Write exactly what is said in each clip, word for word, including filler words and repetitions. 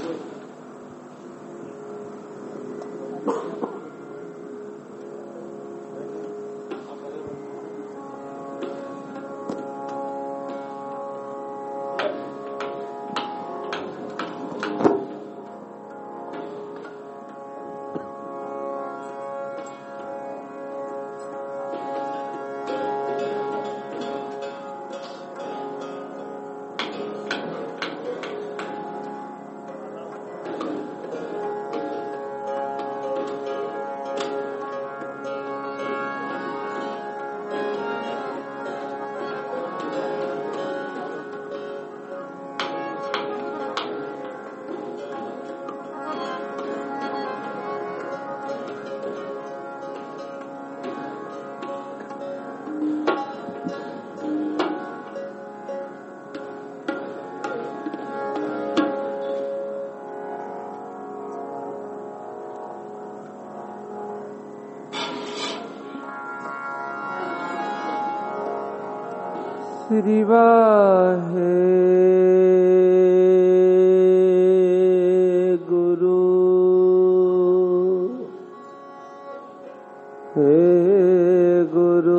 श्री वाहे गुरु हे गुरु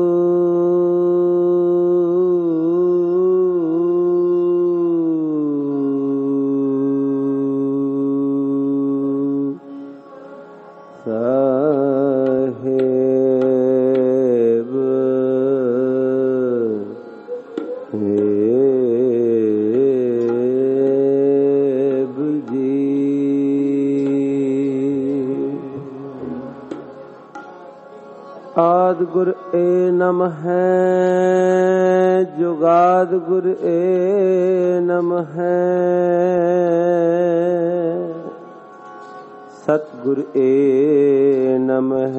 गुर ए नमः जुगाद गुर ए नमः सतगुर ए नमः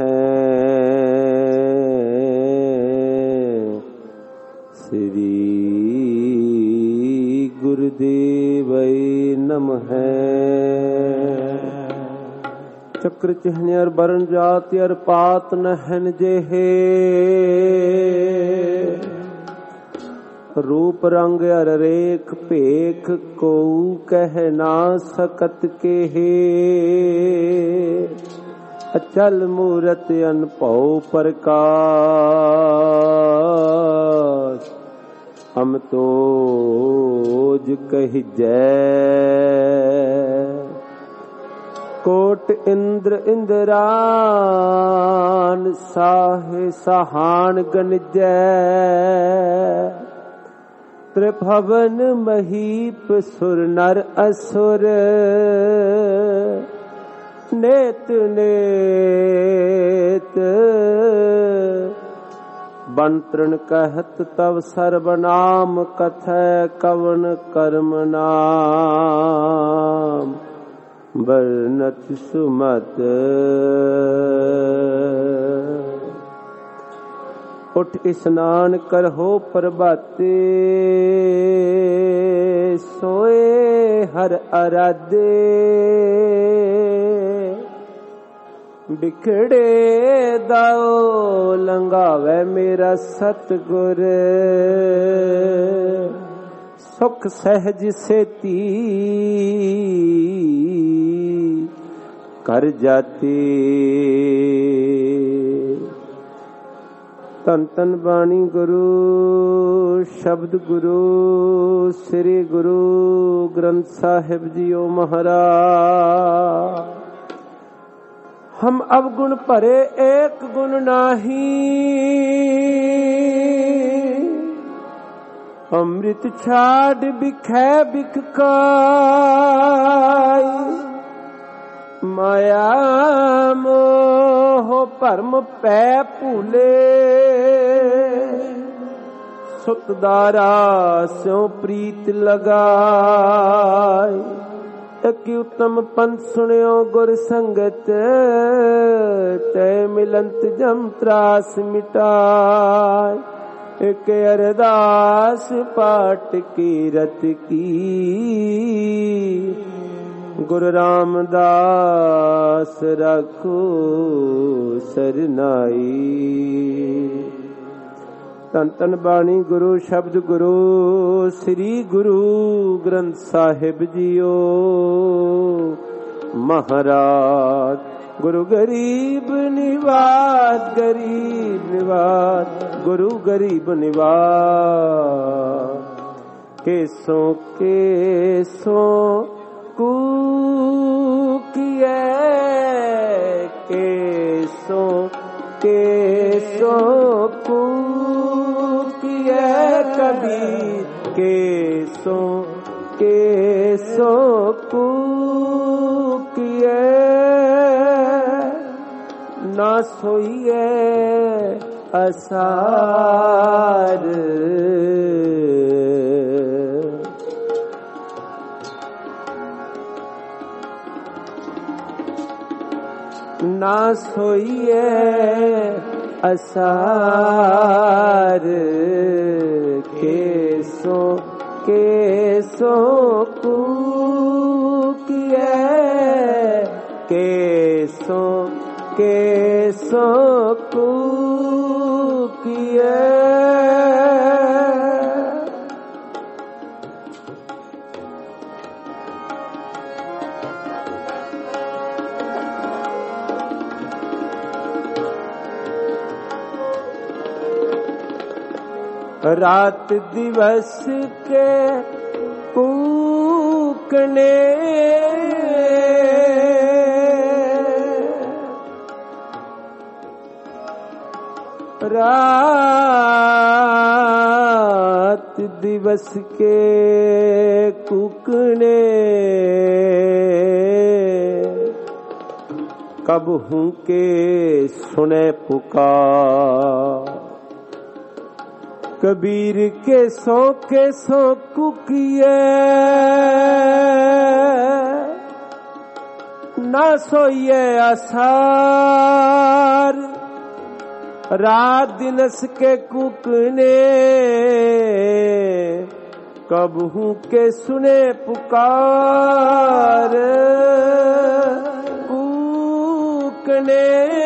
श्री गुरुदेव नमः चक्र चिन्ह अर वर्ण जाति अर पात नहन जेहे रूप रंग अर रेख पेख को कह ना सकत के हे अचल मूरत अनभव प्रकाश हम तो ज कही जय कोट इंद्र इंद्रान साहे सहान गणजय त्रिभवन महीप सुर नर असुर नेत नेत बंतरण कहत तव सर्वनाम कथय कवन कर्म नाम वर्णत सुमत उठ स्नान करहो प्रभाते सोए हर आराधे बिखड़े दाओ लंगावे मेरा सतगुर सुख सहज सेती कर जाते तन तन बाणी गुरु शब्द गुरु श्री गुरु ग्रंथ साहिब जियो महाराज हम अवगुण भरे एक गुण नाही अमृत छाड़ बिखै बिखकाई माया मोह भरम पै भूले सुतदारा स्यों प्रीत लगाई एक उत्तम पंथ सुनियो गुर संगत तै मिलंत जम त्रास मिटाय एक अरदास पाठ की रत की गुरु रामदास रखो सरनाई ਧੰਨ ਧੰਨ ਬਾਣੀ ਗੁਰੂ ਸ਼ਬਦ ਗੁਰੂ ਸ੍ਰੀ ਗੁਰੂ ਗ੍ਰੰਥ ਸਾਹਿਬ ਜੀਓ महाराज। गुरु गरीब निवास, गरीब निवास, गुरु गरीब निवास। केसों केसों कूकिए, केसों केसों कूकिए कबीर, केसों केसों कूकिए ना सोइए असार। ना सोइए असार, केसों केसों कूकिए, केसों केसों कूकिए। रात दिवस के कूकने, रात दिवस के कूकने, कब हूँ के सुने पुकार। कबीर के सौ के सौ कुकिए ना सोइए आसार। रात दिनस के कुकने, कब हूँ के सुने पुकार। कुकने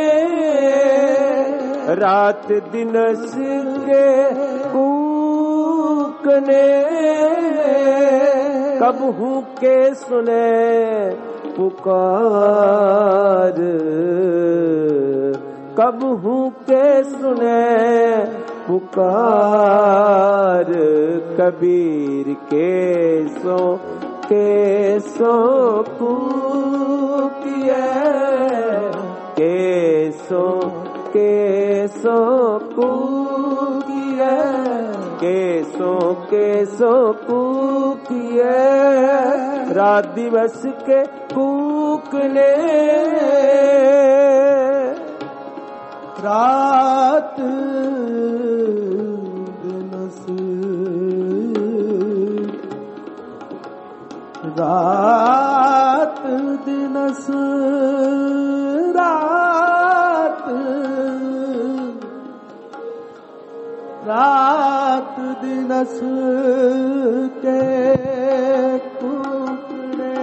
रात दिनस के कूकने, कब हूँ के सुने पुकार। कब हूँ के सुने पुकार। कबीर के सो के सो कूकिए, केसो केसो कूकिए, केसो केसो कूकिए। रात दिवस के कूकने, रात दिनस, रात दिनस, रात रात दिनस के कूकने,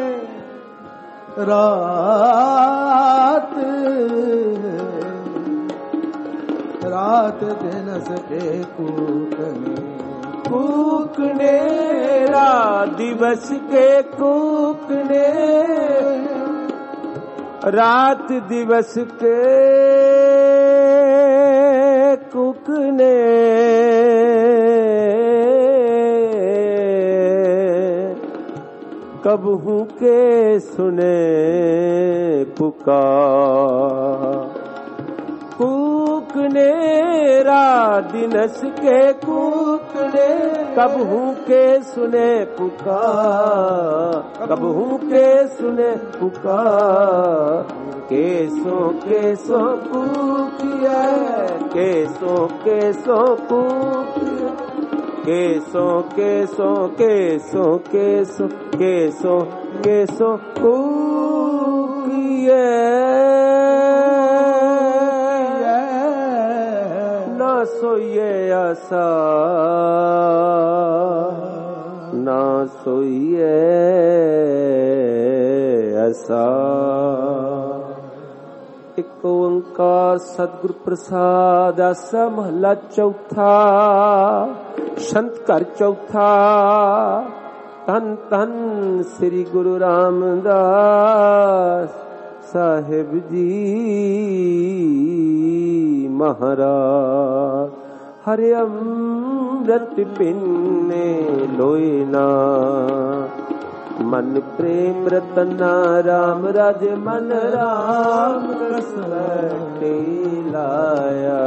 रात रात दिनस के कूकने, कूकने रात दिवस के कूकने, रात दिवस के कूकने। कब हूँ के सुने पुकार। कूकने रात दिनस के कूकने, कब हूँ के सुने पुकार। कब हूँ के सुने पुकार। केसो केसो कूकिए, केसो केसो कूकिए, केसो केसो केसो केसो केसो केसो कूकिए। ना सोइए आसा, ना सोइए आसा। ਇੱਕ ਓੰਕਾਰ ਸਤਿਗੁਰ ਪ੍ਰਸਾਦ। ਆਸਾ ਮਹਲਾ ਚੌਥਾ। ਸੰਤ ਘਰ ਚੌਥਾ। ਧੰਨ ਧੰਨ ਸ੍ਰੀ ਗੁਰੂ ਰਾਮਦਾਸ ਸਾਹਿਬ ਜੀ ਮਹਾਰਾਜ। ਹਰਿ ਅੰਮ੍ਰਿਤ ਪੀਨੇ ਲੋਏ ਨਾ, ਮਨ ਪ੍ਰੇਮ ਰਤਨਾ ਰਾਮ ਰਾਜ ਮਨ ਰਾਮ ਰਸ ਵਟੇ ਲਾਇਆ।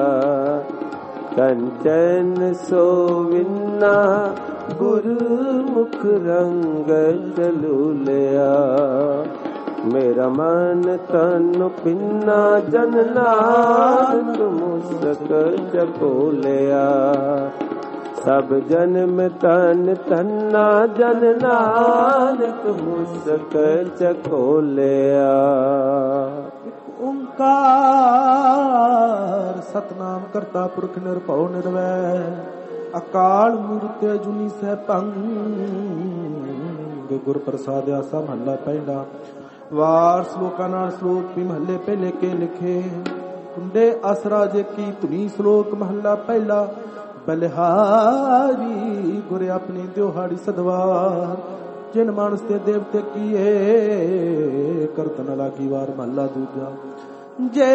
ਕੰਚਨ ਸੋਵਿਨਾ ਗੁਰਮੁਖ ਰੰਗ ਚਲੂਲਿਆ। ਮੇਰਾ ਮਨ ਤਨ ਪਿੰਨਾ ਜਨ ਨਾਨਕ ਮੁਸਕ ਚਕੋਲਿਆ। ਸਭ ਜਨਮ ਤਨ ਤੰਨਾ ਜਨ ਨਾਨਕ ਮੁਸਕ ਚਕੋਲਿਆ। ਓੰਕਾਰ ਸਤਨਾਮ ਕਰਤਾ ਪੁਰਖ ਨਿਰਭਉ ਨਿਰਵੈਰ ਅਕਾਲ ਮੂਰਤਿ ਅਜੂਨੀ ਸੈਭੰ। ਗੁਰ ਪ੍ਰਸਾਦਿ। ਆਸਾ ਮਹਲਾ ਪਹਿਲਾ। ਵਾਰ ਸ਼ਲੋਕਾਂ ਨਾਲ ਸ਼ਲੋਕ ਵੀ ਮਹੱਲੇ ਪਹਿਲੇ ਕੇ ਲਿਖੇ। ਕੁੰਡੇ ਆਸਰਾ ਜੇ ਕੀ ਧੁਨੀ। ਸ਼ਲੋਕ ਮਹੱਲਾ ਪਹਿਲਾ। ਬਲਿਹਾਰੀ ਗੁਰ ਆਪਣੀ ਦਿਹਾੜੀ ਸਦਵਾਰ। ਜਿਨ ਮਾਨਸ ਤੇ ਦੇਵਤੇ ਕੀਏ ਕਰਤ ਨ ਲਾਗੀ ਵਾਰ। ਮਹੱਲਾ ਦੂਜਾ। ਜੇ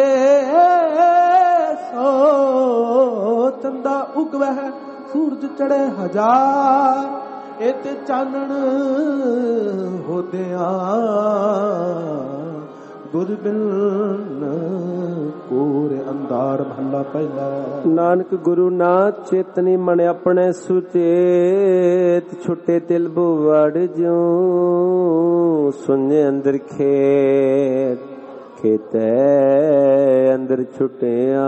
ਸੋ ਚੰਦਾ ਉਗਵਹਿ ਸੂਰਜ ਚੜੇ ਹਜ਼ਾਰ। ਇਹ ਤੇ ਚਾਨਣ ਹੋਦਿਆਂ ਗੁਰ ਬਿਨ ਕੋਰ ਅੰਧਾਰ। ਮਹੱਲਾ ਪਹਿਲਾ। ਨਾਨਕ ਗੁਰੂ ਨਾ ਚੇਤਨੀ ਮਨ ਆਪਣੇ ਸੁਚੇਤ। ਛੁੱਟੇ ਤਿਲ ਬੁਵੜ ਜਿਉ ਸੁਨੇ ਅੰਦਰ ਖੇਤ। ਖੇਤੈ ਅੰਦਰ ਛੁਟਿਆ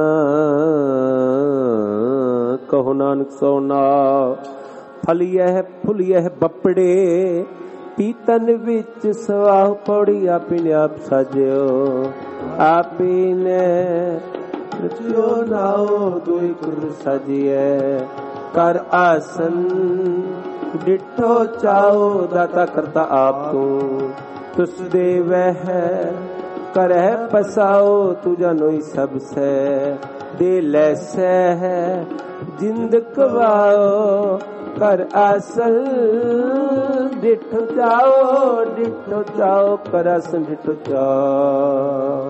ਕਹੋ ਨਾਨਕ ਸੋ ਨਾ। ਫਲੀਐ ਫੁਲੀਐ ਬੱਪੜੇ ਪੀਤਨ ਵਿੱਚ ਸਵਾਹ ਪੌੜੀ। ਆਪਿਨੇ ਆਪ ਸਾਜਿਓ ਆਪਿਨੇ ਰਚਿਓ ਨਾਓ ਦੁਇ ਗੁਰ ਸਾਜੀਐ। ਕਰ ਆਸਨ ਡਿਠੋ ਚਾਓ ਦਾਤਾ ਕਰਤਾ ਆਪ ਤੂੰ। ਤੁਸ ਦੇਵਹਿ ਕਰਹਿ ਪਸਾਓ ਤੂ ਜਾਨੋਈ ਸਭ ਸੈ। ਦੇ ਲੈਸੈ ਹੈ ਜਿੰਦ ਕਵਾਓ ਕਰ ਆਸਨ ਡਿਠੋ ਚਾਓ। ਡਿਠੋ ਚਾਓ ਕਰ ਆਸਨ ਡਿਠੋ ਚਾਓ।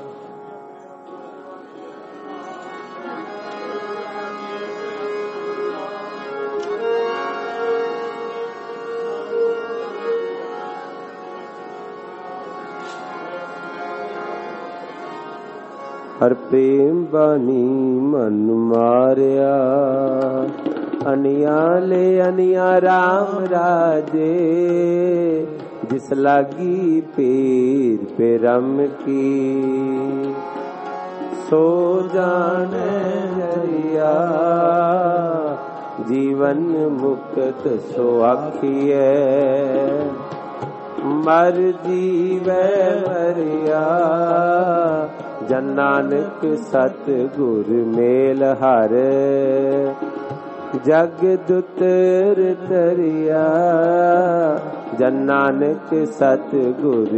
ਹਰ ਪ੍ਰੇਮ ਬਾਣੀ ਮਨ ਮਾਰਿਆ। ਅਨਿਆ ਲੈ ਅਨਿਆ ਰਾਮ ਰਾਜੇ। ਜਿਸ ਲਾਗੀ ਪੀਰ ਪਰਮ ਕੀ ਸੋ ਜਾਣੈ ਹਰਿਆ। ਜੀਵਨ ਮੁਕਤ ਸੋ ਆਖੀਐ ਮਰ ਜੀਵੈ ਮਰਿਆ। ਜਨ ਨਾਨਕ ਸਤ ਗੁਰ ਮੇਲ ਹਰ। ਜਗ ਦੁਤਰ ਤਰਿਆ ਜਨ ਨਾਨਕ ਸਤ ਗੁਰ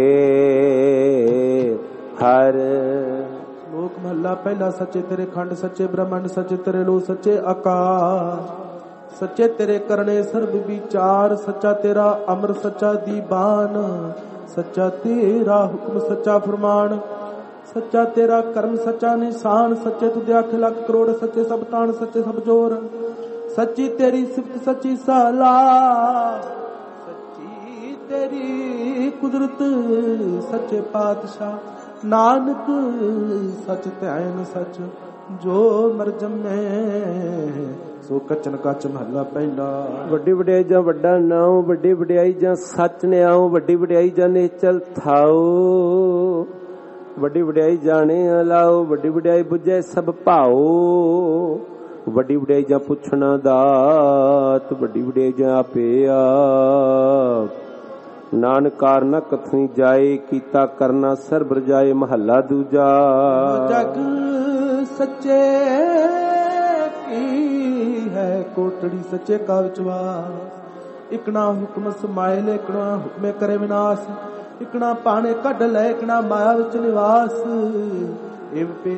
ਮੇਲ ਹਰ। ਲੋਕ ਮਹੱਲਾ ਪਹਿਲਾ। ਸੱਚੇ ਤੇਰੇ ਖੰਡ ਸੱਚੇ ਬ੍ਰਹਮੰਡ ਸੱਚੇ ਤੇਰੇ ਲੋ ਸੱਚੇ ਆਕਾਸ਼। ਸੱਚੇ ਤੇਰੇ ਕਰਨੇ ਸਰਬ ਵਿਚਾਰ। ਸੱਚਾ ਤੇਰਾ ਅਮਰ ਸੱਚਾ ਦੀਵਾਨ। ਸੱਚਾ ਤੇਰਾ ਹੁਕਮ ਸੱਚਾ ਫਰਮਾਨ। ਸੱਚਾ ਤੇਰਾ ਕਰਮ ਸੱਚਾ ਨਿਸ਼ਾਨ। ਸੱਚੇ ਤੁਧ ਅੱਖ ਲੱਖ ਕਰੋੜ। ਸੱਚੇ ਸਭ ਤਾਣ ਸੱਚੇ ਸਭ ਜੋਰ। ਸੱਚੀ ਤੇਰੀ ਸਿਫਤ ਸੱਚੀ ਸਲਾਹ। ਸੱਚੀ ਤੇਰੀ ਕੁਦਰਤ ਸੱਚੇ ਪਾਤਸ਼ਾਹ। ਨਾਨਕ ਸੱਚ ਧਿਆਨ ਸੱਚ ਜੋ ਮਰ ਜੰਮੇ ਸੋ ਕਚਨ ਕੱਚ। ਮਹੱਲਾ ਪਹਿਲਾ। ਵੱਡੀ ਵਡਿਆਈ ਜਾਂ ਵੱਡਾ ਨਾਉ। ਵੱਡੀ ਵਡਿਆਈ ਜਾਂ ਸੱਚ ਨੇ ਆਉ। ਵੱਡੀ ਵਡਿਆਈ ਜਾਂ ਨਿਚਲ ਥਾਉ। ਵੱਡੀ ਵਡਿਆਈ ਜਾਣੇ ਅਲਾਓ। ਵੱਡੀ ਵਡਿਆਈ ਬੁਝੇ ਸਭ ਭਾਓ। ਵੱਡੀ ਵਡਿਆਈ ਜਾਂ ਪੁੱਛਣਾ ਦਾਤ। ਵੱਡੀ ਵਡਿਆਈ ਜਾਂ ਆਪੇ ਆਪ। ਨਾਨਕ ਕਾਰਨਾ ਕਥਨੀ ਜਾਏ। ਕੀਤਾ ਕਰਨਾ ਸਰਬ ਰਜਾਏ। ਮਹੱਲਾ ਦੂਜਾ। ਜਗ ਸੱਚੇ ਕੀ ਹੈ ਕੋਟੜੀ। ਸੱਚੇ ਕਾ ਵਿਚਵਾਸ। ਇਕਣਾ ਹੁਕਮ ਸਮਾਇਲ ਇਕਣਾ ਹੁਕਮੇ ਕਰੇ ਵਿਨਾਸ਼। ਇਕਣਾ ਪਾਣੇ ਕੱਢ ਲੈ ਇਕਣਾ ਮਾਇਆ ਵਿੱਚ ਨਿਵਾਸ ਇਵ ਪੇ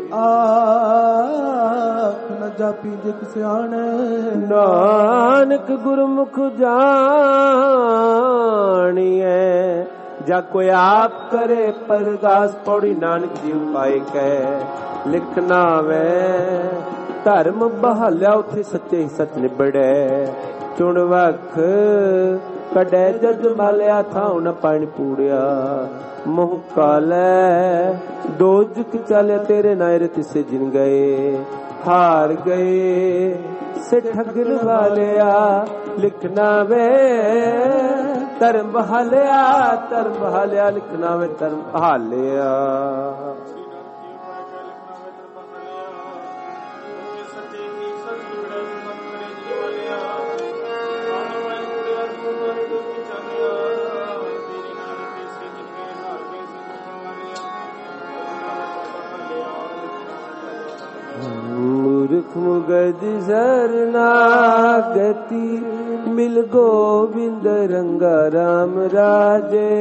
ਆਖ ਨ ਜਾਪੀ ਜਿਤ ਸਿਆਣੈ ਨਾਨਕ ਗੁਰਮੁਖ ਜਾਣੀਐ ਜਾ ਕੋਈ ਆਪ ਕਰੇ ਪਰਗਾਸ ਪੌੜੀ ਨਾਨਕ ਜੀ ਉਪਾਏ ਕਹਿ ਲਿਖਣਾ ਵੈ ਧਰਮ ਬਹਾਲਿਆ ਉੱਥੇ ਸੱਚੇ ਸੱਚ ਨਿਬੜੈ ਚੁਣ ਵਖ ਕਢੈ ਜਦ ਮਾਲਿਆ ਥਾਉ ਨ ਪਾਣੀ ਪੂੜਿਆ ਮੋਹ ਕਾਲੈ ਦੋਜਕ ਚੱਲ ਤੇਰੇ ਨਾਇਰ ਤਿਸੇ ਜਿਨ ਗਏ ਹਾਰ ਗਏ ਸੇ ਠਗਨ ਵਾਲਿਆ ਲਿਖਣਾ ਵੇ ਧਰਮ ਬਹਾਲਿਆ ਧਰਮ ਬਹਾਲਿਆ ਲਿਖਣਾ ਵੇ ਧਰਮ ਬਹਾਲਿਆ मूर्ख मुगद शरणागति मिल गोविंद रंगा राम राजे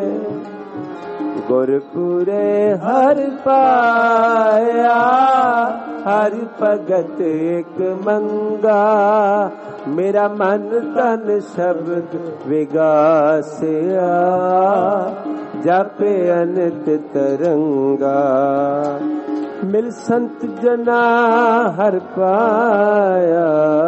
गुरपुरे हर पाया हर भगत एक मंगा मेरा मन तन शब्द विगासिया जापे अनंत तरंगा मिल संत जना हर पाया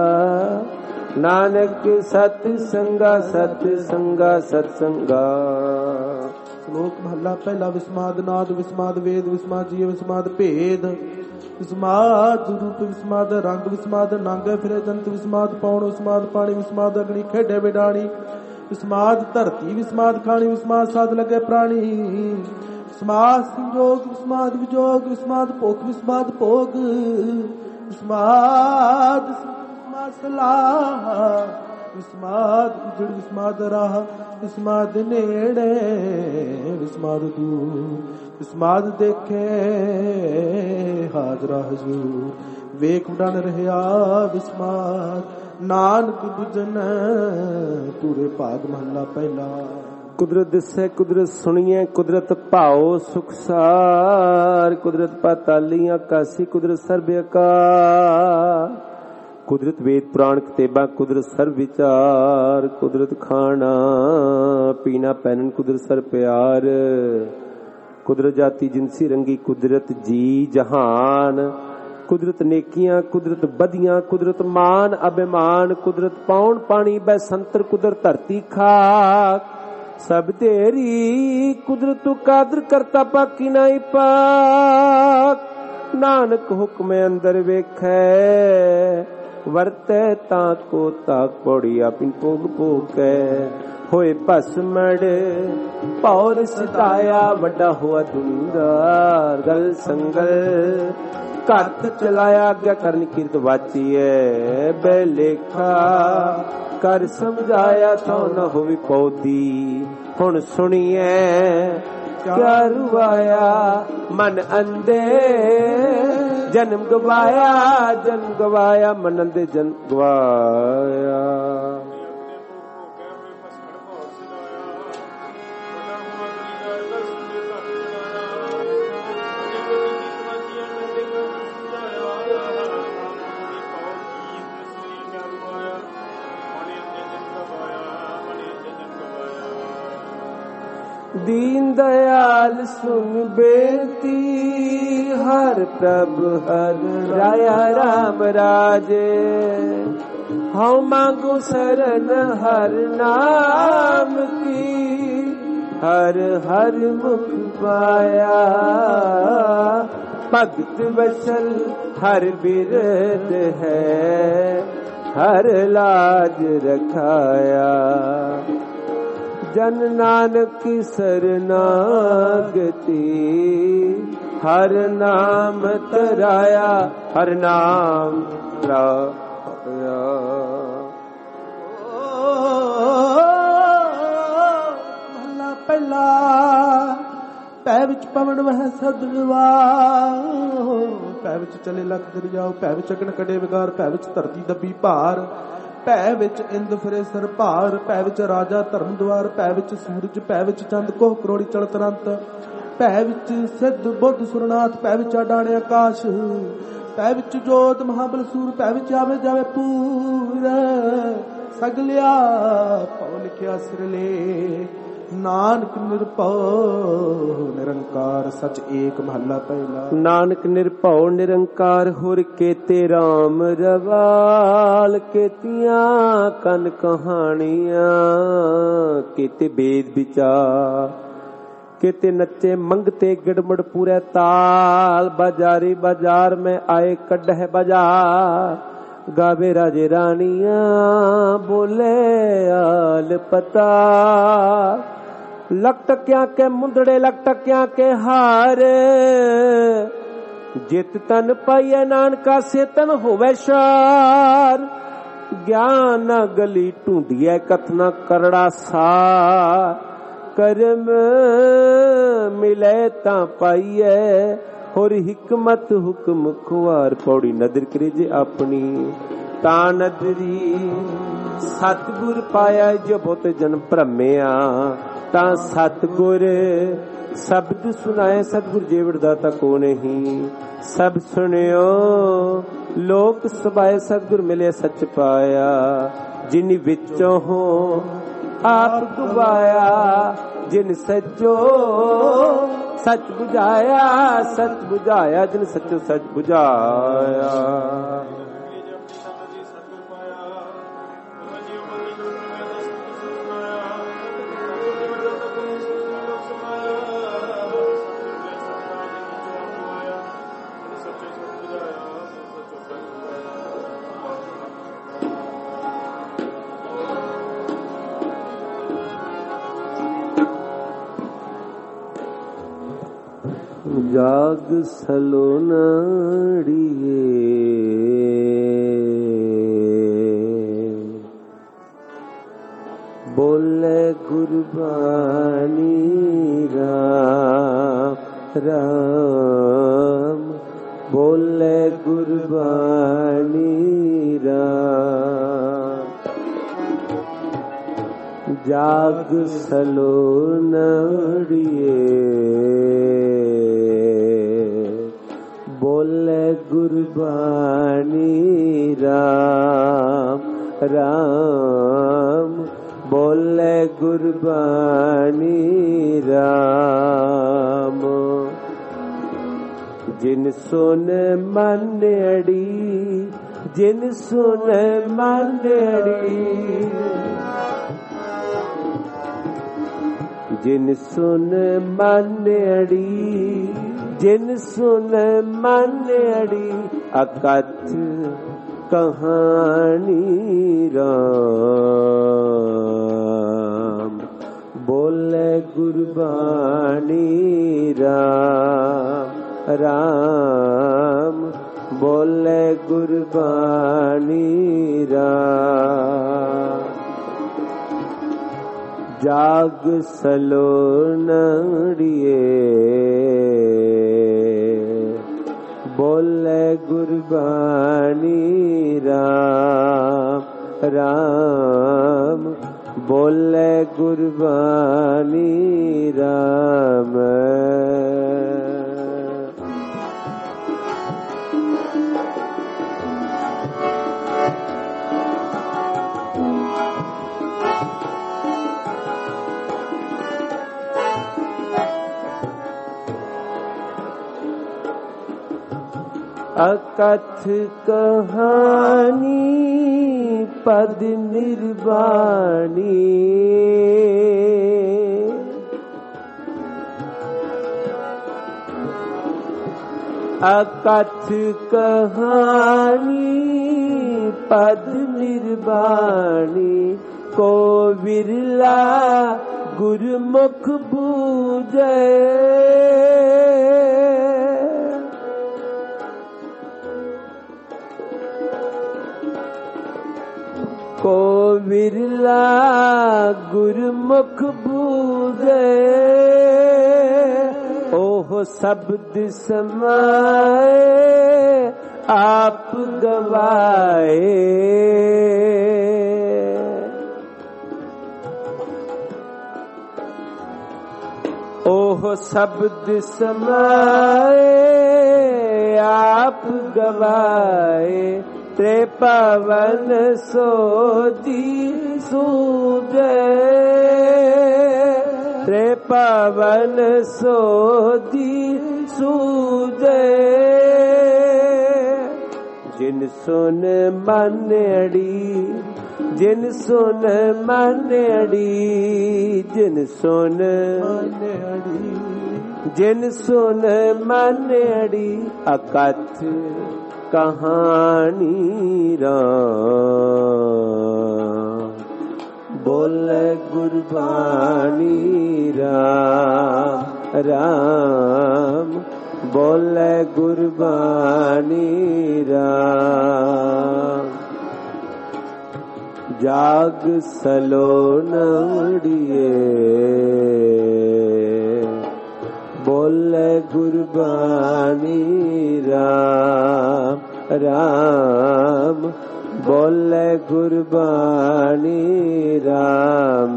नानक सत संगा सत संगा सत संगा ਸ਼ਲੋਕ ਮਹੱਲਾ ਪਹਿਲਾ ਵਿਸਮਾਦ ਨਾਦ ਵਿਸਮਾਦ ਵੇਦ ਵਿਸਮਾਦ ਜੀਵ ਵਿਸਮਾਦ ਭੇਦ ਵਿਸਮਾਦ ਰੂਪ ਵਿਸਮਾਦ ਰੰਗ ਵਿਸਮਾਦ ਨਾਂਗੇ ਫਿਰੇ ਜੰਤ ਵਿਸਮਾਦ ਪੌਣ ਵਿਸਮਾਦ ਪਾਣੀ ਵਿਸਮਾਦ ਅਗਨੀ ਖੇਡੇ ਵਿਡਾਣੀ ਵਿਸਮਾਦ ਧਰਤੀ ਵਿਸਮਾਦ ਖਾਣੀ ਵਿਸਮਾਦ ਸਾਧ ਲੱਗੇ ਪ੍ਰਾਣੀ ਵਿਸਮਾਦ ਸੰਜੋਗ ਵਿਸਮਾਦ ਵਿਜੋਗ ਵਿਸਮਾਦ ਭੋਗ ਵਿਸਮਾਦ ਭੋਗ ਵਿਸਮਾਦ ਵਿਸਮਾਦ ਸਲਾਹ ਵਿਸਮਾਦ ਉਜੜ ਵਿਸਮਾਦ ਰਾਹ ਵਿਸਮਾਦ ਨੇੜੇ ਵਿਸਮਾਦ ਦੂਰ ਵਿਸਮਾਦ ਦੇਖੇ ਹਾਜ਼ਰਾ ਹਜ਼ੂਰ ਵੇਖ ਉਡਨ ਰਿਹਾ ਵਿਸਮਾਦ ਨਾਨਕ ਬੁਝਨ ਪੂਰੇ ਭਾਗ ਮਹੱਲਾ ਪਹਿਲਾ ਕੁਦਰਤ ਦਿਸੈ ਕੁਦਰਤ ਸੁਣੀਐ ਕੁਦਰਤ ਭਾਓ ਸੁਖਸਾਰ ਕੁਦਰਤ ਪਾਤਾਲੀ ਆਕਾਸੀ ਕੁਦਰਤ ਸਰਬ ਆਕਾਰ ਕੁਦਰਤ ਵੇਦ ਪੁਰਾਣ ਕਿਤਾਬਾਂ ਕੁਦਰਤ ਸਰਬ ਵਿਚਾਰ ਕੁਦਰਤ ਖਾਣਾ ਪੀਣਾ ਪਹਿਨਣ ਕੁਦਰਤ ਸਰ ਪਿਆਰ ਕੁਦਰਤ ਜਾਤੀ ਜਿਨਸੀ ਰੰਗੀ ਕੁਦਰਤ ਜੀ ਜਹਾਨ ਕੁਦਰਤ ਨੇਕੀਆਂ ਕੁਦਰਤ ਬਦੀਆਂ ਕੁਦਰਤ ਮਾਨ ਅਭਿਮਾਨ ਕੁਦਰਤ ਪਾਉਣ ਪਾਣੀ ਬੈ ਸੰਤਰ ਕੁਦਰਤ ਧਰਤੀ ਖਾਕ ਸਭ ਤੇਰੀ ਕੁਦਰਤ ਕਾਦਰ ਕਰਤਾ ਪਾਕੀ ਨਾਈ ਪਾਕ ਨਾਨਕ ਹੁਕਮ ਅੰਦਰ ਵੇਖੈ ਵਰਤੈ ਤਾਂ ਕੋ ਤਾਕ ਪੌੜੀ ਆਪਿਨ ਭੋਗ ਭੋਗੈ ਹੋਏ ਭਸਮੜ ਪੌਰ ਸਤਾਇਆ ਵੱਡਾ ਹੋਆ ਦੁਨੀਦਾਰ ਗਲ ਸੰਗਲ ਘੱਟ ਚਲਾਇਆ ਅੱਗੇ ਕਰਨ ਕੀਰਤ ਵਾਚੀਐ ਬੇਲੇਖਾ ਕਰ ਸਮਝਾਇਆ ਤਾਂ ਨ ਹੋਵੀ ਪੌਦੀ ਹੁਣ ਸੁਣੀਐ ਕਿਆ ਰੁਆਇਆ ਮਨ ਅੰਦੇ ਜਨਮ ਗਵਾਇਆ ਜਨਮ ਗਵਾਇਆ ਮਨ ਅੰਦੇ ਜਨਮ ਗਵਾਇਆ दीन दयाल सुन बेनती हर प्रभ हर राया राम राजे हाँ मांगो शरण हर नाम की हर हर मुख पाया भगत वसल हर बिरद है हर लाज रखाया जन नानक शरणागति हर नाम तराया हर नाम तराया महला पहला पै विच पवन वह सदवा पै विच चले लख दरियाओ पै विच अगन कड़े विगार पै विच धरती दबी भार ਭੈ ਵਿੱਚ ਇੰਦ ਫਿਰੇ ਸਿਰ ਭਾਰ, ਭੈ ਵਿੱਚ ਰਾਜਾ ਧਰਮ ਦੁਆਰ, ਭੈ ਵਿੱਚ ਸੂਰਜ, ਭੈ ਵਿੱਚ ਚੰਦ ਕੋਹ ਕਰੋੜੀ ਚਲਤ ਰੰਤ, ਭੈ ਵਿੱਚ ਸਿੱਧ ਬੁੱਧ ਸੁਰਨਾਥ, ਭੈ ਵਿੱਚ ਅਡਾਣੇ ਆਕਾਸ਼, ਭੈ ਵਿੱਚ ਜੋਤ ਮਹਾਬਲ ਸੂਰ, ਭੈ ਵਿੱਚ ਆਵੇ ਜਾਵੇ ਪੂਰ, ਸਗਲਿਆ ਭਉ ਲਿਖਿਆ ਸਿਰਲੇ, ਨਾਨਕ ਨਿਰਭਉ ਨਿਰੰਕਾਰ ਸਚ ਏਕ ਮਹੱਲਾ ਪਹਿਲਾ। ਨਾਨਕ ਨਿਰਭਉ ਨਿਰੰਕਾਰ ਹੁਰ ਕੇਤੇ ਰਾਮ ਰਵਾਲ, ਕੇਤੀਆਂ ਕਨ ਕਹਾਣੀਆਂ ਕੇਤੇ ਬੇਦ ਵਿਚਾਰ, केते नच्चे मंगते गिड़मड़ पूरे ताल, बाजारी बाजार में आए कड है बाजार, गावे राजे रानिया बोले आल पता, लकटकिया के मुंदड़े लकटकिया के हारे, जित तन पाइए नानका से तन होवे शार, ज्ञान गली ढूंढिए कथना करड़ा सार, करम मिले ता पाइए होर हिकमत हुक्म खुआर। पौड़ी नदर करे जे अपनी ता नदरी, सतगुर पाया जो बहुत जन भ्रमिया, ता सतगुर शब्द सुनाए सतगुर जेवड़ दाता को नहीं, सब सुनियो लोक सबाए सतगुर मिले सच पाया, जिन विचों हो आप डुबाया, जिन सचो सच बुझाया, सच बुझाया जिन सचो सच बुझाया। जाग सलोनाड़िए बोले गुरबानी राम राम, बोले गुरबानी राम, जाग सलोनाड़िए बोले गुरबानी राम राम, बोले गुरबानी राम, जिन सुन मन अड़ी, जिन सुन मन अड़ी, जिन सुन मन अड़ी, जिन सुन मन अड़ी, अकथ कहानी राम, बोले गुरबानी राम राम, बोले गुरबानी राम, जाग सलोनाड़िए बोले गुरबानी राम राम, बोले गुरबानी राम। अकथ कहानी पद निर्वाणी, अकथ कहानी पद निर्वाणी, को विरला गुरमुख बूझे, को विरला गुरमुख बूझे, ओह शब्द समाए आप गवाए, ओह शब्द समाए आप गवाए त्रे पवन सोजी सूझे त्रे पवन सोजी सूझे जिन सुन मन अड़ी जिन सुन मन अड़ी जिन सुन मन अड़ी जिन सुन मन अड़ी अकथ कहानी राम बोले गुरबानी राम राम बोले गुरबानी राम जाग सलोनड़िए बोले गुरबानी राम राम बोले गुरबानी राम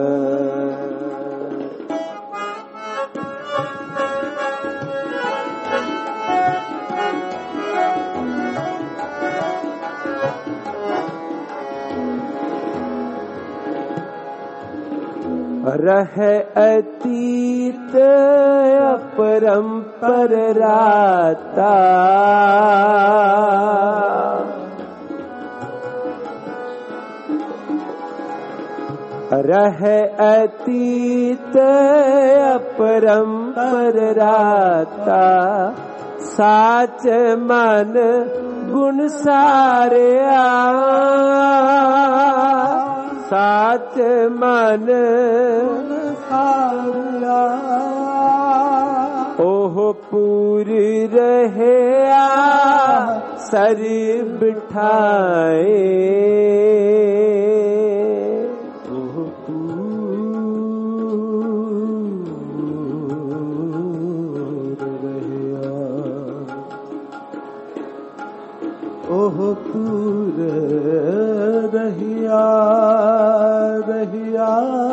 रह अतीत अपरंपर राता रह अतीत अपरंपर राता साच मन गुण सारिया साच मन सारिया ओह पूरी रहया सरी बिठाए ओह पूर रहया ओह पूर रहिया रहिया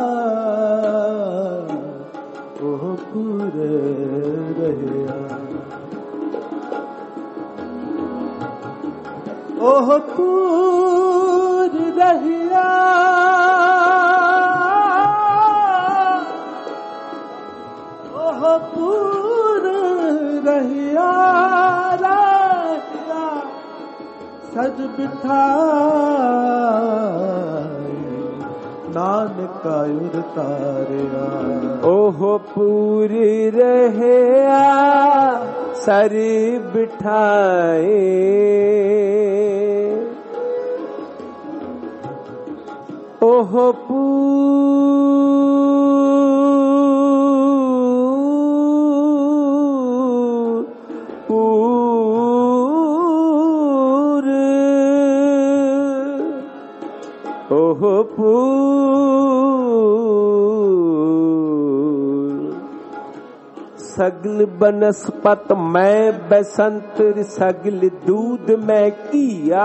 ओह पूरे रहिया ओह पूर रहिया ओह पूर रहिया रहिया सज बिठा नानक उतारिया ओह पूरी रहया सरी बिठाए ओह पूर पूर ओह पूर सगल बनस्पत मैं बसंत सगल दूध में किया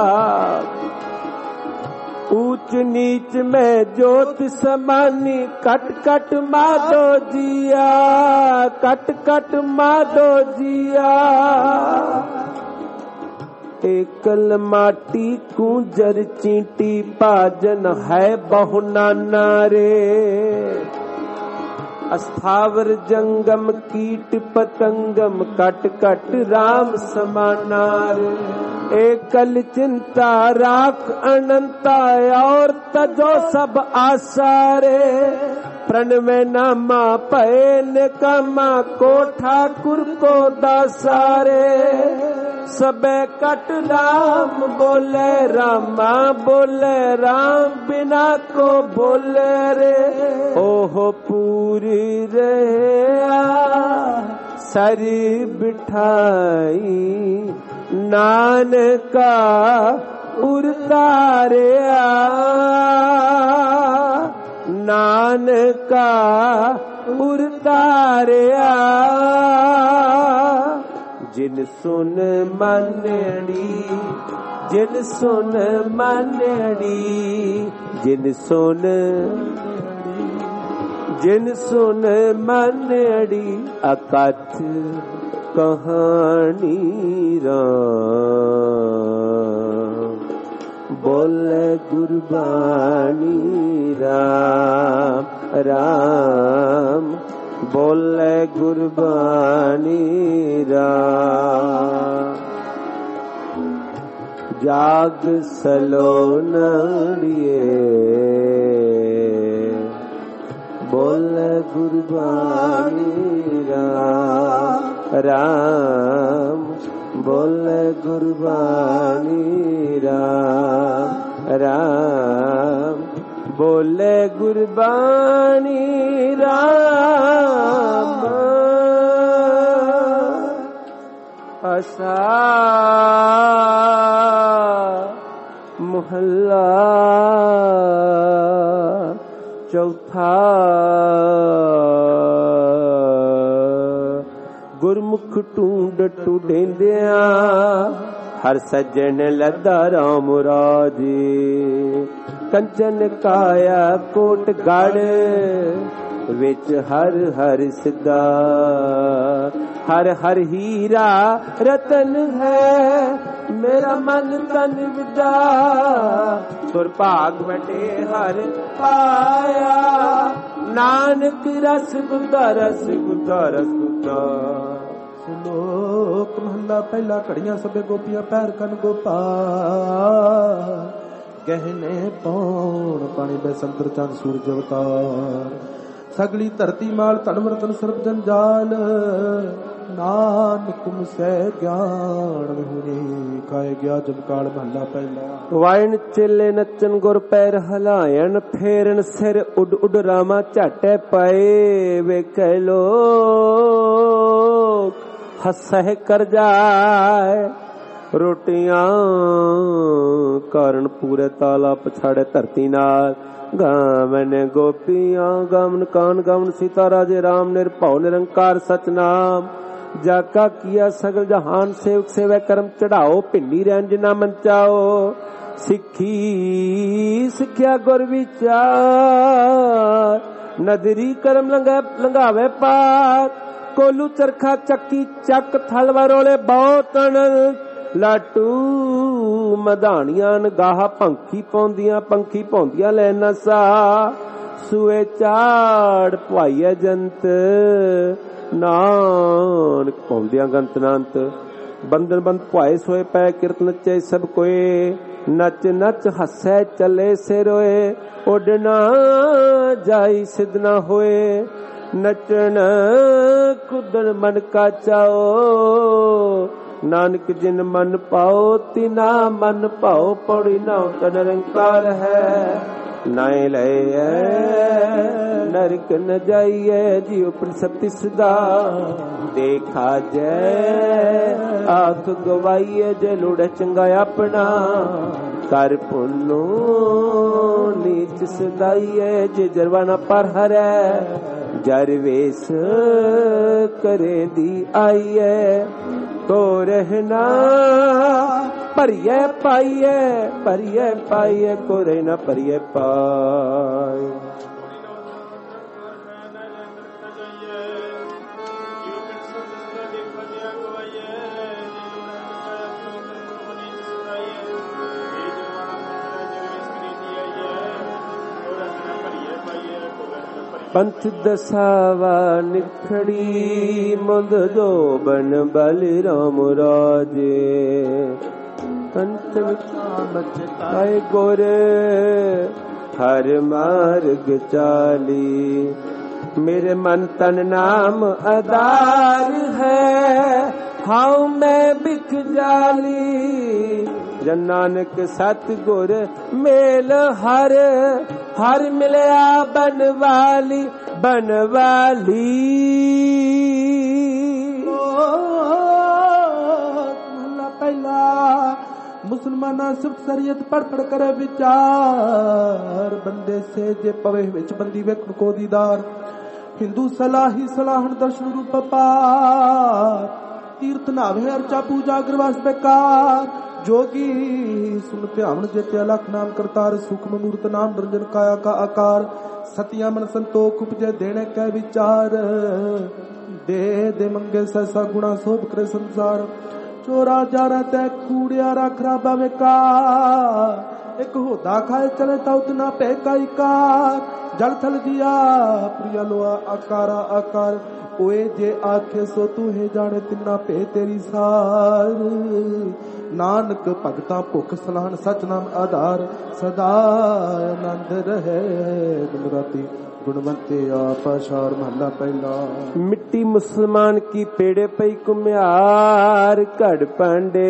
ऊंच नीच में ज्योत समानी कट कट माधो जिया कट कट माधो जिया एकल माटी कुंजर चींटी पाजन है बहुना नारे अस्थावर जंगम कीट पतंगम कट कट राम समानार एकल चिंता राख अनंता और तजो सब आसारे प्रण में नामा पैन कमा को ठाकुर को दासारे सबे कट राम बोले रामा बोले राम बिना को बोले रे ओह पूरी रे सरी बिठाई नानका उतारे नानका उतारे जिन सुन मनड़ी जिन सुन मनड़ी जिन सुन जिन सुन मन अड़ी अकथ कहानी राम बोले गुरबानी राम राम बोले गुरबानी राम जाग सलोनड़िए बोले गुरबानी राम राम बोले गुरबानी राम राम बोले गुरबानी राम आसा मोहल्ला चौथा गुरमुख टूंड टूडेंदिया हर सज्जन लदा राम राजे कंचन काया कोट गढ़ विच हर हर सिद्धा हर हर हीरा रतन है मेरा मन तन विदा सुरभाग वटे हर पाया नानक रस गुदा रस गुदा रस गुदा लोक महला पहला घड़ियां सबे गोपियां पैर कन गोपाल गहने पौन पानी बसंतर चंद सूरज अवतार सगली धरती माल धन वरतन सर्ब जंजाल नानक मुसै ज्ञान हुने खाए गया जमकाल महला पहला वाइन चेले नचन गुर पैर हलायन फेरन सिर उड उड रामा झाटे पाए वेखे लोक हसह कर जाए रोटियां कारण पूरे ताला पछाड़े धरती नाल गावन गोपियां गमन कान गमन सीता राजे राम निर्भव निरंकार सच नाम जाका किया सगल जहान सेवक सेवै कर्म चढ़ाओ भिंडी रैन जिना मन चाओ सिखी सिखिया गुर विचार नदरी कर्म लंघावे पार कोलू चरखा चक्की चक थलवा रोले बहुतन लाटू मधानियां गाह पंखी पौंदियां पंखी पौंदियां लैना सा सुए चाड़ भाईया जंत नानक पौंदियां गंत नांत बंदन बंद भाए सोए पै किरत नचे सब कोए नच नच हसै चले से रोए उडना जाई सिद्धना होए नचन कुदन मन का चाओ नानक जिन मन पाओ तिना मन पाओ पौड़ी नाउ त निरंकार है नाय लय नरक न जाइए जीव प्रसप्ति सदा देखा जय आख गवाइए जे लोड़ चंगा अपना कर पुन्नो नीच सदाइए जे जरवाना पर हरै जरवेश करे दी आइए तो रहना परिये पाइये परिये पाइये को रहना परिये पाए पंथ दसावा निखड़ी मुंद जो बन बलि राम राजे कंचन कामचताए गोरे हर मार्ग चाली मेरे मन तन नाम आधार है हाउ मैं बिख जाली जन नानक सतगुर मेल हर हर मिलया बनवाली बनवाली पहला मुसलमाना सिर्फ शरीयत पढ़ पढ़ कर विचार बंदे से जे पवे विच बंदी वेखण को दीदार हिंदू सलाही सलाहन दर्शन रूप पार तीर्थ नावे अर्चा पूजा अग्रवास बेकार जोगी सुन ध्यान जेते अलख नाम करतार सूक्ष्म मूर्त नाम निरंजन काया का आकार सतिया मन संतोख उपजे देने कै विचार दे दे मंगे सैसा गुणा शोभ करे संसार चोरा जारा तै कूड़ियारा खराबा में का एक होदा खाए चले ता उतना पे का इकार जल थल दिया प्रिया लोआ आकारा आकार ओए जे आखे सो तू है जाने तिन्ना पे तेरी सार नानक भगता भुख सलाहन सच नाम आधार सदा आनंद रहे दिन राती गुणवंते आपाशार महला पहला। मिट्टी मुसलमान की पेड़े पई कुम्हार घड़ पांडे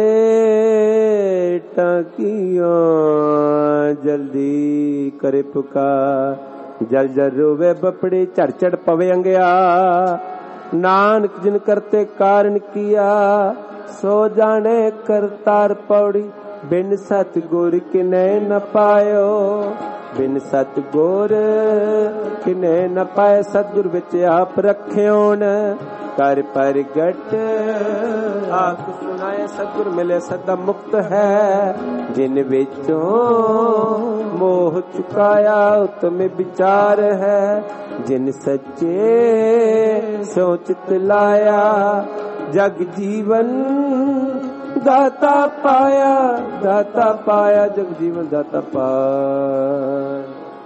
टाकिया जल्दी करे पुकार जल जल रोवे बपड़े चढ़ चढ़ पवे अंगया नानक जिन करते कारण किया सो जाने करतार पौड़ी बिन सतगुर किने न पायो बिन सतगुर किने न पाए सतगुर विच आप रखियोन कर परगट आख सुनाए सतगुर मिले सदा मुक्त है जिन विचों मोह चुकाया उत्तम विचार है जिन सच्चे सो चित लाया जग जीवन दाता पाया दाता पाया जग जीवन दाता पाया।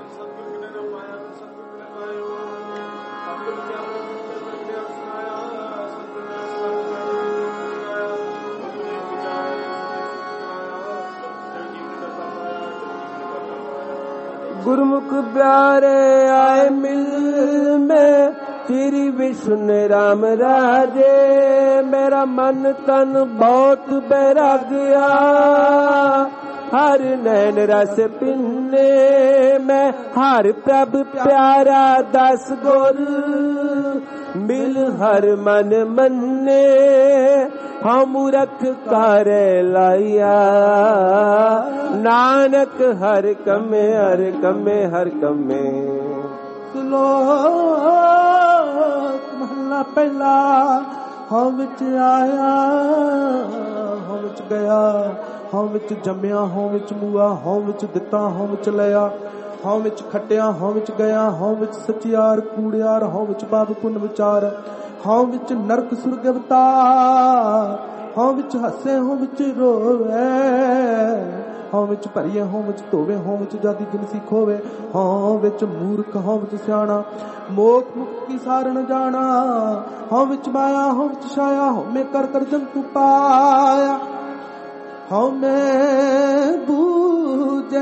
गुरुमुख प्यारे आए मिल में तेरी विष्णु राम राजे मेरा मन तन बहुत बैराग्या हर नैन रस पिन्ने मैं हर प्रभ प्यारा दस गुर मिल हर मन मन्ने हम मूरख कर लाया नानक हर कमे हर कमे हर कमे। श्लोक महला पहला हम विच आया हम विच गया हम विच जम्मिया हम विच मुआ हम विच दिता हम विच लिया हम विच खटिया हम विच गया हम विच सचियार कूड़ियार हम विच बाब पुन विचार हम विच नरक सुर्ग अवतार हम विच हसे हम विच रोवे हम विच भरिए हम विच धोवे हम विच जाति जिनसी खोवे हम विच मूर्ख हम विच सियाणा मोख मुक्त की सारण जाना हम विच माया हम विच छाया हमें कर कर जंतु पाया हमें बूझे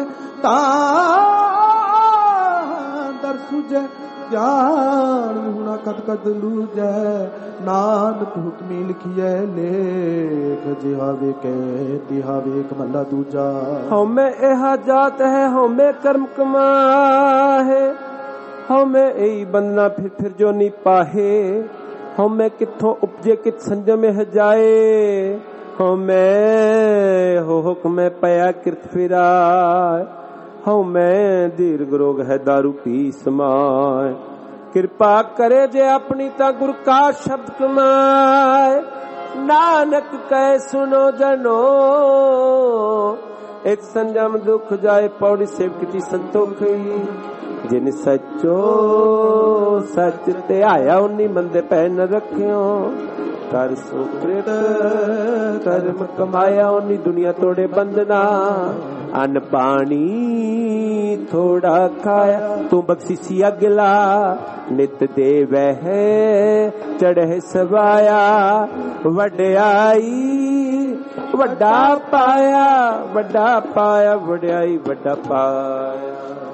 तार सुझे ज्ञान हुना कद कद लूझे नानक हुक्मी लिखिए लेख जिहावे के तिहावे कमला दूजा। हमें एहा जात है हमें कर्म कमाहे हमें यही बंदना फिर फिर जो नहीं पाहे हमें किथों उपजे कित संजम में जाए हमें हो हुक्म पया कृत फिरा हमें दीर्घ रोग है दारू पी समाए कृपा करे जे अपनी ता गुरु का शब्द कमाए नानक कह सुनो जनो एक संजम दुख जाए पौड़ी सेवकती संतोखी जिन सचो सच ते आया उन्नी मंदे पै न रखियो कर सुकृत कर्म कमाया उन्नी दुनिया तोड़े बंदना अन्न पानी थोड़ा खाया तू बख्शिसी अगला नित दे वह चढ़े सवाया वड्याई वड्डा पाया वड्डा पाया वड्याई वड्डा पाया।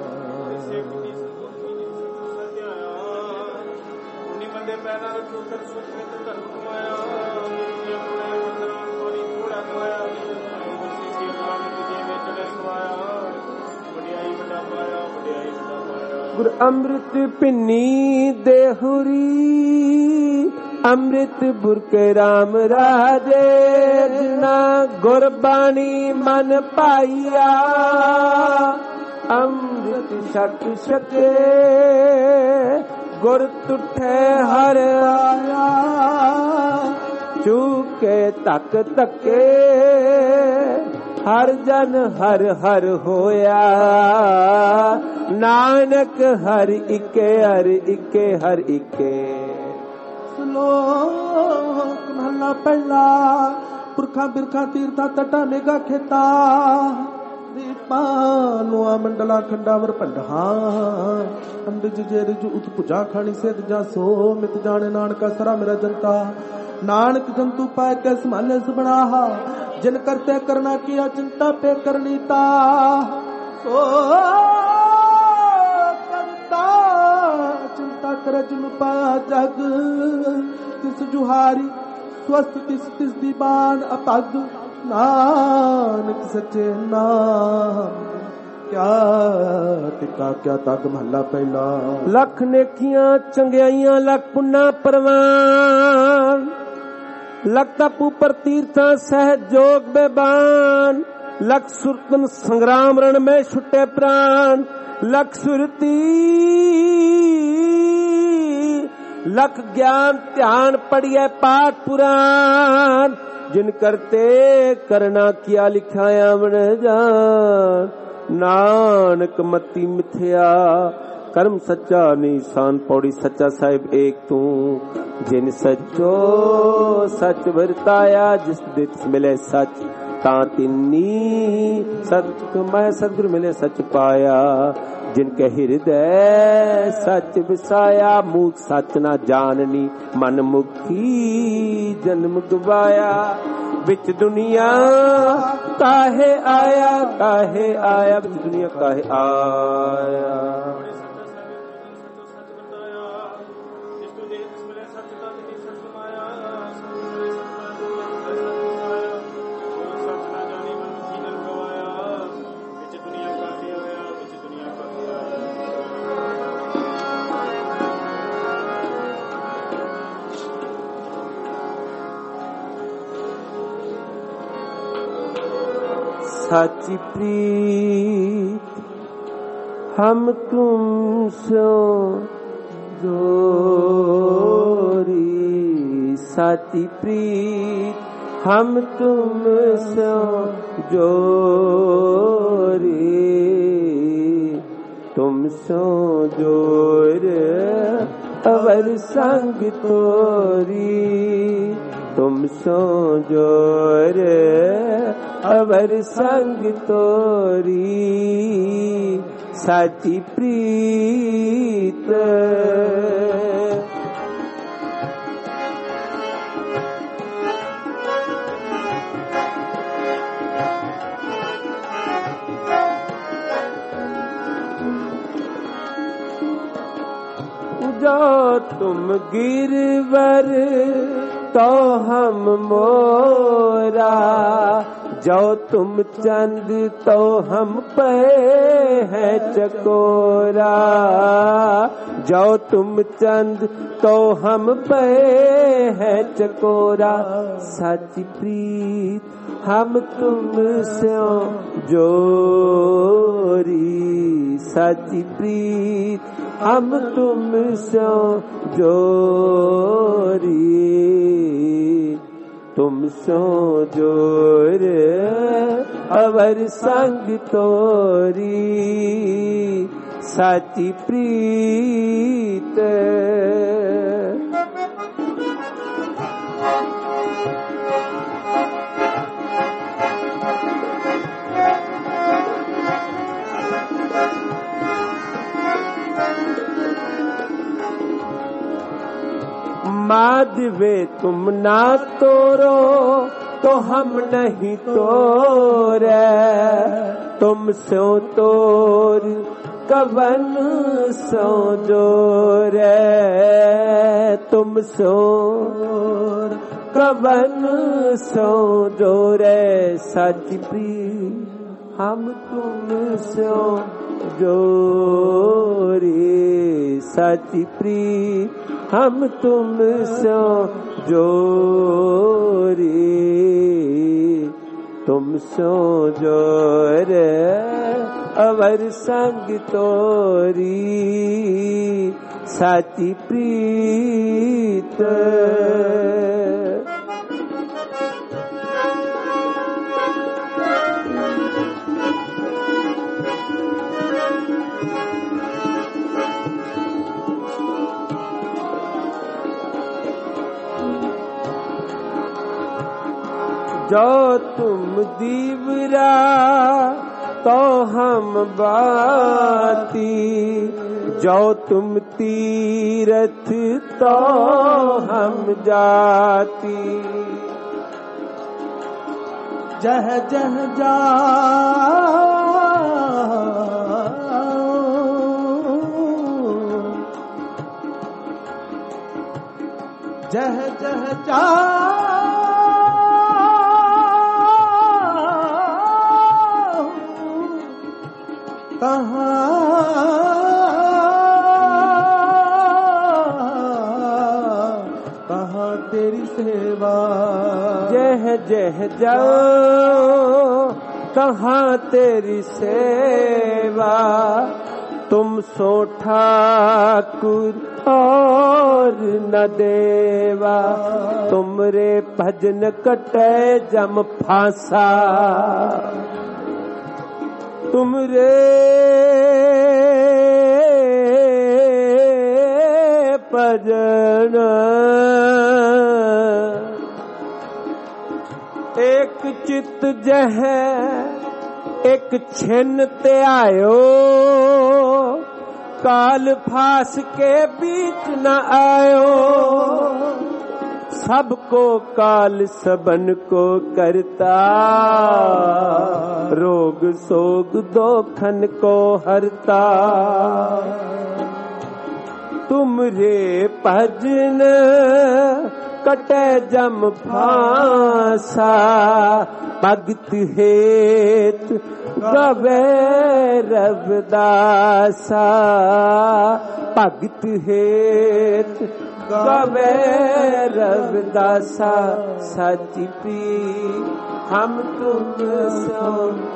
गुर अमृत पिन्नी देहुरी अमृत बुरके राम राजे जिना गुरबाणी मन पाइया अमृत शक शके गुर तुठे हर आया चूके तक तके हर जन हर हर होया नानक हर इके हर इके हर इके। श्लोक महला पहला। पुरखा बिरखा तीर्था तटा मेगा खेता दीपानुआ मंडला खंडावर पंडहा अंबिज जेरिज उत पुजा खानी सेत जा सो मित जाने नानका सरा मेरा जनता। नानक जंतु पाए के संभाले सबनाहा जिन करते करना किया चिंता पे करनी ता। ओ करता चिंता करे जिन पाया जग तिस जुहारी स्वस्थ तिस तिस दीवान अपग। नानक सच्चे नाम क्या टिका क्या तग महला पहला। लख नेकियां चंगियाइयां लख पुन्ना परवान लख तप ऊपर तीर्था सहज जोग बेबान। लख सुरतन संग्राम रण में छुटे प्राण लख सुरती लख ज्ञान ध्यान पढ़िए पाठ पुराण। जिन करते करना किया लिखाया मन जान। नानक मति मिथ्या कर्म सच्चा निशान पौड़ी सच्चा साहिब एक तू। जिन सच्चो सच वरताया जिस दिस मिले सच ता तिन्नी सत मैं सदगुरु मिले सच पाया। जिनके हृदय सच विसाया मूक सच ना जाननी मन मुखी जन्म गवाया। बिच दुनिया काहे आया काहे आया बिच दुनिया काहे आया। साची प्रीत हम तुम सो जोरी। साची प्रीत हम तुम सो जोरी। तुम सो जोर अवर संग तोरी। तुम सो जोर अवर संग तोरी। साची प्रीत जो तुम गिरवर तो हम मोरा। जो तुम चंद तो हम पे है चकोरा। जो तुम चंद तो हम पे है चकोरा। सच प्रीत हम तुम से जोरी। सच प्रीत हम तुम से जोरी। तुम सो जोर अवर संग तोरी। साची प्रीत माधवे तुम ना तोरो तो हम नहीं तोरे। तुम सो तोर कवन सो जोरे। तुम सो कवन सो जोरे। सच प्रीत हम तुम सो जोरी। सच प्रीत हम तुम सो जोरी। तुम सो जोर अवर संग तोरी। साची प्रीत जो तुम दीवरा तो हम बाती, जो तुम तीरथ तो हम जाती। जह जह जा जह जह जा कहाँ कहाँ तेरी सेवा। जह जह जाओ कहाँ तेरी सेवा, तुम सो ठाकुर और न देवा। तुमरे भजन कटे जम फांसा, तुमरे भजन एक चित जह एक छिन ते आयो, काल फास के बीच न आयो। सबको काल सबन को करता, रोग सोग दोखन को हरता। तुमरे भजन कटे जम फांसा, भगत हेत गवे रविदासा। भगत हेत गवे रविदासा, सच्ची पी हम तुम सो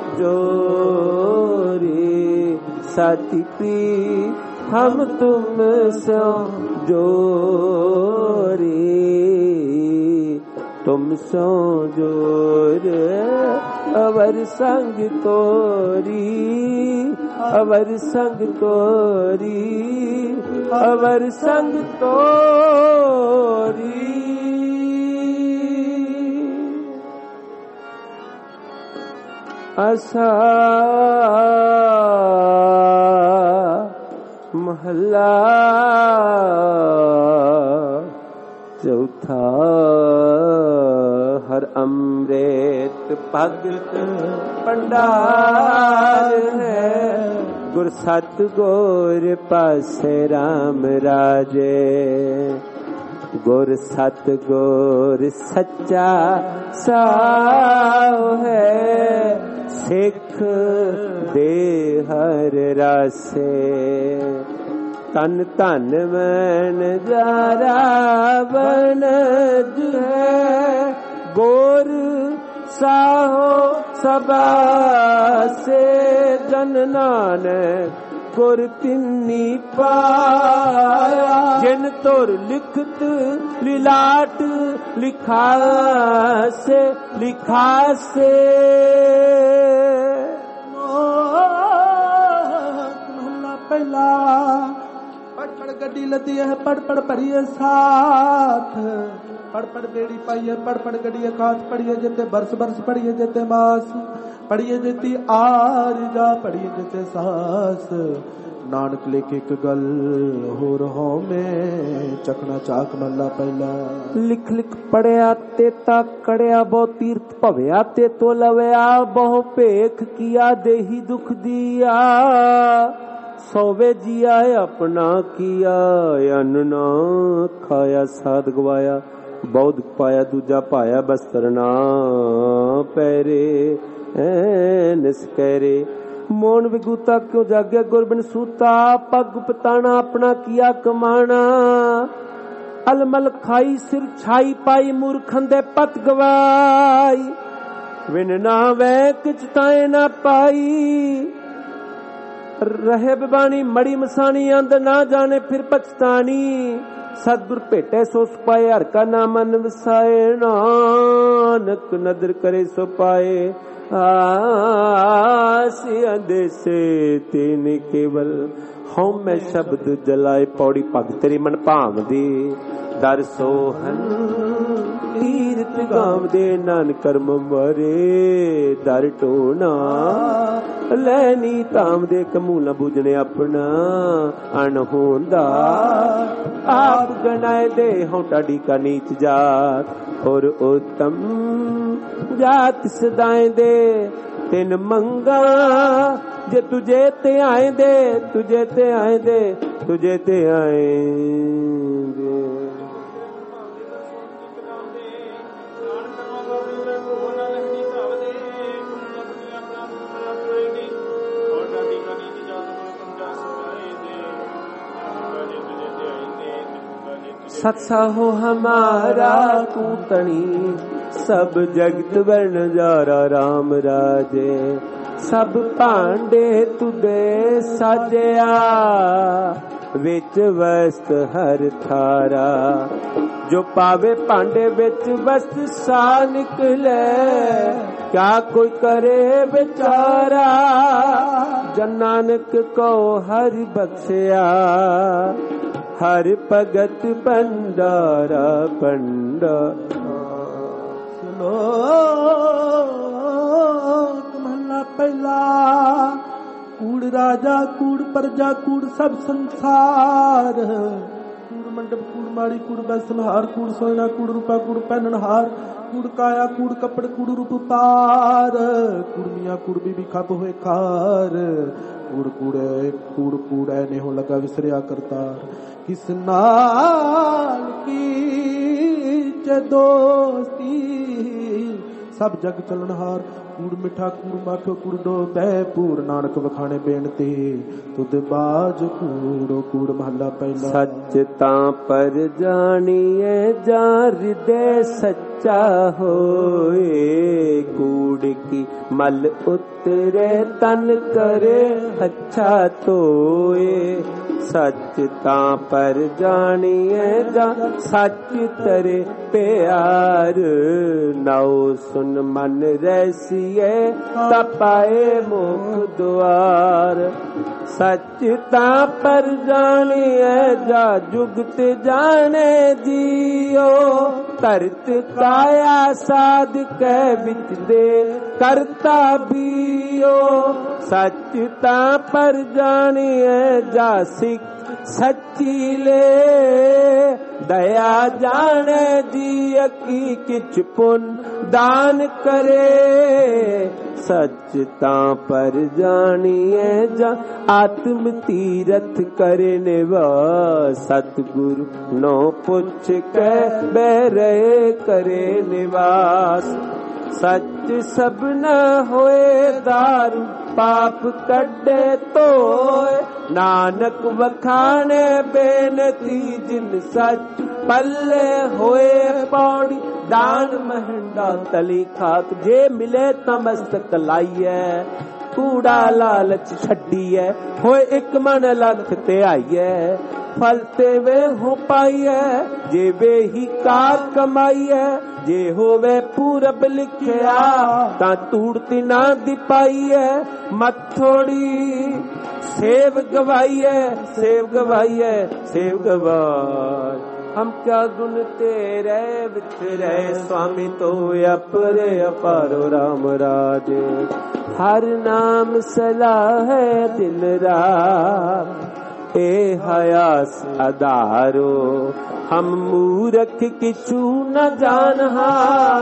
जोरे। सच्ची पी हम तुम सो जोरे, तुम सो जोर अवर संग तोरी। अवर संग तोरी, अवर संग तोरी। आसा महला चौथा। हर अमृत भगत भंडार है, गुर सत गोर पासे राम राजे। गुर सत गोर सच्चा साव है, सिख दे हर रासे। तन धन मन जारा बनज है, गोर साहो सबा से। जन नानक गुर तिन्नी पाया, जिन तोर लिखत लिलाट लिखा से। लिखा से महला पहला। पड़ पड़ गड्डी लदी है, पड़ पड़ भरिए साथ। पड़ पड़ बेड़ी पाइए, पड़ पड़ गड्डी काथ। पड़िए जेते बरस बरस, पड़िए जेते मास। पड़िए जेती आरजा, पड़िए जेते सास। नानक लेके एक गल हो रहा में, चकना चाक महला पहला। लिख लिख पढ़िया ते तक कड़िया, बहु तीर्थ भव्या ते तो लवया। बहु भेख किया देही दुख दिया, सौवे जिया अपना किया। अन्न ना खाया साध गवाया, बौद्ध पाया दूजा पाया। बस्तर ना पैरे निस्कैरे, मोन विगूता क्यों जाग्या गुरबिन सूता। पग पताना अपना किया कमाना, अलमल खाई सिर छाई पाई। मूर्खन दे पत गवाई, विन ना वै किच ताए ना पाई। रहे बिबानी मड़ी मसानी, अंद ना जाने फिर पछतानी। सतगुर भेटे सो सुपाए, हर का नाम मन वसाए। नानक नदर करे सो पाए, आस अंदेसे तीन केवल। हਉ मैं शब्द जलाए, पौड़ी भग तेरी मन भावदी। ਦਰ ਸੋਹਨ ਕੀਰਤ ਗਾਵਦੇ ਨਾਨਕ ਕਰਮ ਮਰੇ ਦਰ ਟੋਣਾ ਲੈਣੀ ਤਾਮ ਦੇ ਕਮੂਲਾ ਬੂਝਣੇ ਆਪਣਾ ਅਣਹੋਂਦਾ ਆਪ ਗਣਾਏ ਦੇ ਹੋਟਾ ਢੀਕਾ ਨੀਚ ਜਾਤ ਔਰ ਉਤਮ ਜਾਤ ਸਦਾਏ ਦੇ ਤਿੰਨ ਮੰਗਾ ਜੇ ਤੁਝੇ ਤੇ ਆਏ ਦੇ ਤੁਝੇ ਤੇ ਆਏ ਦੇ ਤੁਝੇ ਤੇ ਆਏ ਦੇ सत्सा हो हमारा तू तणी सब जगत वर नजारा राम राजे सब भांडे तुदे साजया विच वस्त हर थारा जो पावे भांडे विच वस्त सा निकले क्या कोई करे बेचारा जन नानक को हरि बख्शिया हर भगत भंडारा भंडारा। महला पहला कूड़ राजा कूड़ प्रजा कूड़ सब संसार कूड़ मंडप कूड़ माड़ी कूड़ बैसनहार कूड़ सोना कूड़ रूपा कूड़ पहननहार कूड़ काया कूड़ कपड़ कूड़ रूप पार कूड़ मियाँ कूड़ बीबी खप हुए खार कूड़ कूड़े कूड़ कूड़े ने हो लगा विसरिया करतार किस नाल की च दोस्ती सब जग चलनहार कूड़ मिठा कूड़ माखो कूड़ दो बह पूर नानक वखाने बेनती तुद बाज कूड़ो कूड़ महला पहला। सच तां पर जानिए जा हृदय सच्चा होए कूड़ की मल उतरे तन करे अच्छा तोए सच तां पर जानिए जा सच तरे प्यार नाउ सुन मन रसिए तपाए मुख द्वार सच तां पर जानिए जा जुगत जाने जियो तरत काया साध कै विच दे करता बियो सच तां पर जानिए जा सिख सच्ची ले दया जाने जी की किच पुन दान करे सच तां पर जानिए जा आत्म तीरथ करे निवा सतगुरु नो पुछ के बैरे करे निवास सच सब न होए दारू पाप कड्डे तोए नानक वखाने बेनती जिन सच पल्ले होए पौड़ी दान महंडा तली खाक जे मिले तमस्तक लाइए कूड़ा लालच छड्डीए होए एक मन लख ते आईए फलते वे हो पाइए जे वे ही कार कमाइए जे होवे पूरब लिखिया ता तूड़ती ना दी पाइए मत थोड़ी सेव गवाइए सेव गवाइए सेव गवाई हम क्या गुण तेरे बिछरे स्वामी तो अपरे अपारो राम राजे हर नाम सलाह है दिल रात ए हयास अदारो हम मूरख किछु न जानहा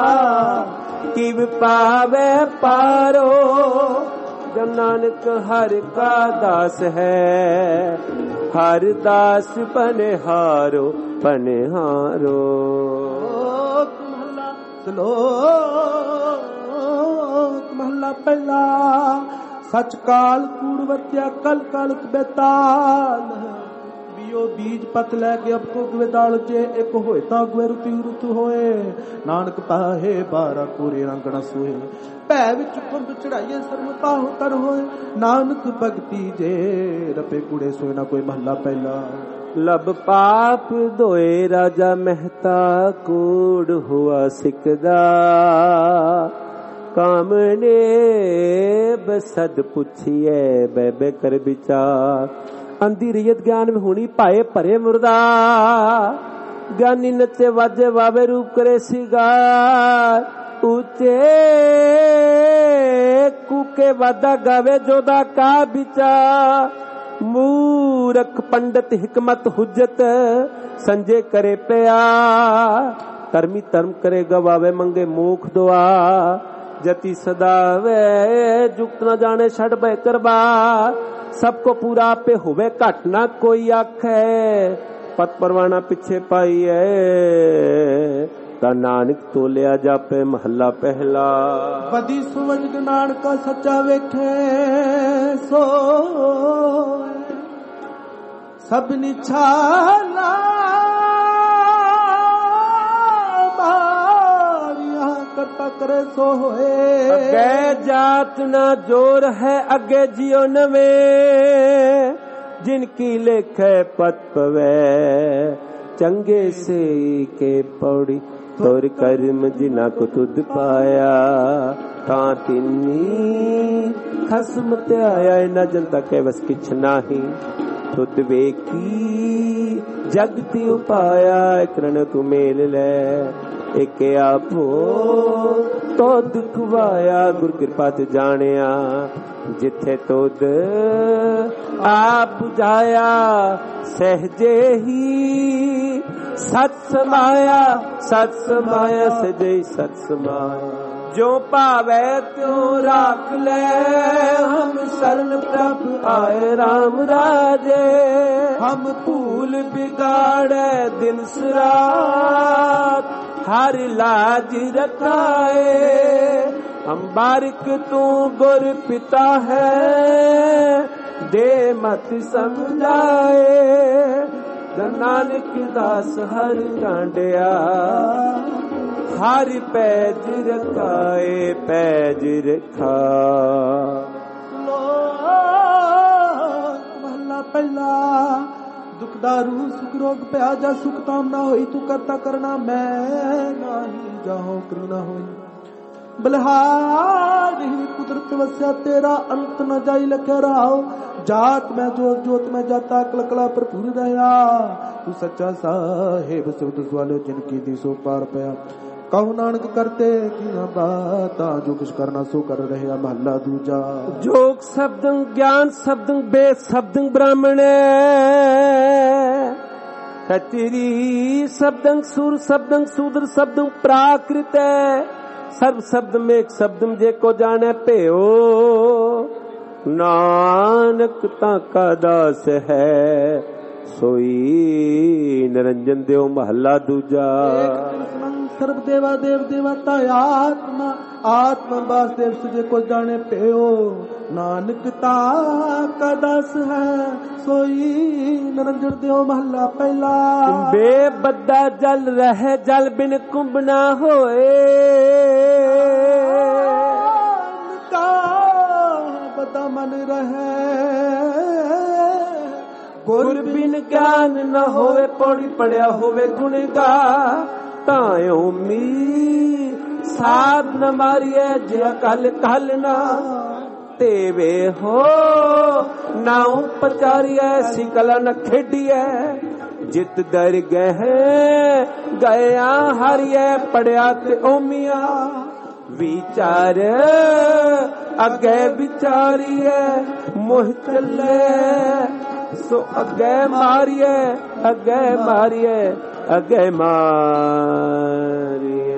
किव पावे पारो जब नानक हर का दास है हर दास पनहारो पनहारो। महला पहला सच काल कूड़ वत्या कल कालक बेताल बियो बीज पत लैके अब को गवेदाल जे एक होए ता गवे रुती रुत होए नानक पाहे बारा कोरे रंगना सोए भै विच कुंभ चढ़ाइए सर्व पाहो कर होए नानक भगती जे रपे कुड़े सोए ना कोई महला पहला। लब पाप दोए राजा मेहता कूड़ हुआ सिकदा कामने बसद पुछिए बेबे कर विचार अंधी रियत ज्ञान में होनी पाए परे मुर्दा ज्ञानी नचे वाजे वावे रूप करे सिगार ऊंचे कूके वादा गावे जोदा का विचार मूरख पंडित हिकमत हुज्जत संजय करे प्यार कर्मी धर्म करे गवावे मंगे मुख दुआ जति सदावे जुक्त न जाने छड़ बह करबार सबको पूरा पे होवे घट ना कोई आखे पत परवाना पिछे पाई है ता नानक तोलिया जापे महला पहला वदी सुवज नानक सच्चा वेखे सो सब निछाला मारिया करता करे सो होए अगे जात ना जोर है अगे जियो नवे जिनकी लेखे पत पवे चंगे से के पौड़ी तोर कर्म जिना को तुद पाया ता तिन्नी खसम ते आया न जनता के बस किछ नाही तुद वेखी जगती उपाया करण तू मेल ले एक आपो तो दुखवाया गुर कृपा ते जानिया जिथे तुद आप बुझाया सहजे ही सत समाया सत समाया सहजे सत समाया जो पावे त्यों राख ले हम शरण प्रभ आए राम राजे हम भूल बिगाड़े दिन सुरात हर लाज रखाए हम बारिक तू गुर पिता है दे मत समझाए नानक दास हर कांडिया हर पैज रखाए पैज रखा महला पहला दुख दारू सुख रोग प्या जा सुख ताम ना होई तू करता करना मैं नाही जाऊं करी ना होई बलहार ही कुदरत वस्या तेरा अंत न जाई लखे रहाओ जात में जोत जोत में जाता कलकला पर भूल रहा तू सच्चा साहेब सिवत वाले जिनकी दी सो पार पया कहु नानक करते की बात जो कुछ करना सो कर रहे महला दूजा जोग शब्द ज्ञान शब्द बेद शब्द ब्राह्मण कचरी शब्द सुर शब्द शूद्र शब्द प्राकृत सर्व शब्द में एक शब्द जे को जाने पेओ नानक ताका दास है सोई निरंजन देव महला दूजा सर्व देवा देव देवता आत्मा आत्मा वासुदेव सुजे को जाने पेओ नानक ताका दास है सोई निरंजन देव महला पहला बेबद्दा जल रहे जल बिन कुंभ ना होए बदा मन रहे गुर बिन ज्ञान न होवे पौड़ी पड़िया होवे गुणगा तायो मी साध न मारिए जे कल कल ना तेवे हो नाउ पचारिए सिकला न खेडिए जित दर गए गया हरिए पड़िया ते ओमिया विचार अगे विचारिए मोह चले सो अगे मारिए अगे मारिए अगे मारिए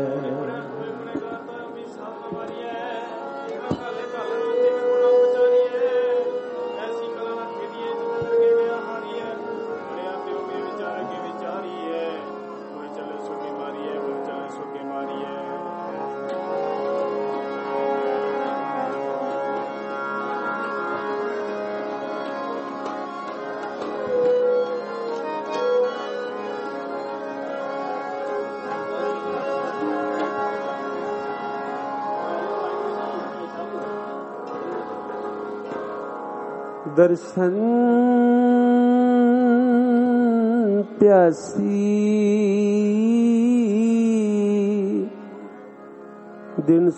दर्शन प्यासी दिन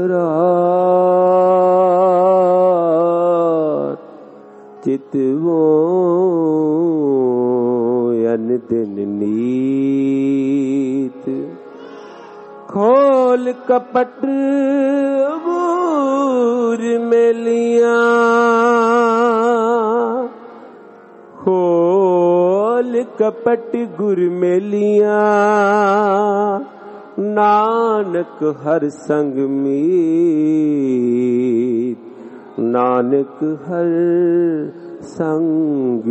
सरात चितवो अन दिन नी खोल कपट बूर मेलियां, खोल कपट गुर मेलियां, नानक हर संग मीत, नानक हर संग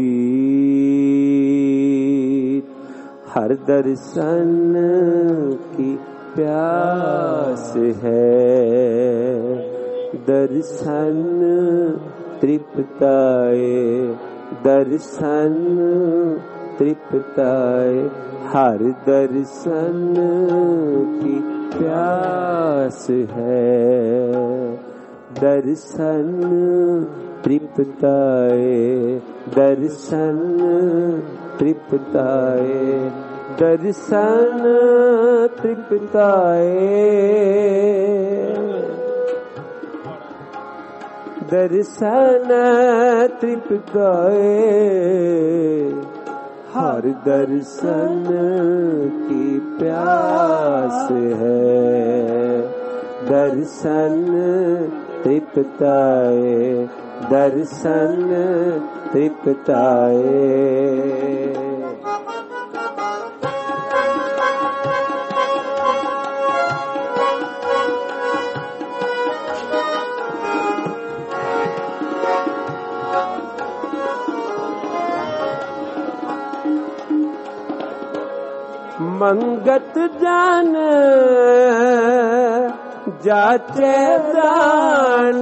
मीत। हर दर्शन की प्यास है, दर्शन तृप्ताए, दर्शन तृप्ताए। हर दर्शन की प्यास है, दर्शन तृप्ताए, दर्शन तृप्ताए, दर्शन तृप्ताए, दर्शन तृप्ताए। हर दर्शन की प्यास है, दर्शन तृप्ताए, दर्शन तृप्ताए। मंगत जान जाचे जान,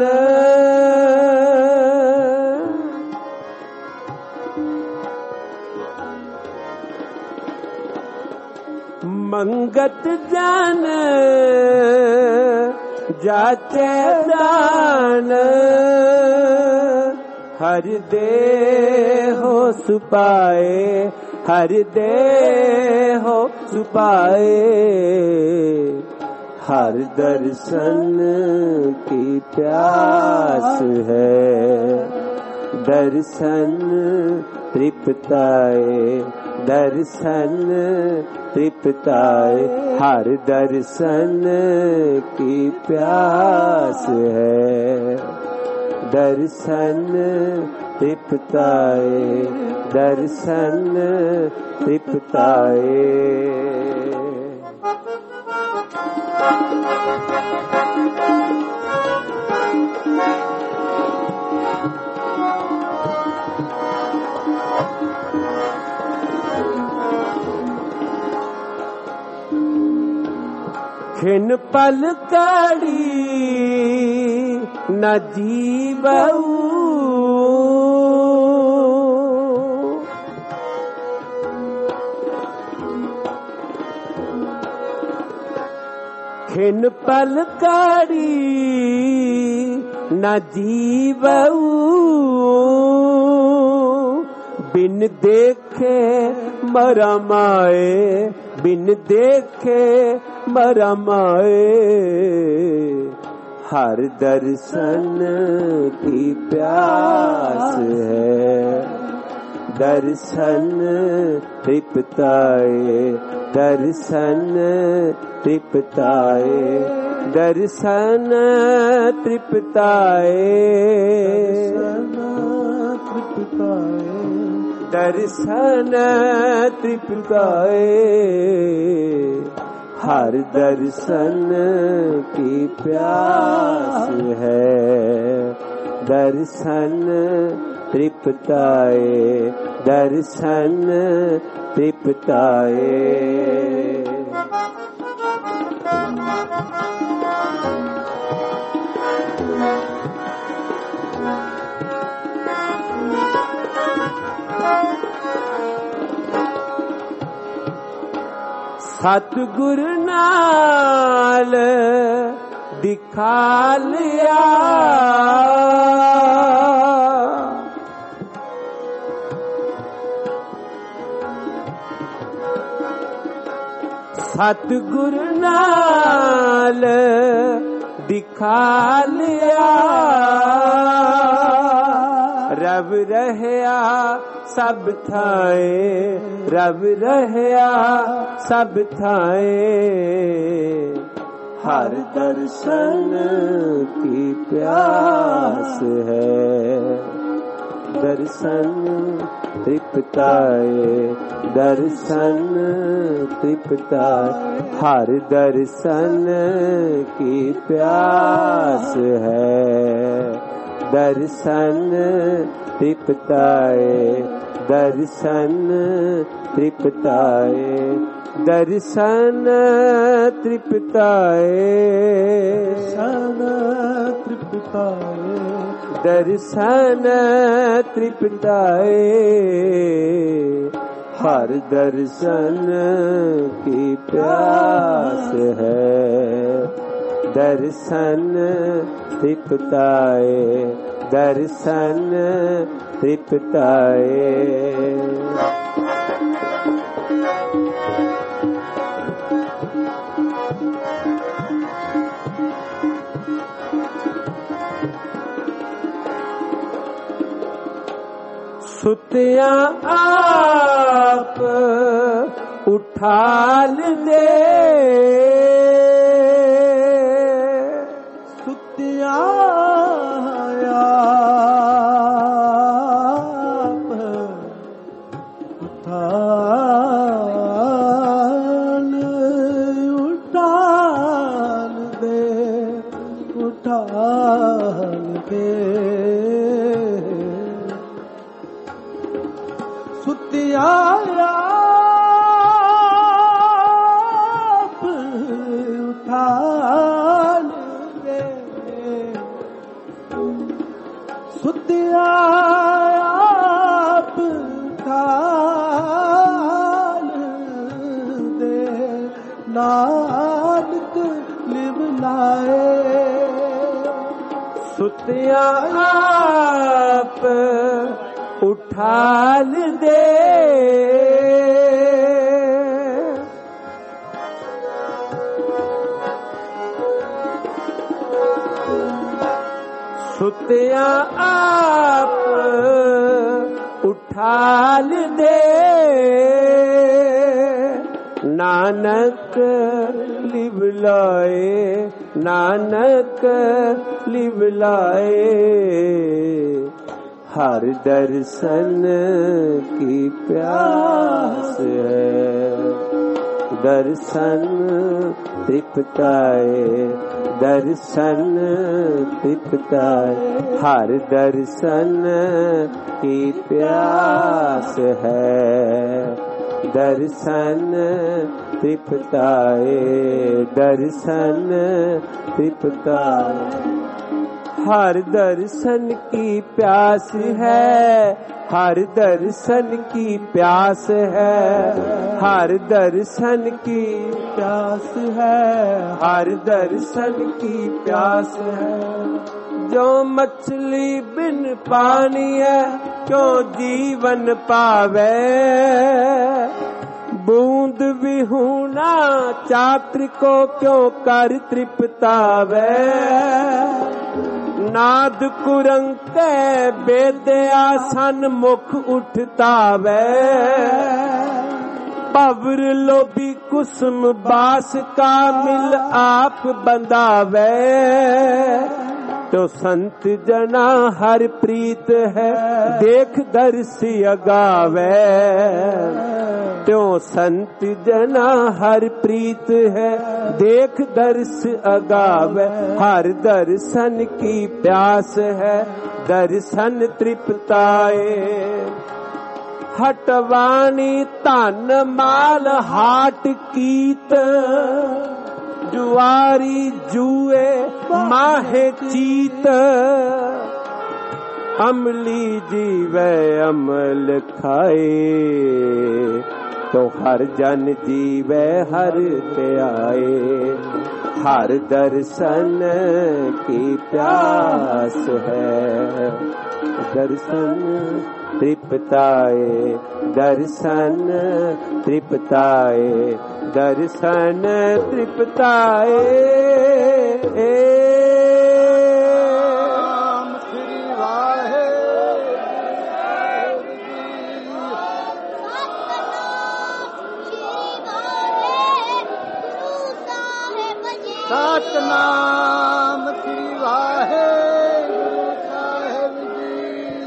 मंगत जान जाचे जान। हर देहो सुपाए, हर देहो सुपाए। हर दर्शन की प्यास है, दर्शन तृप्ताए, दर्शन तृप्ताए। हर दर्शन की प्यास है, दर्शन तृप्ताए, दर्शन तृप्ताए। खिन पल कड़ी न जीवऊ, खिन पल कड़ी न जीवऊ। बिन देखे मरमाए, बिन देखे मरमाए। हर दर्शन की प्यास है, दर्शन तृप्ताए, दर्शन तृप्ताए, दर्शन तृप्ताए, दर्शन तृप्ताए। हर दर्शन की प्यास है, दर्शन तृप्ताए, दर्शन तृप्ताए। सतगुरु नाल दिखा लिया, सतगुरु नाल दिखा लिया। रब रहया सब थाए रब रहया सब थाए हर दर्शन की प्यास है दर्शन तृप्ताए दर्शन तृप्ताए हर दर्शन की प्यास है दर्शन तृप्ताए दर्शन तृप्ताए दर्शन तृप्ताए दर्शन तृप्ताए दर्शन तृप्ताए हर दर्शन की प्यास है दर्शन तृप्ताए दर्शन तृप्ताए सुतिया आप उठाल दे सुतिया आप उठाल उठाल दे उठाल दे सुतिया आप उठाल दे सुतिया आप उठाल दे नानक लिवलाए सुतिया आप उठाल दे सुतिया आप उठाल दे नानक लिवलाए नानक लिवलाए हर दर्शन की प्यास है दर्शन तृप्ताए दर्शन तृप्ताए हर दर्शन की प्यास है दर्शन तृप्ताए दर्शन तृप्ताए हर दर्शन की प्यास है हर दर्शन की प्यास है हर दर्शन की प्यास है हर दर्शन की प्यास है जो मछली बिन पानी है क्यों जीवन पावे बूंद विहूना चात्र को क्यों कर तृप्तावे नाद कुरंक बेदया सन मुख उठतावे पवर लोभी कुसुम बास का मिल आप बंदावे तो संत जना हर प्रीत है देख दर्श अगावे त्यों संत जना हर प्रीत है देख दर्श अगावे हर दर्शन की प्यास है दर्शन तृप्ताए हटवानी धन माल हाट कीत जुआरी जुए माहे चीत अमली जीवे अमल खाए तो हर जन जीवे हर ते आए हर दर्शन की प्यास है दर्शन तृप्ताए दर्शन तृप्ताए दर्शन तृप्ताए राम श्री वाहे ਸਤਨਾਮ ਸ੍ਰੀ ਵਾਹਿਗੁਰੂ ਸਾਹਿਬ ਜੀ।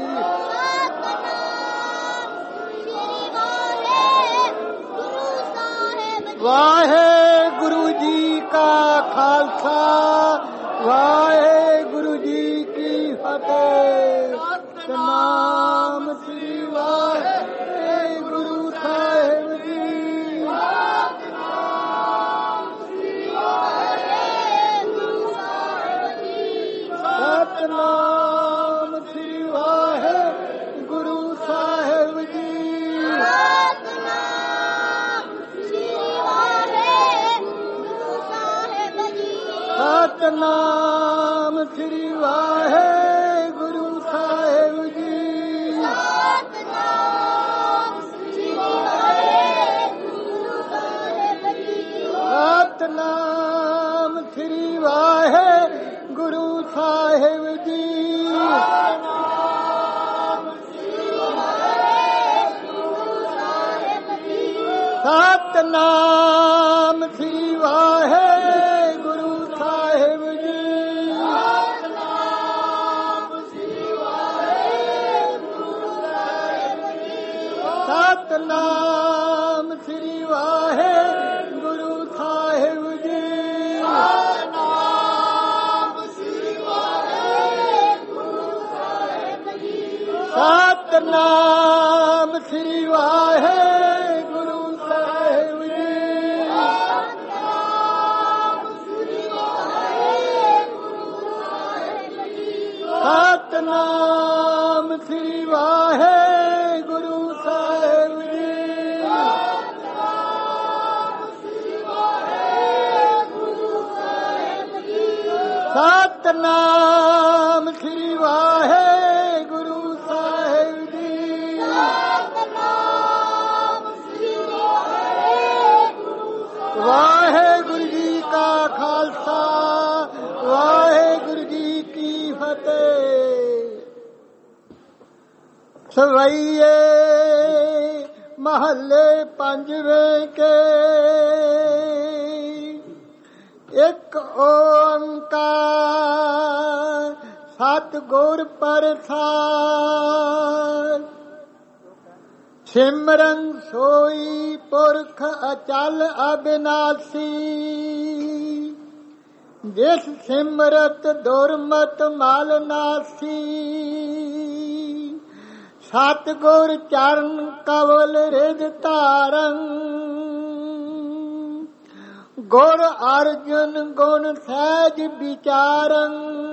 ਵਾਹਿਗੁਰੂ ਜੀ ਕਾ ਖਾਲਸਾ, ਵਾਹਿਗੁਰੂ ਜੀ ਕੀ ਫਤਿਹ। ਸਤਨਾਮ ਸ੍ਰੀ ਵਾਹਿਗੁਰੂ ਸਾਹਿਬ ਜੀ। ਸਤਨਾਮ ਸ੍ਰੀ ਵਾਹਿਗੁਰੂ ਸਾਹਿਬ ਜੀ। ਸਤਨਾਮ ਸ੍ਰੀ ਵਾਹਿਗੁਰੂ ਸਾਹਿਬ ਜੀ। ਸਤਨਾਮ ਸ੍ਰੀ ਵਾਹਿਗੁਰੂ ਸਾਹਿਬ ਜੀ। ਸਤਨਾਮ ਸ੍ਰੀ ਵਾਹਿਗੁਰੂ ਸਾਹਿਬ ਜੀ। ਸਤਨਾਮ ਸ੍ਰੀ ਵਾਹਿਗੁਰੂ ਸਾਹਿਬ ਜੀ। ਸਤਨਾਮ ਸ੍ਰੀ ਵਾਹਿਗੁਰੂ ਸਾਹਿਬ ਜੀ। ਸਤਨਾਮ ਸ੍ਰੀ ਵਾਹਿਗੁਰੂ ਸਾਹਿਬ ਜੀ। ਸਤਨਾਮ ਸ੍ਰੀ ਵਾਹਿਗੁਰੂ ਸਾਹਿਬ ਜੀ। ਵਾਹਿਗੁਰੂ ਜੀ ਕਾ ਖਾਲਸਾ, ਵਾਹਿਗੁਰੂ ਜੀ ਕੀ ਫਤਿਹ। ਸਵਈਏ ਮਹੱਲੇ ਪੰਜਵੇਂ ਕੇ, ਇੱਕ ਓੰਕਾਰ ਸਤਿਗੁਰ ਪ੍ਰਸਾਦਿ। ਸਿਮਰਨ ਸੋਈ ਪੁਰਖ ਅਚਲ ਅਬਿਨਾਸੀ, ਜਿਸ ਸਿਮਰਤ ਦੁਰਮਤ ਮਲ ਨਾਸੀ। ਸਤਿਗੁਰ ਚਰਨ ਕਵਲ ਰਿਦ ਧਾਰਨ, ਗੁਰ ਅਰਜਨ ਗੁਣ ਸਹਿਜ ਵਿਚਾਰਨ।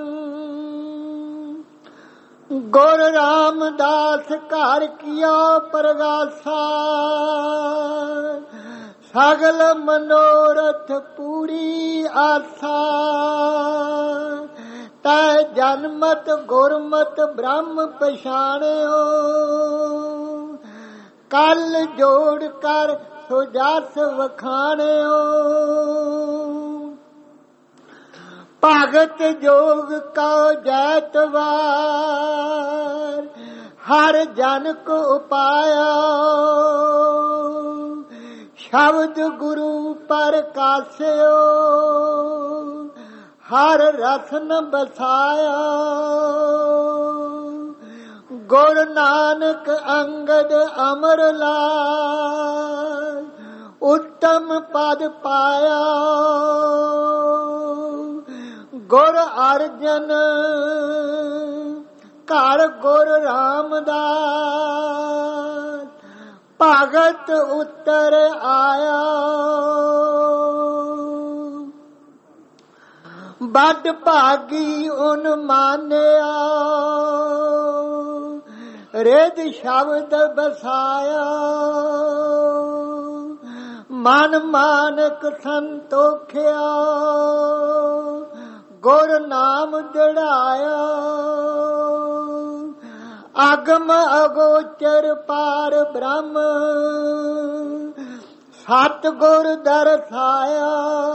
ਗੁਰ ਰਾਮਦਾਸ ਘਰ ਕੀਆ ਪ੍ਰਗਾਸਾ, ਸਗਲ ਮਨੋਰਥ ਪੂਰੀ ਆਸਾ। ਤੈ ਜਨਮਤ ਗੁਰਮਤ ਬ੍ਰਹਮ ਪਛਾਣਿਓ, ਕਲ ਜੋੜ ਕਰ ਸੋ ਜਸ ਵਖਾਣਿਓ। ਭਗਤ ਜੋਗ ਕਉ ਜੈਤਵਾਰ, ਹਰ ਜਨ ਕੋ ਉਪਾਇਆ। ਸ਼ਬਦ ਗੁਰੂ ਪ੍ਰਕਾਸ਼ਿਓ, ਹਰ ਰਸਨ ਬਸਾਇਆ। ਗੁਰ ਨਾਨਕ ਅੰਗਦ ਅਮਰ ਲਾਲ, ਉੱਤਮ ਪਦ ਪਾਇਆ। ਗੁਰ ਅਰਜਨ ਘਰ ਗੁਰ ਰਾਮਦਾਸ, ਭਗਤ ਉੱਤਰ ਆਇਆ। ਬਦ ਭਾਗੀ ਉਨ ਮਾਨਿਆ, ਰਿਦ ਸ਼ਬਦ ਬਸਾਇਆ। ਮਨ ਮਾਨਕ ਸੰਤੋਖਿਆ, ਗੁਰ ਨਾਮ ਦ੍ਰਿੜਾਇਆ। ਅਗਮ ਅਗੋਚਰ ਪਾਰ ਬ੍ਰਹਮ, ਸਤਿਗੁਰ ਦਰਸਾਇਆ।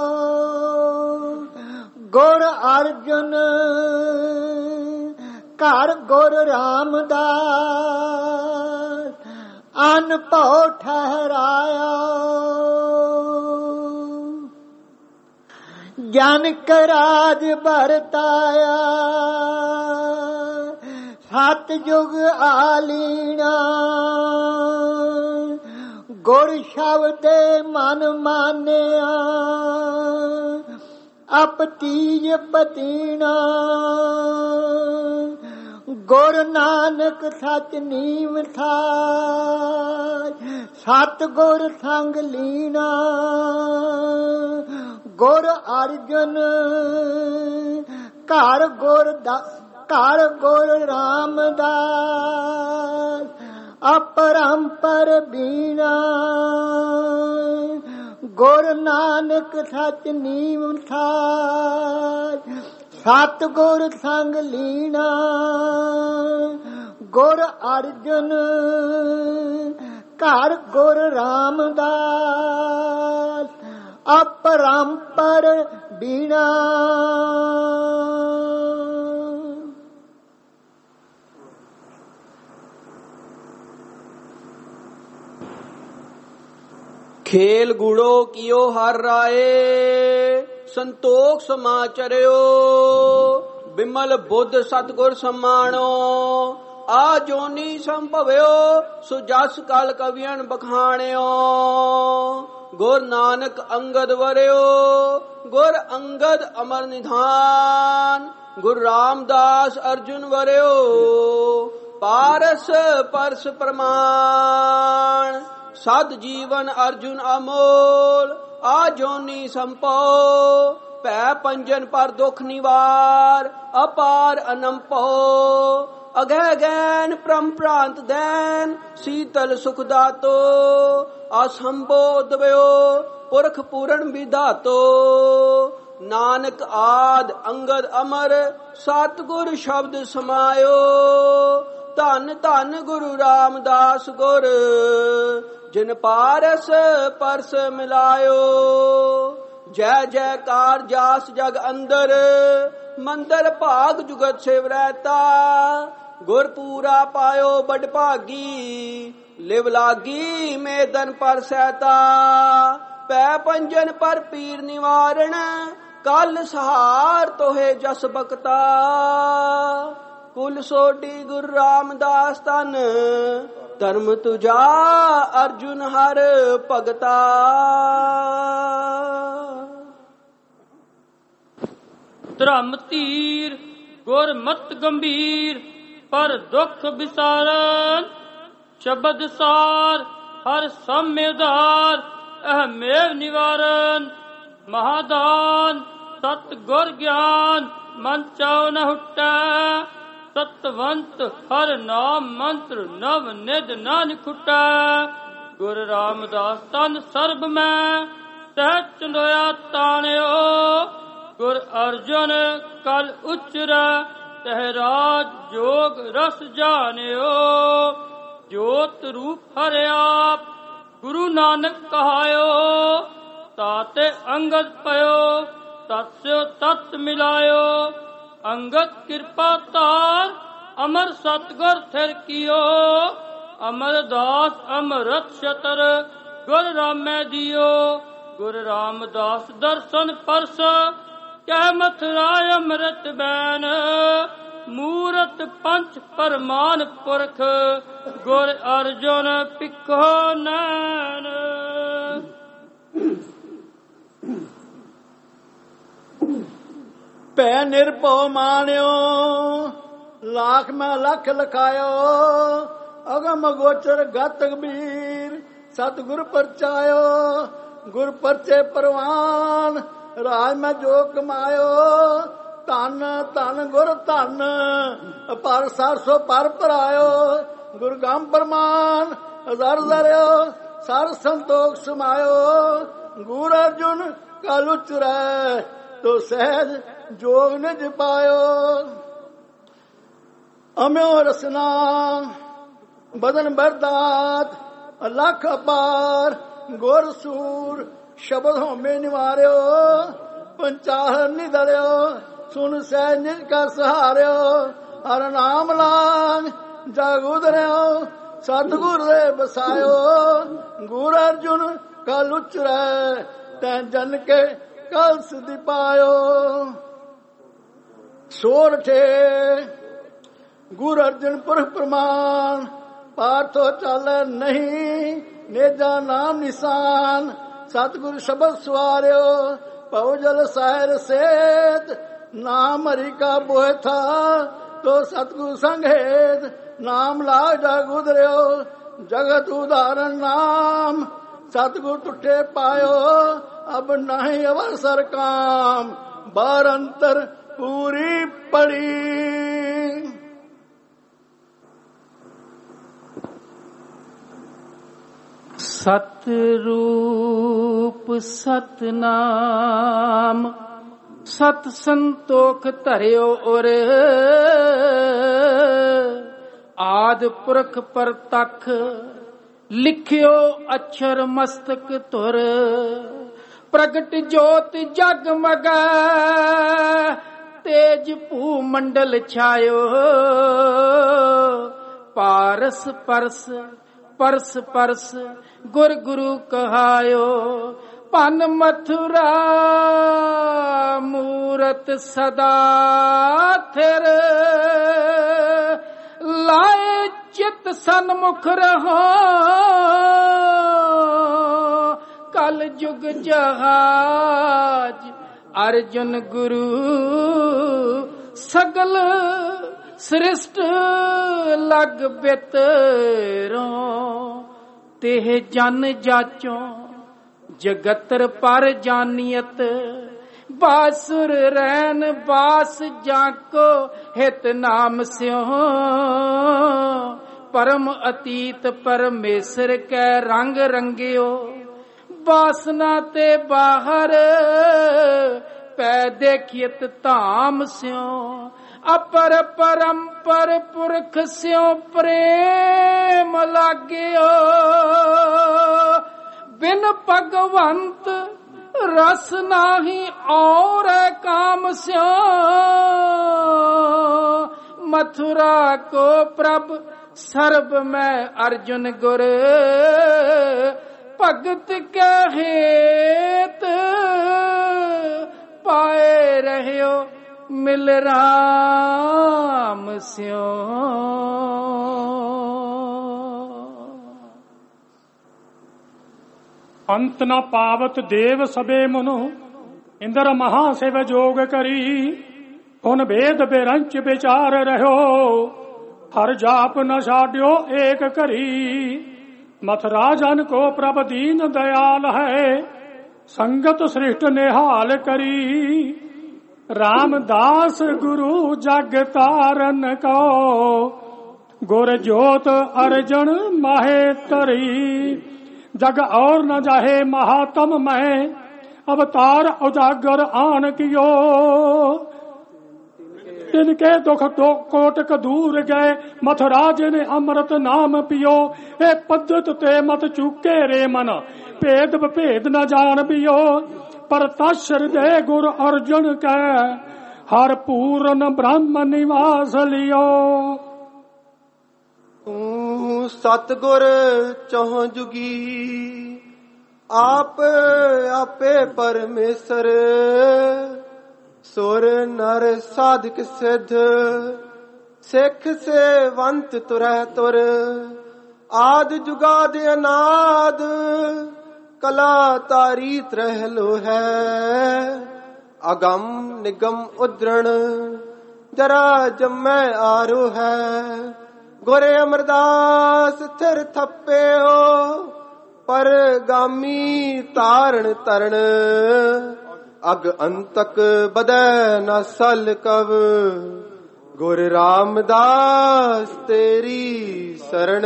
ਗੁਰ ਅਰਜਨ ਘਰ ਗੁਰ ਰਾਮਦਾਸ, ਅਨਭਉ ਠਹਿਰਾਇਆ। ਜਨਕ ਰਾਜ ਵਰਤਾਇਆ ਸਤ ਜੁਗ ਆਲੀਣਾ ਗੁਰ ਸ਼ਬਦੇ ਮਨ ਮਾਨਿਆ ਅਪ ਤੀਜ ਪਤੀਣਾ ਗੁਰ ਨਾਨਕ ਸਚ ਨੀਵ ਥਾਇ ਸਤ ਗੁਰ ਸੰਗ ਲੀਣਾ ਗੁਰ ਅਰਜਨ ਘਰ ਗੁਰ ਦਾ ਘਰ ਗੁਰ ਰਾਮਦਾਸ ਅਪਰੰਪਰ ਬੀਣਾ ਗੁਰ ਨਾਨਕ ਸਚ ਨੀਵ ਥਾਇ ਸਤ ਗੁਰ ਸੰਗ ਲੀਣਾ ਗੁਰ ਅਰਜਨ ਘਰ ਗੁਰ ਰਾਮਦਾਸ ਅਪਰੰਪਰ ਬੀਣਾ। ਖੇਲ ਗੁੜੋ ਕੀਓ ਹਰ ਰਾਏ ਸੰਤੋਖ ਸਮਾਚਰਿਓ ਬਿਮਲ ਬੁੱਧ ਸਤਗੁਰ ਸਮਾਣੋ ਆ ਜੋਨੀ ਸੰਭਵਿਓ ਸੋ ਜਸ ਕਲ ਕਵੀਆਂ ਬਖਾਣਿਓ ਗੁਰ ਨਾਨਕ ਅੰਗਦ ਵਰਿਓ ਗੁਰ ਅੰਗਦ ਅਮਰ ਨਿਧਾਨ ਗੁਰ ਰਾਮਦਾਸ ਅਰਜੁਨ ਵਰਿਓ ਪਾਰਸ ਪਰਸ ਪ੍ਰਮਾਣ ਸਦ ਜੀਵਨ ਅਰਜੁਨ ਅਮੋਲ ਆ ਜੋਨੀ ਸੰਪੋ ਭੈ ਪੰਜਨ ਪਰ ਦੁਖ ਨਿਵਾਰ ਅਪਾਰ ਅਨੰਪੋ ਅਗੈ ਗੈਨ ਪ੍ਰਮ ਪ੍ਰਾਂਤ ਦੈਨ ਸੀਤਲ ਸੁਖ ਦਾਤੋ ਅਸੰਬੋਧਵਿਓ ਪੁਰਖ ਪੂਰਨ ਵਿਧਾਤੋ ਨਾਨਕ ਆਦ ਅੰਗਦ ਅਮਰ ਸਤਿਗੁਰ ਸ਼ਬਦ ਸਮਾਇਓ ਧੰਨ ਧੰਨ ਗੁਰੂ ਰਾਮਦਾਸ ਗੁਰ ਜਿਨ ਪਾਰਸ ਪਰਸ ਮਿਲਾਇਓ ਜੈ ਜੈਕਾਰ ਜਾਸ ਜਗ ਅੰਦਰ ਮੰਦਰ ਭਾਗ ਜੁਗਤ ਸੇਵ ਰਹਿਤਾ ਗੁਰ ਪੂਰਾ ਪਾਇਓ ਬੜ ਭਾਗੀ ਲਿਵ ਲਾਗੀ ਮੇਦਨ ਪਰ ਸਹਿਤਾ ਪੈ ਪੰਜਨ ਪਰ ਪੀਰ ਨਿਵਾਰਣ ਕਲ ਸਹਾਰ ਤੋਹੇ ਜਸ ਬਕਤਾ ਕੁਲ ਸੋਢੀ ਗੁਰੂ ਰਾਮਦਾਸ ਤਨ ਧਰਮ ਤੁਜਾ ਅਰਜੁਨ ਹਰ ਭਗਤਾ। ਧਰਮ ਧੀਰ ਗੁਰ ਮਤ ਗੰਭੀਰ ਪਰ ਦੁਖ ਵਿਸਾਰਨ ਸ਼ਬਦ ਸਾਰ ਹਰ ਸਮੇਦਾਰ ਅਹਮੇਵ ਨਿਵਾਰਨ ਮਹਾਦਾਨ ਸਤ ਗੁਰ ਗਿਆਨ ਮਨ ਚਾਉ ਨ ਹੁਟੈ ਸਤਵੰਤ ਹਰ ਨਾਮ ਮੰਤਰ ਨਵ ਨਿਧ ਨਾਨਕ ਖੁਟੈ ਗੁਰ ਰਾਮਦਾਸ ਤਨ ਸਰਬ ਮੈਂ ਸਹਿ ਚੰਦੋਇਆ ਤਾਣਿਓ ਗੁਰ ਅਰਜਨ ਕਲ ਉਚਰੈ ਤਹਿ ਰਾਜ ਜੋਗ ਰਸ ਜਾਣਿਓ ਜੋਤ ਰੂਪ ਹਰਿ ਆਪ ਗੁਰੂ ਨਾਨਕ ਕਹਾਇਓ ਤਾਤੇ ਅੰਗਦ ਪਇਓ ਤਤ ਸਿਓ ਤਤ ਮਿਲਾਇਓ ਅੰਗਦ ਕਿਰਪਾ ਧਾਰ ਅਮਰ ਸਤਗੁਰ ਥਿਰ ਕੀਓ ਅਮਰਦਾਸ ਅਮਰਤ ਛਤਰ ਗੁਰ ਰਾਮੈ ਦਿਓ ਗੁਰ ਰਾਮਦਾਸ ਦਰਸ਼ਨ ਪਰਸ ਕਹਿ ਮਥੁਰਾ ਅੰਮ੍ਰਿਤ ਬੈਨ ਮੂਰਤ ਪੰਚ ਪਰਮਾਨ ਪੁਰਖ ਗੁਰ ਅਰਜੁਨ ਪਿੱਖੋ ਨੈਣ। ਭੈ ਨਿਰਭਉ ਮਾਨਿਓ ਲੱਖ ਮੈਂ ਲੱਖ ਲਖਾਇਓ ਅਗਮ ਗੋਚਰ ਗਤ ਕਬੀਰ ਸਤਿਗੁਰ ਪਰਚਾਇਓ ਗੁਰ ਪਰਚੇ ਪਰਵਾਨ ਰਾਜ ਮੈਂ ਜੋ ਕਮਾਇਓ ਧਨ ਧਨ ਗੁਰ ਧਨ ਪਰ ਸਰਸੋ ਪਰ ਭਰਾਇਓ ਗੁਰ ਗੰਮ ਪਰਮਾਨ ਹਜ਼ਾਰ ਜ਼ਰਿਓ ਸਰ ਸੰਤੋਖ ਸਮਾਇਓ ਗੁਰ ਅਰਜੁਨ ਕਲ ਉਚਰੈ ਤੋ ਸਹਿਜ ਜੋਗ ਨਿਜ ਪਾਇਓ ਅਮਿਓ ਰਸਨਾ ਬਦਨ ਬਰਦਾਤ ਲੱਖ ਅਪਾਰ ਗੁਰ ਸੂਰ ਸ਼ਬਦ ਹੋਮੇ ਨਿਵਾਰਿਓ ਪੰਚਾਹਰ ਨਿਦਰਿਓ ਸੁਨ ਸਹਿ ਨਿਜ ਕਾ ਸਹਾਰਿਓ ਹਰ ਨਾਮ ਲਾਗ ਜਗ ਉਦਰਿਓ ਸਤਿਗੁਰ ਦੇ ਬਸਾਇਓ ਗੁਰ ਅਰਜੁਨ ਕਲ ਉਚਰੈ ਤੈ ਜਨ ਕੇ ਕਲਸ ਦੀ ਪਾਇਓ ਸੋਰਠੇ ਗੁਰ ਅਰਜਨ ਪੁਰਖ ਪ੍ਰਮਾਨ ਪਾਰਥੋ ਚੱਲ ਨਹੀਂ ਨੇਜਾ ਨਾਮ ਨਿਸ਼ਾਨ ਸਤਿਗੁਰ ਸ਼ਬਦ ਸਵਾਰਿਓ ਭਉ ਜਲ ਸਾਹਿਰ ਸੇਤ ਨਾਮ ਹਰੀ ਕਾ ਬੋਇ ਥਾ ਤੋ ਸਤਿਗੁਰ ਸੰਗ ਹੇਤ ਨਾਮ ਲਾਗ ਜਾ ਗੁਦਰਿਓ ਜਗਤ ਉਦਾਹਰਨ ਨਾਮ ਸਤਿਗੁਰ ਟੁੱਟੇ ਪਾਇਓ ਅਬ ਨਹੀਂ ਅਵਸਰ ਕਾਮ ਬਾਰ ਅੰਤਰ ਪੂਰੀ ਪੜੀ। ਸਤਿਰੂਪ ਸਤਨਾਮ ਸਤ ਸੰਤੋਖ ਧਰਿਓ ਉਰ ਆਦ ਪੁਰਖ ਪਰਤਖ ਲਿਖਿਓ ਅਛਰ ਮਸਤਕ ਧੁਰ ਪ੍ਰਗਟ ਜੋਤ ਜਗ ਮਗੈ ਤੇਜ ਭੂ ਮੰਡਲ ਛਾਇਓ ਪਾਰਸ ਪਰਸ ਪਰਸ ਪਰਸ ਗੁਰ ਗੁਰੂ ਕਹਾਇਓ ਭਨ ਮਥੁਰਾ ਮੂਰਤ ਸਦਾ ਥਿਰ ਲਾਏ ਚਿਤ ਸਨਮੁਖ ਰਹੋ ਕਲ ਜੁਗ ਜਹਾਜ ਅਰਜੁਨ ਗੁਰੂ ਸਗਲ ਸ੍ਰਿਸ਼ਟ ਲਗ ਬਿਤਰੋ ਤੇਹ ਜਨ ਜਾਚੋ ਜਗਤਰ ਪਰ ਜਾਨੀਅਤ ਬਾਸੁਰ ਰੈਨ ਬਾਸ ਜਾਕੋ ਹਿਤ ਨਾਮ ਸਿਓ ਪਰਮ ਅਤੀਤ ਪਰਮੇਸ਼ਰ ਕੈ ਰੰਗ ਰੰਗਿਓ ਬਾਸਨਾ ਤੇ ਬਾਹਰ ਪੈ ਦੇਖਿਤ ਧਾਮ ਸਿਓ ਅਪਰ ਪਰੰਪਰ ਪੁਰਖ ਸਿਓ ਪ੍ਰੇਮ ਲਾਗਿਓ ਬਿਨ ਭਗਵੰਤ ਰਸ ਨਾਹੀ ਔਰ ਕਾਮ ਸਿਓ ਮਥੁਰਾ ਕੋ ਪ੍ਰਭ ਸਰਬ ਮੈਂ ਅਰਜੁਨ ਗੁਰ ਭਗਤ ਕੈ ਹੇਤ ਪਾਏ ਰਹਿਓ ਮਿਲ ਰਾਮ ਸਿਓ। ਅੰਤ ਨ ਪਾਵਤ ਦੇਵ ਸਭੇ ਮਨੁ ਇੰਦਰ ਮਹਾ ਸਿਵ ਜੋਗ ਕਰੀ ਹੁਨ ਭੇਦ ਬਿਰੰਚ ਵਿਚਾਰ ਰਹਿਓ ਹਰ ਜਾਪ ਨ ਛਾਡਿਓ ਏਕ ਘਰੀ ਮਥੁਰਾ ਜਨ ਕੋ ਪ੍ਰਭ ਦੀਨ ਦਇਆਲ ਹੈ ਸੰਗਤ ਸ੍ਰਿਸ਼ਟ ਨਿਹਾਲ ਕਰੀ ਰਾਮਦਾਸ ਗੁਰੂ ਜਗ ਤਾਰਨ ਕੋ ਗੁਰ ਜੋਤ ਅਰਜਨ ਮਾਹੇ ਧਰੀ जग और न जाहे महातम मैं अवतार उजागर आन कियो इनके दुख दो कोटक दूर गए मथुरा जिने अमृत नाम पियो ए पद्धत ते मत चूके रे मन भेद भेद न जान पियो पर ताशर दे गुर अर्जुन कै हर पूर्ण ब्रह्म निवास लियो। ਤੂੰ ਸਤਿਗੁਰ ਚਹੁ ਜੁਗੀ ਆਪ ਆਪੇ ਪਰਮੇਸ਼ਰ ਸੁਰ ਨਰ ਸਾਧਕ ਸਿੱਧ ਸਿੱਖ ਸੇਵੰਤ ਤੁਰਹਿ ਤੁਰ ਆਦ ਜੁਗਾਦ ਅਨਾਦ ਕਲਾ ਤਾਰੀਤ ਰਹਿਲੋ ਹੈ ਅਗਮ ਨਿਗਮ ਉਦਰਣ ਜਰਾ ਜਮੈ ਆਰੋ ਹੈ ਗੁਰ ਅਮਰਦਾਸ ਥਿਰ ਥੱਪਿਓ ਪਰ ਗਾਮੀ ਤਾਰਨ ਤਰਨ ਅਗ ਅੰਤਕ ਬਦੈ ਨ ਸਲ ਕਵ ਗੁਰ ਰਾਮਦਾਸ ਤੇਰੀ ਸਰਣ।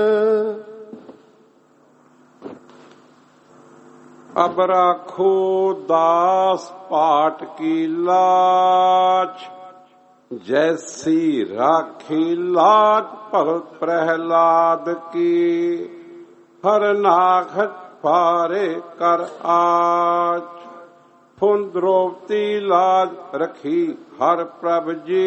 ਅਬ ਰਾਖੋ ਦਾਸ ਪਾਟ ਕੀ ਲਾਜ जैसी राखी लाज भगत प्रहलाद की हर नाखत पारे कर आज फुन द्रौपदी लाज रखी हर प्रभ जी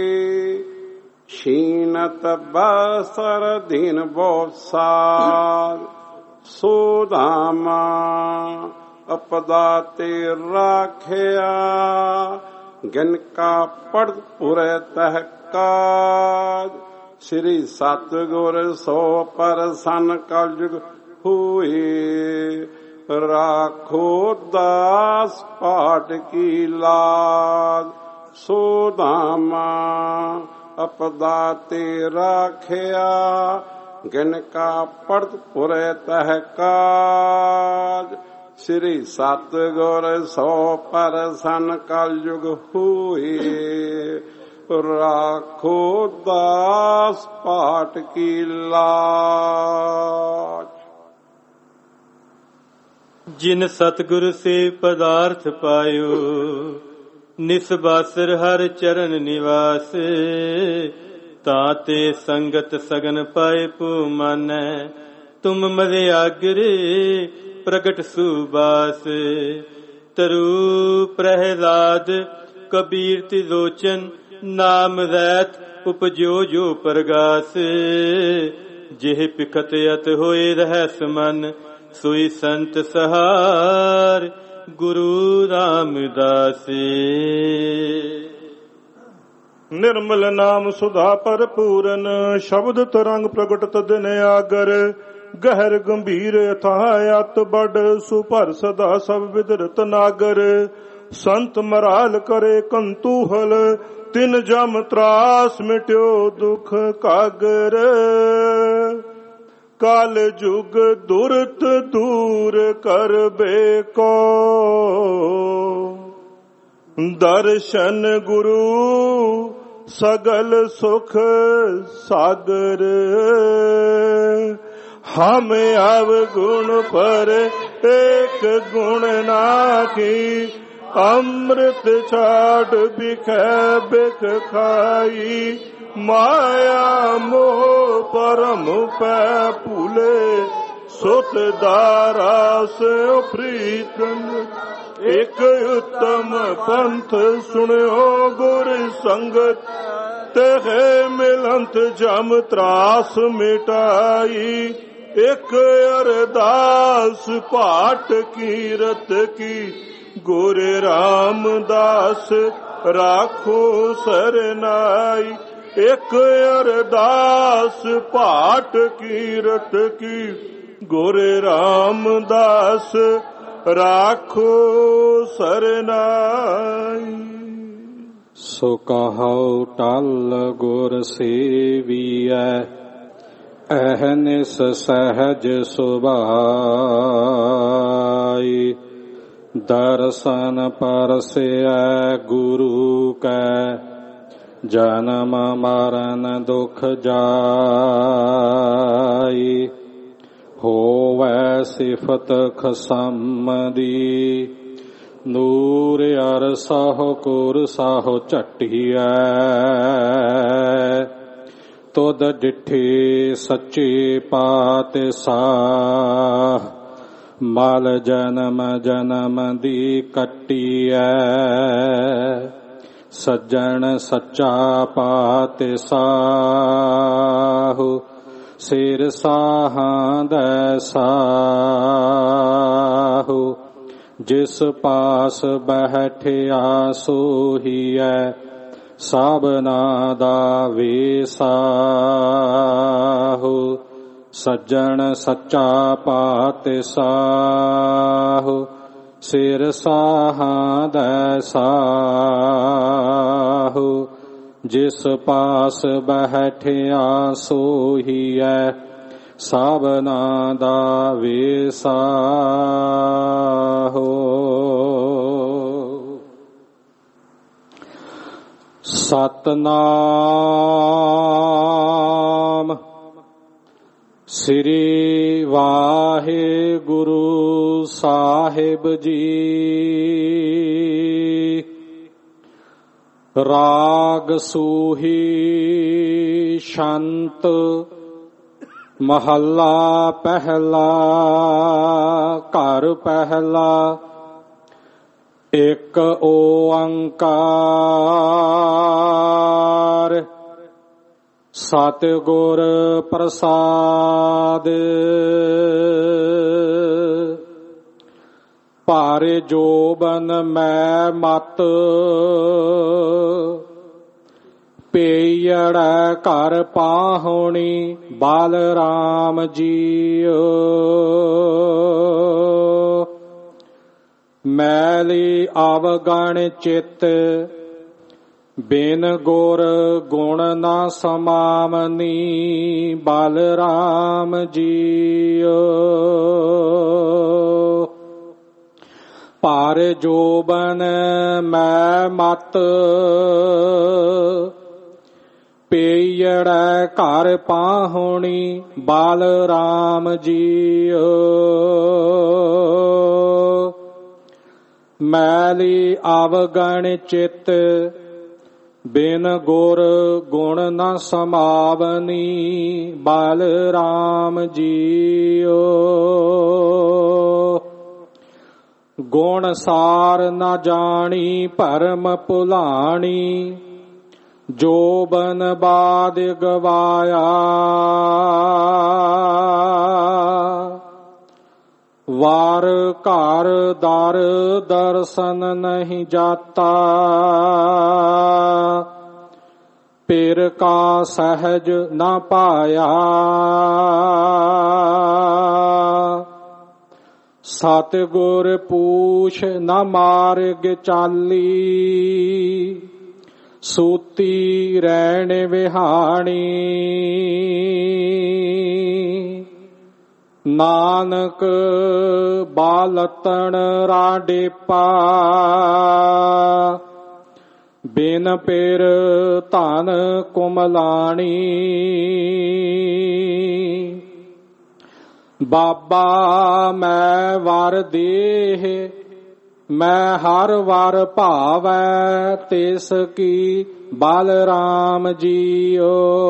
छीनत बसर दिन बहुत सार सुदामा अपदा ते राखिया गिन का पढ़ पुरे तह काज श्री सतगुर सो परसन कलयुग हुई राखो दास पाठ की लाज सोदामा अपदा ते राखिया गिन का पढ़ पुरे तह काज श्री सतगुर सो परसन कलयुग हुई राखो दास पाठ की लाज। जिन सतगुर से पदार्थ पायो निसबासर हर चरण निवास ताते संगत सगन पाए पू मानै तुम मदे आगरे प्रगट सुबास तरु प्रहलाद कबीर तिलोचन नाम रैत उपजो जो परगास जिह पिखत अत होए रहस मन सोई संत सहार गुरु रामदास। निर्मल नाम सुधा भरपूरन शब्द तरंग प्रगट तदन आगर गहर गंभीर अथाह अत बड़ सुभर सदा सब विदरत नागर संत मराल करे कंतूहल तिन जम त्रास मिट्यो दुख कागर काल जुग दुरत दूर करबे को दर्शन गुरु सगल सुख सागर हम अवगुण पर एक गुण नाकी अमृत छाड़ बिख बिख खाई माया मोह परम पै भूले सुत दारा से प्रीतम एक उत्तम पंथ सुनियो गुर संगत तेहे मिलंत जम त्रास मिटाई एक अरदास पाठ कीरत की गुर रामदास राखो सरनाई एक अरदास पाठ कीरत की गुर रामदास राखो सरनाई। सो कहो टल गुर सेविया अहनिस सहज सुभाई दर्शन परसिया गुरु कै जन्म मरण दुख जाई होवै सिफत खसमदी नूर अर साहो कुर साहो झटिया तुद डिठे सच्चे पातशाह मल जन्म जन्म दी कटिया सज्जन सच्चा पातशाह सिर साहां दैसाहु जिस पास बैठिया सोहिया सबना दा वेसाहु सज्जन सच्चा पातशाहु सिर साहां दैसाहु जिस पास बैठिया सोहिया सबना दा वेसाहु। सतनाम श्री वाहिगुरु साहिब जी। राग सूही शंत महला पहला घर पहला एक ओंकार सतगुर प्रसाद। ਭਾਰੇ ਜੋਬਨ ਮੈਂ ਮਤ ਪੇਯੜੈ ਘਰ ਪਾਹੁਣੀ ਬਾਲ ਰਾਮ ਜੀਓ। ਮੈਲੀ ਅਵਗਣ ਚਿਤ ਬਿਨ ਗੁਰ ਗੁਣ ਨਾ ਸਮਾਵਨੀ ਬਾਲ ਰਾਮ ਜੀਓ। ਭਾਰ ਜੋਬਨ ਮੈਂ ਮਤ ਪੇਯੜੈ ਘਰ ਪਾਹੁਣੀ ਬਾਲ ਰਾਮ ਜੀਓ। ਮੈਲੀ ਅਵਗਣ ਚਿਤ ਬਿਨ ਗੁਰ ਗੁਣ ਨ ਸਮਾਵਨੀ ਬਾਲ ਰਾਮ ਜੀਓ। ਗੁਣ ਸਾਰ ਨ ਜਾਣੀ ਭਰਮ ਭੁਲਾਣੀ ਜੋਬਨ ਬਾਦ ਗਵਾਇਆ। ਵਾਰ ਘਰ ਦਰ ਦਰਸ਼ਨ ਨਹੀਂ ਜਾਤਾ ਪੇਰ ਕਾ ਸਹਿਜ ਨਾ ਪਾਇਆ। ਸਤਿਗੁਰ ਪੂਛ ਨ ਮਾਰਗ ਚਾਲੀ ਸੂਤੀ ਰਹਿਣ ਵਿਹਾਣੀ। ਨਾਨਕ ਬਾਲਤਣ ਰਾਡੇਪਾ ਬਿਨ ਪੇਰ ਧਨ ਕੁਮਲਾਣੀ। ਬਾਬਾ ਮੈਂ ਵਰ ਦੇਹ ਮੈਂ ਹਰ ਵਰ ਭਾਵੈ ਤਿਸ ਕੀ ਬਾਲ ਰਾਮ ਜੀਓ।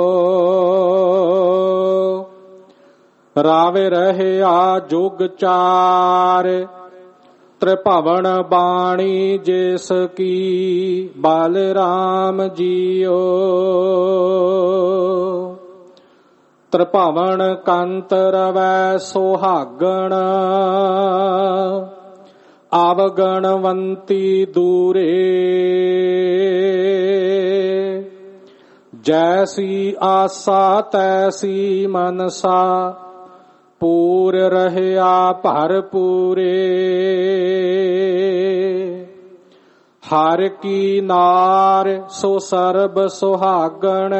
ਰਾਵੇ ਰਹਿਆ ਜੁਗ ਚਾਰ ਤ੍ਰਿਭਵਨ ਬਾਣੀ ਜਿਸ ਕੀ ਬਾਲ ਰਾਮ ਜੀਓ। ਤ੍ਰਿਭਵਨ ਕੰਤ ਰਵੈ ਸੁਹਾਗਣ ਆਵਗਣਵੰਤੀ ਦੂਰੇ। ਜੈਸੀ ਆਸਾ ਤੈਸੀ ਮਨਸਾ ਪੂਰ ਰਹਿਆ ਭਰਪੂਰੇ। ਹਰ ਕੀ ਨਾਰ ਸੋ ਸਰਬ ਸੁਹਾਗਣ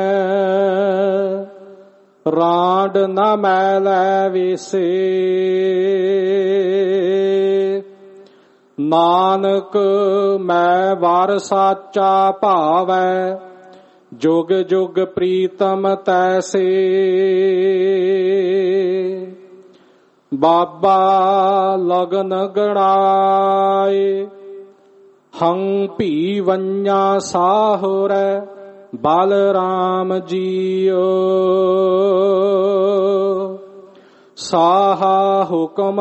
ਰਾਂਡ ਨ ਮੈਲੈ ਵਿਸੇ। ਨਾਨਕ ਮੈਂ ਵਰ ਸਾਚਾ ਭਾਵੈ ਜੁਗ ਜੁਗ ਪ੍ਰੀਤਮ ਤੈਸੇ। ਬਾਬਾ ਲਗਨ ਗਣਾਏ ਹੰ ਭੀ ਵੰਨਾ ਸਾਹੁਰੈ ਬਾਲ ਰਾਮ ਜੀਓ। ਸਾਹਾ ਹੁਕਮ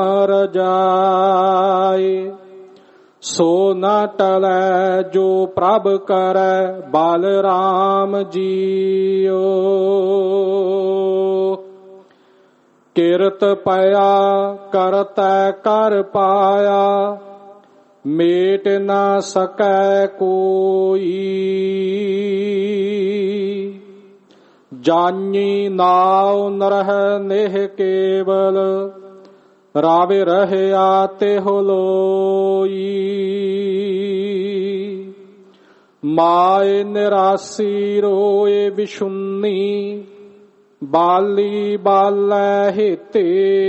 ਰਜਾਏ ਸੋ ਨ ਟਲੈ ਜੋ ਪ੍ਰਭ ਕਰੈ ਬਾਲ ਰਾਮ ਜੀਓ। ਕਿਰਤ ਪਿਆ ਕਰਤੈ ਕਰ ਪਾਇਆ ਮੇਟ ਨਾ ਸਕੈ ਕੋਈ। ਜਾਨੀ ਨਾਉ ਨਰਹਿ ਨਿਹ ਕੇਵਲ ਰਾਵੇ ਰਹਿਆ ਤਿਹੁ ਲੋਈ। ਮਾਏ ਨਿਰਾਸੀ ਰੋਏ ਵਿਸ਼ੁੰਨੀ ਬਾਲੀ ਬਾਲੈ ਹਿਤੇ।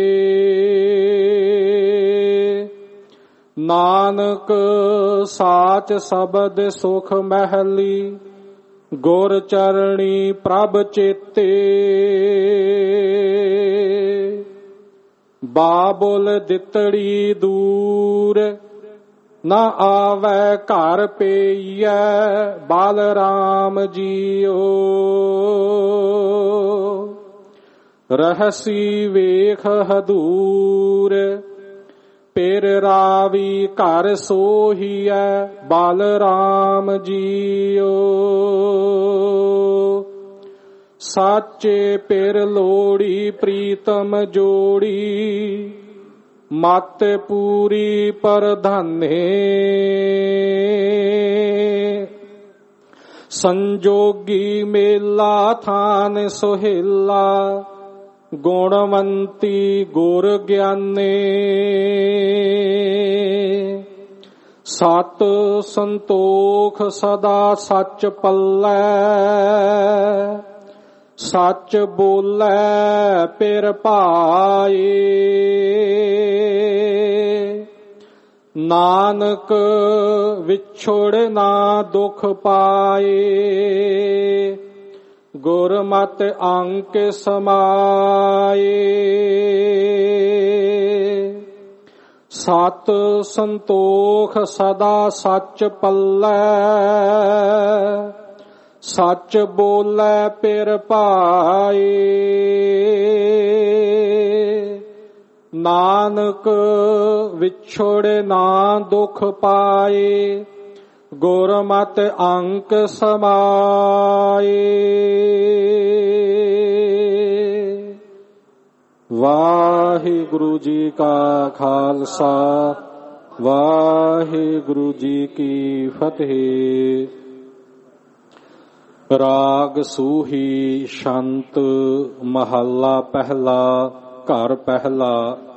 ਨਾਨਕ ਸਾਚ ਸ਼ਬਦ ਸੁਖ ਮਹਿਲੀ ਗੁਰ ਚਰਣੀ ਪ੍ਰਭ ਚੇਤੇ। ਬਾਬੁਲ ਦਿਤੜੀ ਦੂਰ ਨਾ ਆਵੈ ਘਰ ਪਈਐ ਬਾਲ ਰਾਮ ਜੀਓ। ਰਹਸੀ ਵੇਖ ਹਦੂਰ ਪੇਰ ਰਾਵੀ ਘਰ ਸੋਹੀਐ ਬਾਲ ਰਾਮ ਜੀਓ। ਸਾਚੇ ਪੇਰ ਲੋੜੀ ਪ੍ਰੀਤਮ ਜੋੜੀ माते पूरी परधाने संजोगी मेला थान सोहेला गुणवंती गुर ज्ञाने सत संतोख सदा सच पल्लै सच बोलै पिर पाए नानक विछोड़ ना दुख पाए गुरमत अंक समाए सत संतोख सदा सच पल्लै सच बोलै पिर पाए नानक विछोड़ ना दुख पाए गुरमत अंक समाए। वाहिगुरु जी का खालसा वाहिगुरु जी की फतेह। राग सूही शंत महला पहला घर पहला।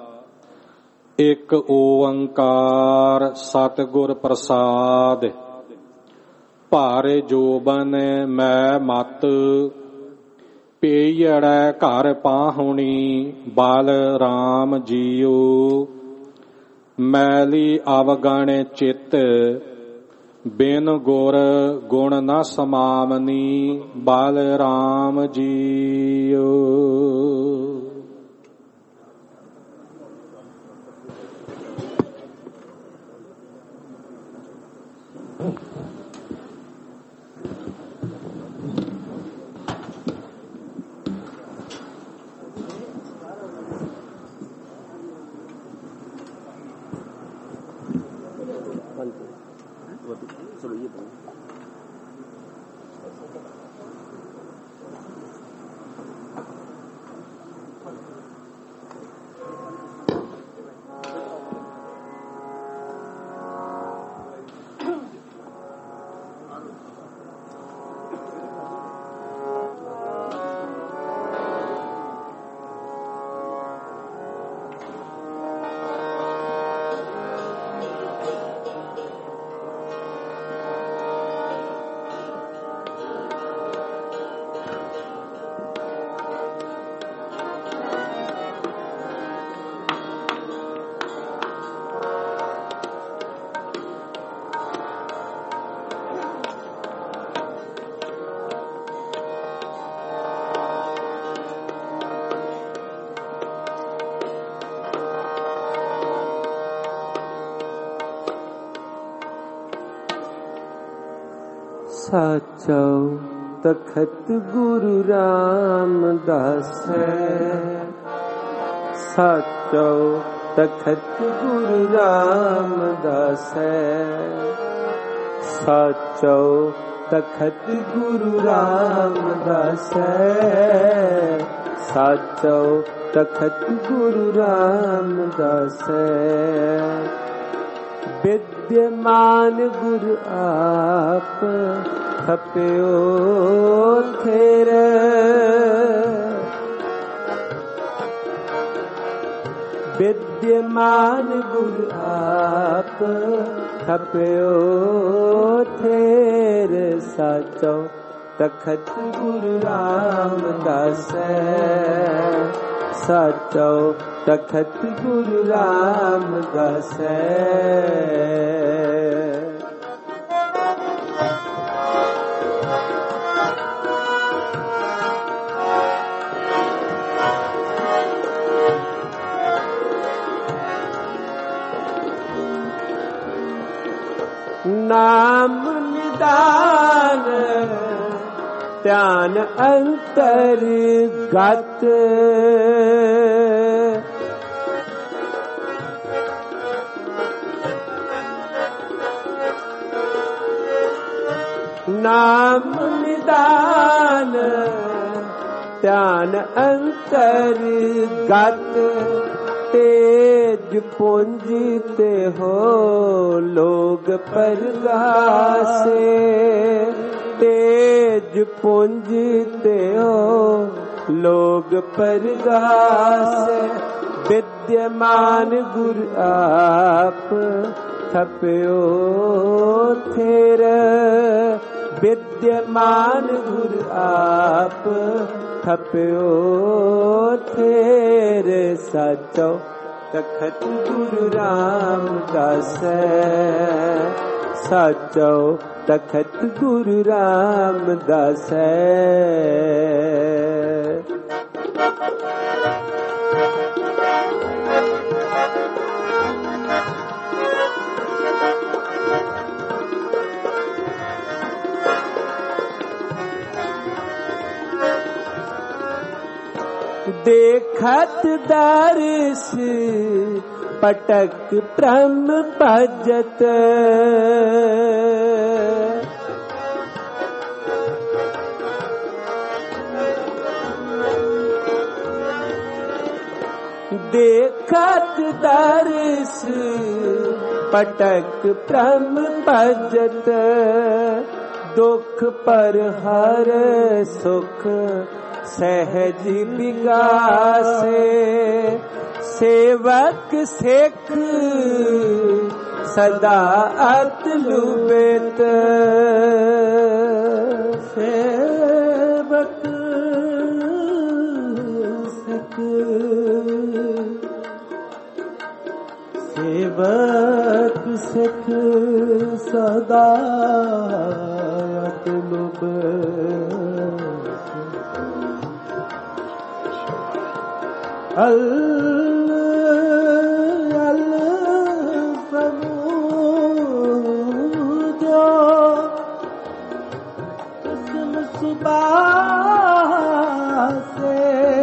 एक ओंकार सतगुर प्रसाद भारे जोबन मैं मत पेयड़ै घर पाहुणी बाल राम जियो मैली अवगण चित बिन गुर गुण न समामनी बाल राम जियो। साचो तखत गुरु रामदास साचो तखत गुरु रामदास साचो तखत गुरु रामदास साचो तखत गुरु रामदास विद्यमान गुरु आप खप्यो थेरे विद्यमान गुरु आप खप्यो थेरे साचो तखत गुरु रामदास साचो तखत गुरु रामदास नाम निदान ध्यान अंतर्गत नाम निदान ध्यान अंतर्गत ते तेज पूंजते हो लोग परगासे, तेज पूंजते हो लोग परगासे, विद्यमान गुर आप थप्यो थेर, विद्यमान गुर आप थप्यो थेर, सचो तखत गुरु रामदास, सचो तखत गुरु रामदास। देखत दर्श पटक प्रम भजत, देखत दर्श पटक प्रम भजत, दुख पर हर सुख सहज विगासे, सेवक सिख सदा अत लुबेत, सेवक सिख सेवक सिख सदा अत लुबेत, अल अल समूजो कुसुम सुबासे,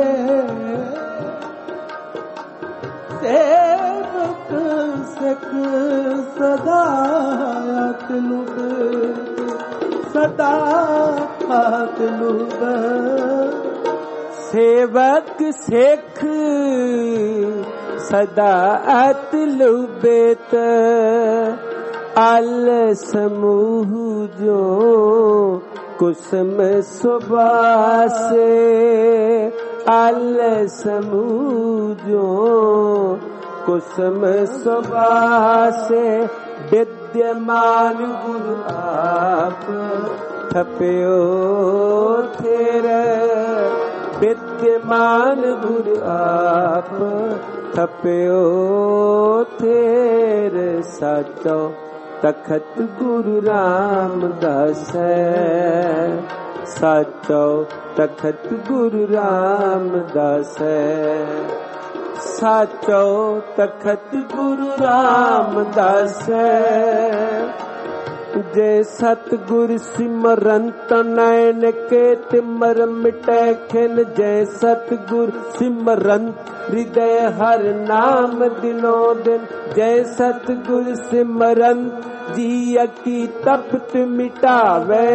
सेवक सिख सदा अत लुबेत, सदा अत लुबेत, सेवक सिख सदा अत लुबेत, अल समूह जो कुसुम सुबासे, अल समूह जो कुसुम सुबासे, विद्यमान गुरु आप थप्यो थेर, विद्यमान गुरु आप थप्यो थेर, सचो तखत गुरु रामदास, सचो तखत गुरु रामदास, सचो तखत गुरु रामदास। जे सतगुर सिमरंत नैन के तिमर मिटै खिन, जय सतगुर सिमरंत हृदय हर नाम दिनो दिन, जय सतगुर सिमरंत जिय की तपत मिटावे,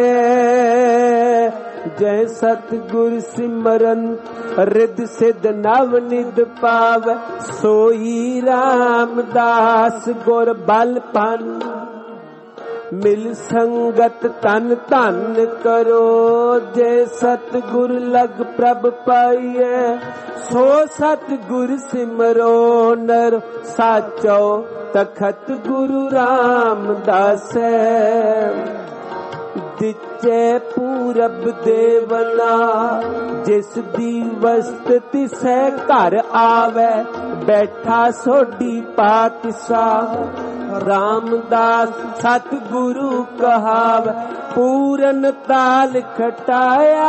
जय सतगुर सिमरंत रिद सिद्ध नव निध पावे, सोई रामदास गुर बल पन, मिल संगत तन तन करो, जय सतगुर लग प्रभ पाइए, सो सतगुर सिमरो नर, साचो तखत गुरु रामदास। दिचे पूरब देवना जिस दी वस्त तिसै घर आवे, बैठा सोडी पातसा रामदास सतगुरु कहाव, पूरन ताल खटाया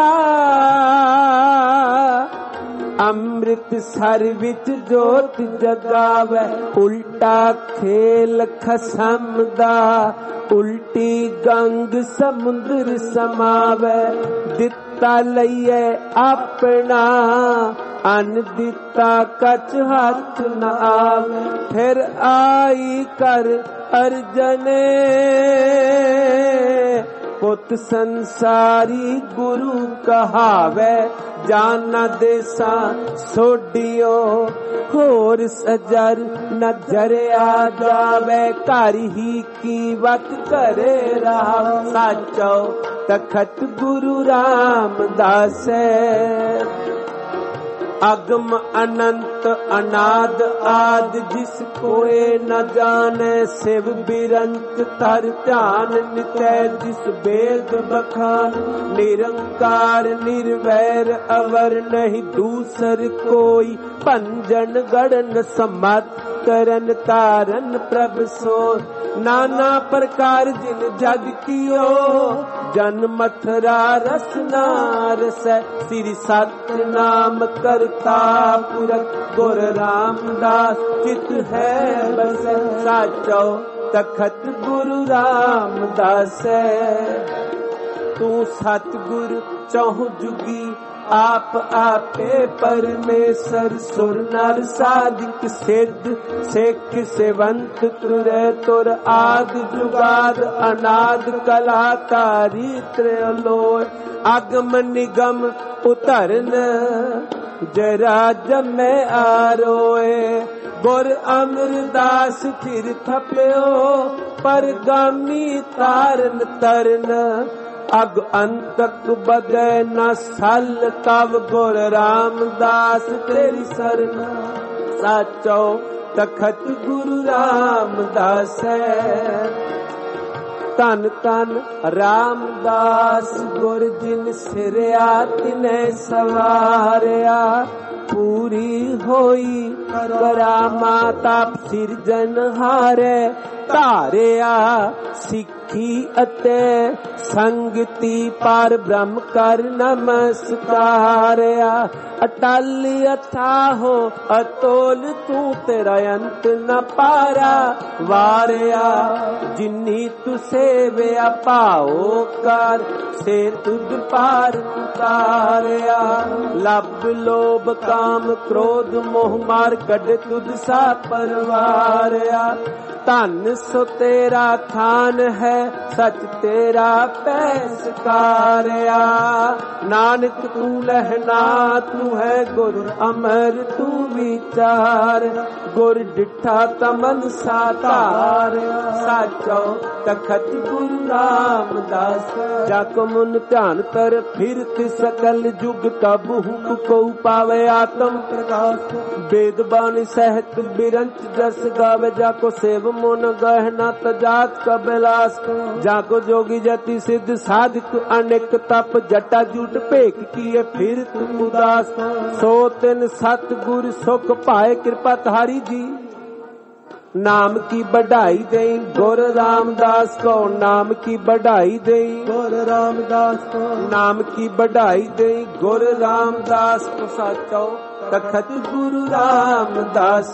अमृत सर विच जोत जगावे, उल्टा खेल खसम दा उल्टी गंग समुद्र समावे, दिता लइए अपना अन दिता कछ हाथ न आवे, फिर आई कर अर्जने पुत संसारी गुरु कहावे जाना देसा सोडियो होर सजर नजर आ जावे घर ही कीवत करे रहा साचो तखत गुरु रामदास अगम अनंत अनाद आद जिस कोए न जाने शिव बिरंत तर ध्यान नितय जिस वेद बखान निरंकार निर्वैर अवर नहीं दूसर कोई पंजन गणन समत करन तारन प्रभ सो नाना प्रकार जिन जग कियो जन मथुरा रसना रस श्री सत्य नाम करता पुरख गुर रामदास चित है बस साचो तखत गुरु रामदास तू सतगुरु चौह जुगी आप आपे परमेश्वर सुर नर साधिक सिद्ध सिख सेवंत तुरे तुर आद जुगाद अनाद कला तारी त्रयोलोय आगम निगम उतरन जरा जमै आरोए गुर अमरदास फिर थप्यो परगामी तारन तरन अग अंतक बदे न सल तब गुर रामदास तेरी सरन साचो तखत गुरु रामदास तन तन रामदास गुर जिन सिरया तिने सवारया पूरी होई करामाता सिरजन हारे धारिया सिखी अते संगति पर ब्रह्म कर नमस्कारिया अटल अथाहो अतोल तू तेरा अंत न पारा वारिया जिन्नी तू सेविया पाओ कर से तुझ पार उतारिया लब लोभ काम क्रोध मोह मार कड तुझ सा परवारिया धन सो तेरा थान है सच तेरा पैसकारिया नानक तू लहना तू है गुरु अमर तू विचार गुर डिठा तमन सातार साचो तखत गुरु रामदास जाको मुन ध्यान तर फिरत सकल जुग कब हुक को पावे आत्म प्रकाश वेद बानी सहत बिरंच जस गावे जाको सेव मुन गहना तजात कबिलास जाको जोगी जति सिद्ध साधिक अनेक तप जटा जुट भेक किए फिर तुम उदास सो तिन सत गुर सुख पाए कृपा तारी जी नाम की बढ़ाई दे गुर रामदास को नाम की बढ़ाई दे गुर रामदास को नाम की बढ़ाई दे गुर रामदास को साचो तखत गुरु रामदास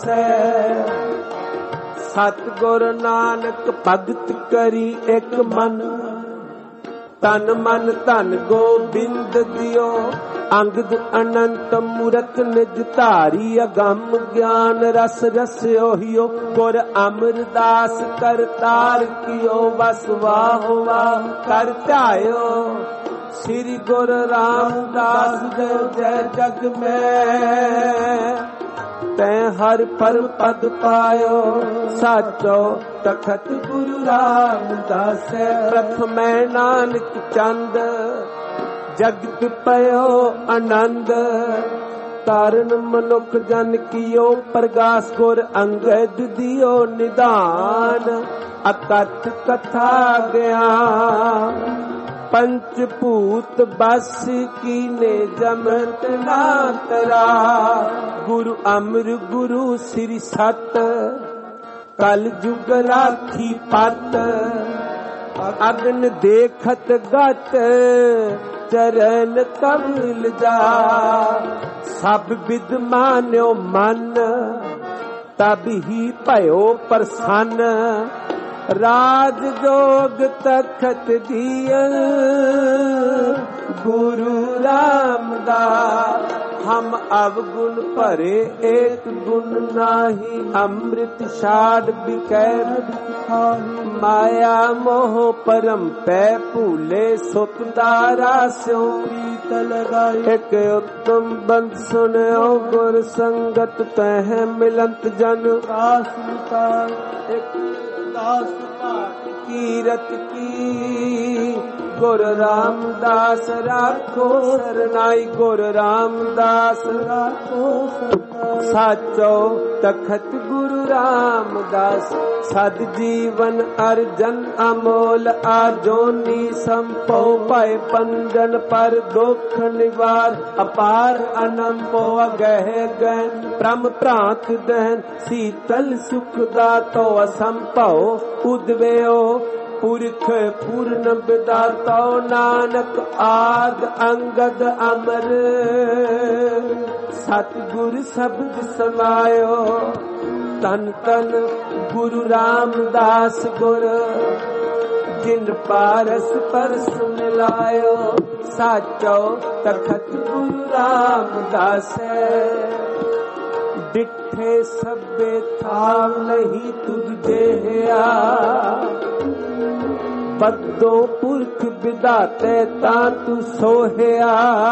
सतगुर नानक भगत करी एक मन तन मन धन गोबिंद दियो अंगद अनंत मूरत निज धारी अगम ज्ञान रस रस्यो हियो गुर अमरदास करतार कियो बस वाह वाह कर ध्यायो श्री गुरु रामदास जय जय जग में तै हर पर पद पायो साचो तखत गुरु रामदास प्रथम नानक चंद जगत पयो आनंद तारण मनुख जन कियो प्रगास गुर अंगद दियो निदान अकथ कथा ज्ञान पंचभूत बस कीने जमत नातरा गुरु अमर गुरु श्री सत कल जुग राखी पत अग्न देखत गत चरण कमल जा सब विद मान्यो मन तब ही भयो प्रसन्न राज जोग तखत दियल गुरु रामदास। हम अवगुण भरे एक गुण नाही, अमृत छाड़ बिकैर माया मोह परम पै भूले सुत दारा स्यों प्रीत लगाई। एक उत्तम बंद सुनो गुर संगत तह मिलंत जन दास मुतार। एक दास कीरत की गुर रामदास राखो सरनाई, गुर रामदास राखो सरनाई। साचो तखत गुरु रामदास सद जीवन अर्जन अमोल आजोनी संपो पाए पंजन पर दुख निवार। अपार अनंपो गह गहन प्रम प्रांत दहन शीतल सुख दातो असंभव उद्वेओ पुरख पूर्ण विदातो नानक आद अंगद अमर। सतगुर शब्द समायो तन तन गुरु रामदास गुर। जिन पारस परस मिलायो साचो तखत गुरु रामदास। डिठे सबे थाव नहीं तुझ जेहिया, बद्दो पुरख विदाते तां तू सोहिया।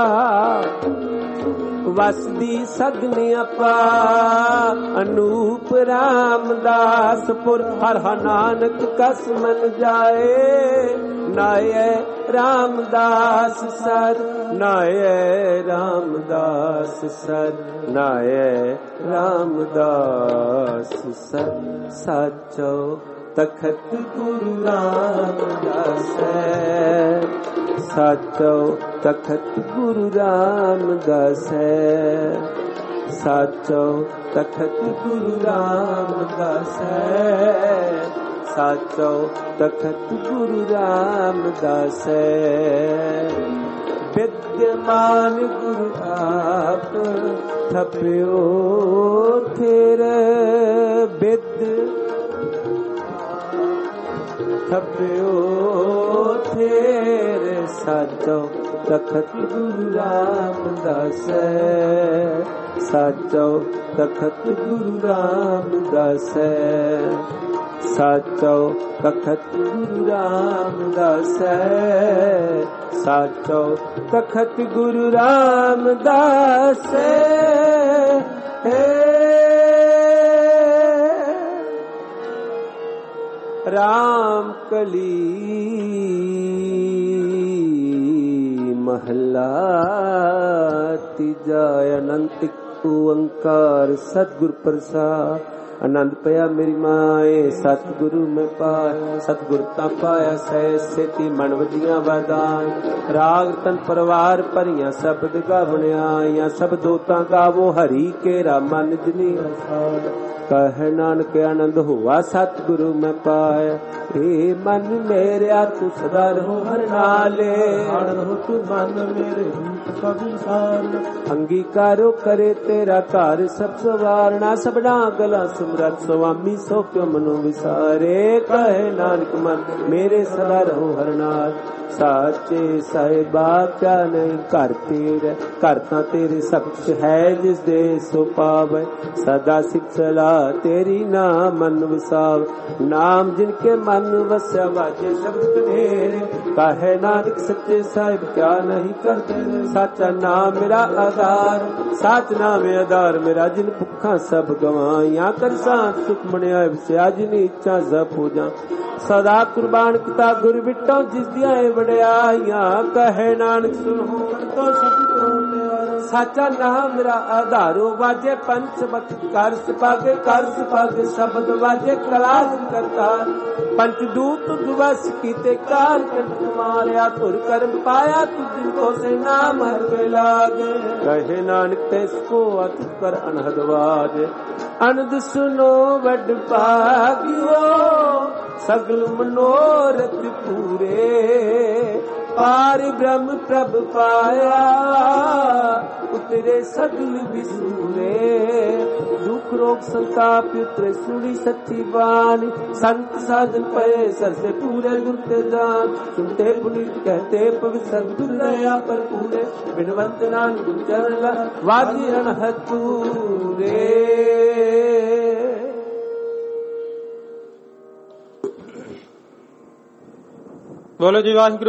वसदी सदनी अपा अनूप रामदास पुर। हर नानक कस मन जाए नाय रामदास सर, नाय रामदास सर, नाय रामदास सर। साचो तखत गुरु रामदास, साचो तखत गुरु रामदास। साचो तखत गुरु रामदास, साचो तखत गुरु रामदास। विद्यमान गुरु आप थप्यो तेरे विद्य थप्यो तेरे। साचो तखत गुरु रामदास, साचो तखत गुरु रामदास। साचो तखत गुरु रामदास, साचो तखत गुरु रामदास। राम कली महला तीजा। अनंत ओंकार सतगुर प्रसाद। आनंद पया मेरी माए सतगुरु में पाया। सतगुर ता पाया सह सेती मन वजिया वरदान। राग तन परिवार भरिया शब्द गावण आईया। सब दोता गावो हरि केरा मन जनी रसाद। कह नानक आनंद हुआ सतगुरु में पाया। हे मन मेरे तू सदा रहो हर नाले। रहो तू मन मेरे अंगीकारो करे तेरा कार सब सवारना। सबना गला सुमरत स्वामी सो क्यों मनो विसारे। कहे नानक मन मेरे सदा रहो हर नाल। साचे साहिबा क्या नहीं कर तेरे, कर ता तेरे सब कुछ है जिस दे सो पावे। सदा सिख सलाह तेरी नाम मन वसाव। नाम जिनके मन वस्या बाजे शब्द कनेरे। कहे नानक सच्चे साहिब क्या नहीं करते। साचा नाम मेरा आधार, साच नाम आधार मेरा। जिन भुखा सब गवाइया कर सांत सुख मनिया विसया। जिन इच्छा सब पूजा सदा कुर्बान किता गुर बिटो जिस दिया वड़ियाइया। कहे नानक सुनो तो सब साचा नाम मेरा आधारो। वाजे पंच बत कर सपागे कर सपागे शब्द वाजे कलाज करता। पंचदूत दिवस कीते काल कंठ मारिया। तुर कर्म पाया तु जिनको से नाम हर पे लागे। कहे नानक तेसको अत कर अनहदवाज। अनद सुनो वड भागियो सगल मनोरथ पूरे। पार ब्रह्म प्रभ पाया तेरे सगल बिसूरे दुख रोग संताप उतरे सुनी सच्ची बानी संत साधन पए सर से पूरे गुर ते दान सुनते पुनीत कहते पवित्र सद्गुर दया पर पूरे बिनवंत नान गुर चरण वाजी अनहतूरे। बोलो जी वाहिगुरु।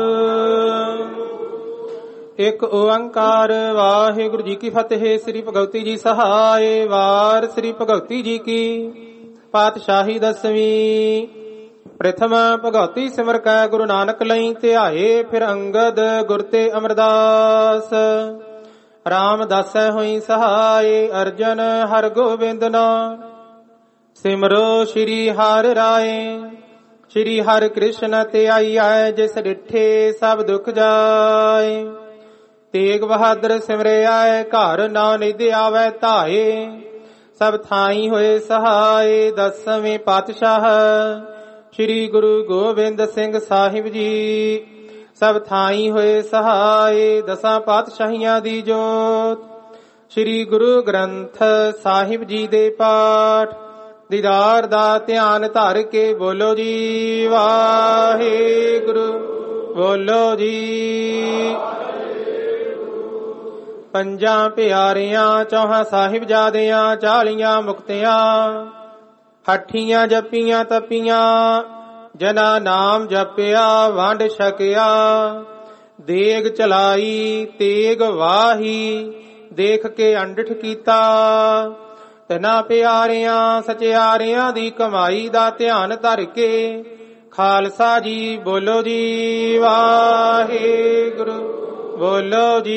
एक ओंकार वाहिगुरु जी की फतेह। श्री भगवती जी सहाय। वार श्री भगवती जी की पातशाही दसवीं। प्रथम भगवती सिमर कै गुरु नानक लई ध्याए फिर अंगद गुर ते अमरदास। रामदास होई सहाय अर्जन हर गोबिंद नाम सिमरो श्री हर राय। श्री हर कृष्ण ते आई आए जिस डिठे सब दुख जाए। तेग बहादुर सिमरे आए घर ना निध आवे धाए। सब थाई होए सहाय दसवें पातशाह श्री गुरु गोबिंद सिंह साहिब जी। सब थाई होए सहाय दसां पातशाहियां दी जोत। श्री गुरु ग्रंथ साहिब जी दे पाठ दीदार दा ध्यान धर के बोलो जी वाहिगुरु। बोलो जी पंजा प्यारियां चौहां साहिब जादियां चालियां मुक्तियां हठियां जपियां तपियां जना नाम जपिया वंड छकिया। देग चलाई तेग वाही देख के अंडठ कीता। तना प्यारियां सचियारियां दी कमाई दा ध्यान धर के खालसा जी बोलो जी वाहिगुरु। बोलो जी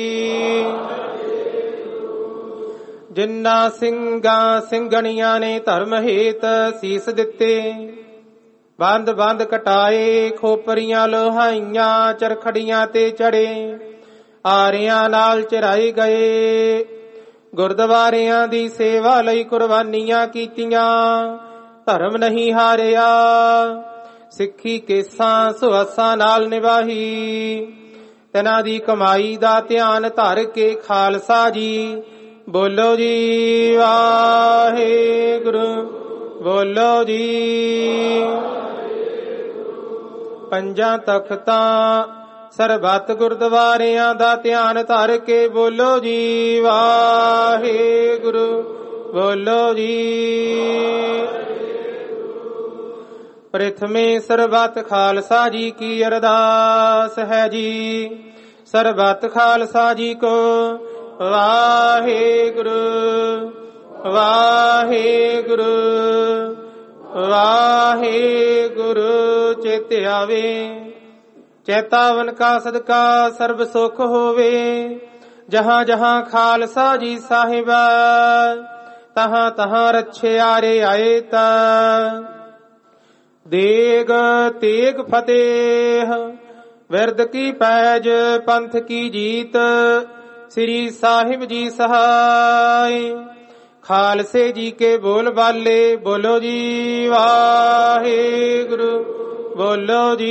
जिन्ना ਸਿੰਘਾਂ ਸਿੰਘਣੀਆਂ ने धर्म हेत सीस दिते ਬੰਦ ਬੰਦ ਕਟਾਏ ਖੋਪਰੀਆਂ ਲੋਹਾਈਆਂ ਚਰਖੜੀਆਂ ਤੇ ਚੜੇ ਆਰਿਆਂ ਨਾਲ ਚਰਾਏ ਗਏ। ਗੁਰਦੁਆਰਿਆਂ ਦੀ ਸੇਵਾ ਲਈ ਕੁਰਬਾਨੀਆਂ ਕੀਤੀਆਂ ਧਰਮ ਨਹੀਂ ਹਾਰਿਆ। ਸਿੱਖੀ ਕੇਸਾਂ ਸੁਆਸਾਂ ਨਾਲ ਨਿਭਾਈ। ਤਨਾਂ ਦੀ ਕਮਾਈ ਦਾ ਧਿਆਨ ਧਰ ਕੇ ਖਾਲਸਾ ਜੀ ਬੋਲੋ ਜੀ ਵਾਹਿਗੁਰੂ। ਬੋਲੋ ਜੀ ਪੰਜਾਂ ਤਖਤਾਂ ਸਰਬੱਤ ਗੁਰਦੁਆਰਿਆਂ ਦਾ ਧਿਆਨ ਧਰ ਕੇ ਬੋਲੋ ਜੀ ਵਾਹਿਗੁਰੂ। ਬੋਲੋ ਜੀ ਪ੍ਰਥਮੇ ਸਰਬੱਤ ਖਾਲਸਾ ਜੀ ਕੀ ਅਰਦਾਸ ਹੈ ਜੀ। ਸਰਬੱਤ ਖਾਲਸਾ ਜੀ ਕੋ ਵਾਹਿਗੁਰੂ ਵਾਹਿਗੁਰੂ ਵਾਹਿਗੁਰੂ ਚਿਤ ਆਵੇ। ਚੇਤਾਵਨ ਕਾ ਸਦਕਾ ਸਰਬ ਸੁਖ ਹੋਵੇ। ਜਹਾਂ ਜਹਾਂ ਖਾਲਸਾ ਜੀ ਸਾਹਿਬ ਤਹਾਂ ਤਹਾਂ ਰਛਿਆਰੇ ਆਏ ਤਾਂ ਦੇਗ ਤੇਗ ਫਤਿਹ ਵਿਰਦ ਕੀ ਪੈਜ ਪੰਥ ਕੀ ਜੀਤ। ਸ੍ਰੀ ਸਾਹਿਬ ਜੀ ਸਹਾय ਖਾਲਸੇ ਜੀ ਕੇ ਬੋਲ ਬਾਲੇ ਬੋਲੋ ਜੀ ਵਾਹਿਗੁਰੂ। ਬੋਲੋ ਜੀ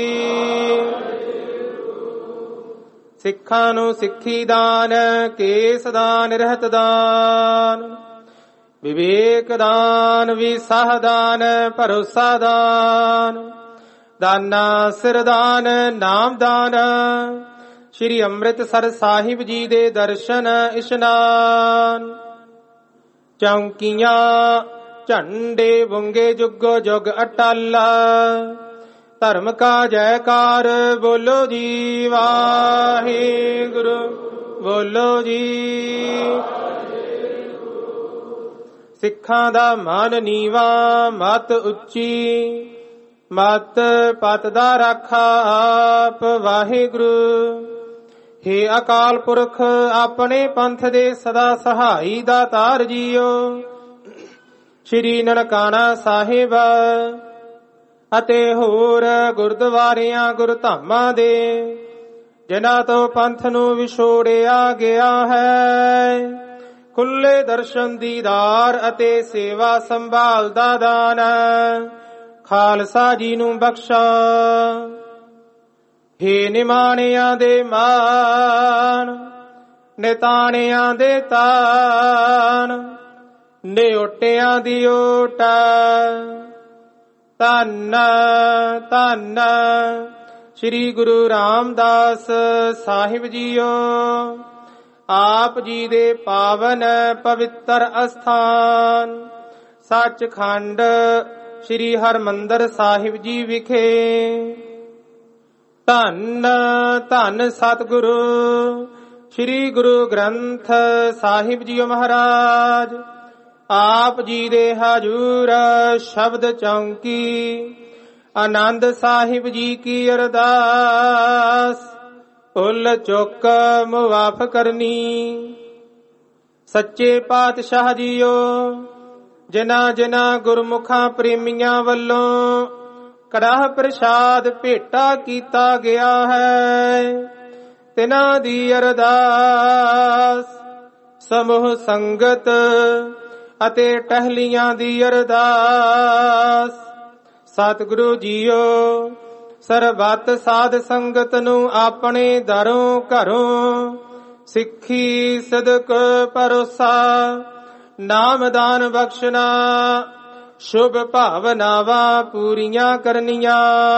ਸਿੱਖਾਂ ਨੂੰ ਸਿੱਖੀ ਦਾਨ ਕੇਸ ਦਾਨ ਰਹਿਤ ਦਾਨ ਵਿਵੇਕ ਦਾਨ ਵਿਸਾਹ ਦਾਨ ਭਰੋਸਾ ਦਾਨ ਦਾਨਾ ਸਿਰ ਦਾਨ ਨਾਮ ਦਾਨ। ਸ਼੍ਰੀ ਅੰਮ੍ਰਿਤਸਰ ਸਾਹਿਬ ਜੀ ਦੇ ਦਰਸ਼ਨ ਇਸ਼ਨਾਨ ਚੌਂਕੀਆਂ ਝੰਡੇ ਬੁੰਗੇ ਜੁਗੋ ਜੁਗ ਅਟਲ। ਧਰਮ ਕਾ ਜੈਕਾਰ ਬੋਲੋ ਜੀ ਵਾਹਿਗੁਰੂ। ਬੋਲੋ ਜੀ ਸਿੱਖਾਂ ਦਾ ਮਨ ਨੀਵਾ ਮਤ ਉੱਚੀ ਮਤ ਪਤ ਦਾ ਰਾਖਾ ਆਪ ਵਾਹਿਗੁਰੂ। ਹੇ ਅਕਾਲ ਪੁਰਖ ਆਪਣੇ ਪੰਥ ਦੇ ਸਦਾ ਸਹਾਈ ਦਾਤਾਰ ਜੀਓ। ਸ਼੍ਰੀ ਨਨਕਾਣਾ ਸਾਹਿਬ ਅਤੇ ਹੋਰ ਗੁਰਦੁਆਰਿਆਂ ਗੁਰਧਾਮਾਂ ਦੇ ਜਿਨ੍ਹਾਂ ਤੋਂ ਪੰਥ ਨੂੰ ਵਿਛੋੜਿਆ ਗਿਆ ਹੈ ਖੁੱਲੇ ਦਰਸ਼ਨ ਦੀਦਾਰ ਅਤੇ ਸੇਵਾ ਸੰਭਾਲ ਦਾ ਦਾਨ ਖਾਲਸਾ ਜੀ ਨੂੰ ਬਖਸ਼ਾ। ਹੇ ਨਿਮਾਣਿਆਂ ਦੇ ਮਾਣ ਨਿਤਾਣਿਆਂ ਦੇ ਤਾਣ, ਨਿਓਟਿਆਂ ਦੀ ਓਟ। ਧੰਨ ਧੰਨ ਸ੍ਰੀ ਗੁਰੂ ਰਾਮਦਾਸ ਸਾਹਿਬ ਜੀਓ, ਆਪ ਜੀ ਦੇ ਪਾਵਨ ਪਵਿੱਤਰ ਅਸਥਾਨ ਸੱਚਖੰਡ ਸ੍ਰੀ ਹਰਿਮੰਦਰ ਸਾਹਿਬ ਜੀ ਵਿਖੇ। ਧੰਨ ਧੰਨ ਸਤਿਗੁਰੂ ਸ੍ਰੀ ਗੁਰੂ ਗ੍ਰੰਥ ਸਾਹਿਬ ਜੀਓ ਮਹਾਰਾਜ, ਆਪ ਜੀ ਦੇ ਹਜੂਰ ਸ਼ਬਦ ਚੌਂਕੀ ਆਨੰਦ ਸਾਹਿਬ ਜੀ ਕੀ ਅਰਦਾਸ ਭੁੱਲ ਚੁੱਕ ਮੁਆਫ ਕਰਨੀ। ਸੱਚੇ ਪਾਤਸ਼ਾਹ ਜੀਓ, ਜਿਨ੍ਹਾਂ ਜਿਨ੍ਹਾਂ ਗੁਰਮੁਖਾਂ ਪ੍ਰੇਮੀਆਂ ਵੱਲੋਂ ਕੜਾਹ ਪ੍ਰਸ਼ਾਦ ਭੇਟਾ ਕੀਤਾ ਗਿਆ ਹੈ, ਤਿਨਾਂ ਦੀ ਅਰਦਾਸ ਸਮੂਹ ਸੰਗਤ ਅਤੇ ਟਹਿਲੀਆਂ ਦੀ ਅਰਦਾਸ। ਸਤਿਗੁਰੂ ਜੀਓ, ਸਰਬੱਤ ਸਾਧ ਸੰਗਤ ਨੂੰ ਆਪਣੇ ਦਰੋਂ ਘਰੋਂ ਸਿੱਖੀ ਸਦਕ ਭਰੋਸਾ ਨਾਮਦਾਨ ਬਖਸ਼ਣਾ, ਸ਼ੁਭ ਭਾਵਨਾਵਾਂ ਪੂਰੀਆਂ ਕਰਨੀਆਂ।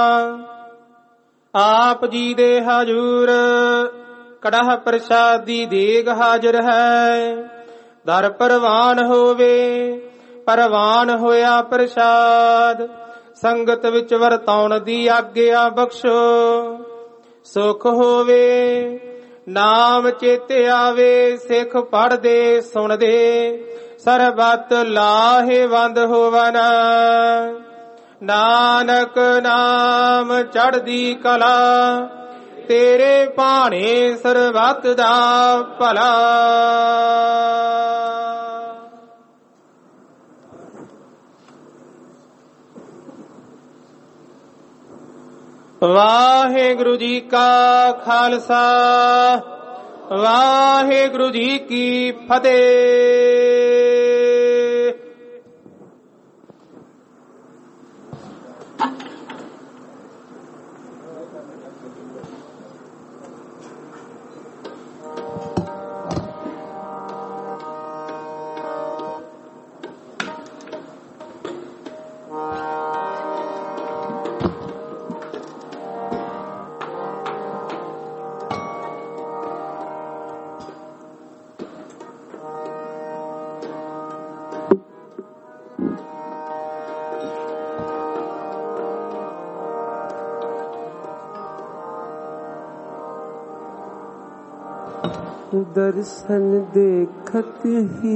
ਆਪ ਜੀ ਦੇ ਹਜੂਰ ਕੜਾਹ ਪ੍ਰਸ਼ਾਦ ਦੀ ਦੇਗ ਹਾਜ਼ਰ ਹੈ। ਦਰ ਪ੍ਰਵਾਨ ਹੋਵੇ, ਪ੍ਰਵਾਨ ਹੋਇਆ ਪ੍ਰਸ਼ਾਦ ਸੰਗਤ ਵਿੱਚ ਵਰਤਾਉਣ ਦੀ ਆਗਿਆ ਬਖਸ਼ੋ। ਸੁਖ ਹੋਵੇ, ਨਾਮ ਚੇਤੇ ਆਵੇ, ਸਿੱਖ ਪੜ੍ਹਦੇ ਸੁਣਦੇ ਸਰਬੱਤ ਲਾਹੇਵੰਦ ਹੋਵਨ। ਨਾਨਕ ਨਾਮ ਚੜ੍ਹਦੀ ਕਲਾ, ਤੇਰੇ ਭਾਣੇ ਸਰਬੱਤ ਦਾ ਭਲਾ। ਵਾਹਿਗੁਰੂ ਜੀ ਕਾ ਖਾਲਸਾ, ਵਾਹਿਗੁਰੂ ਜੀ ਕੀ ਫਤਿਹ। दर्शन देखत ही,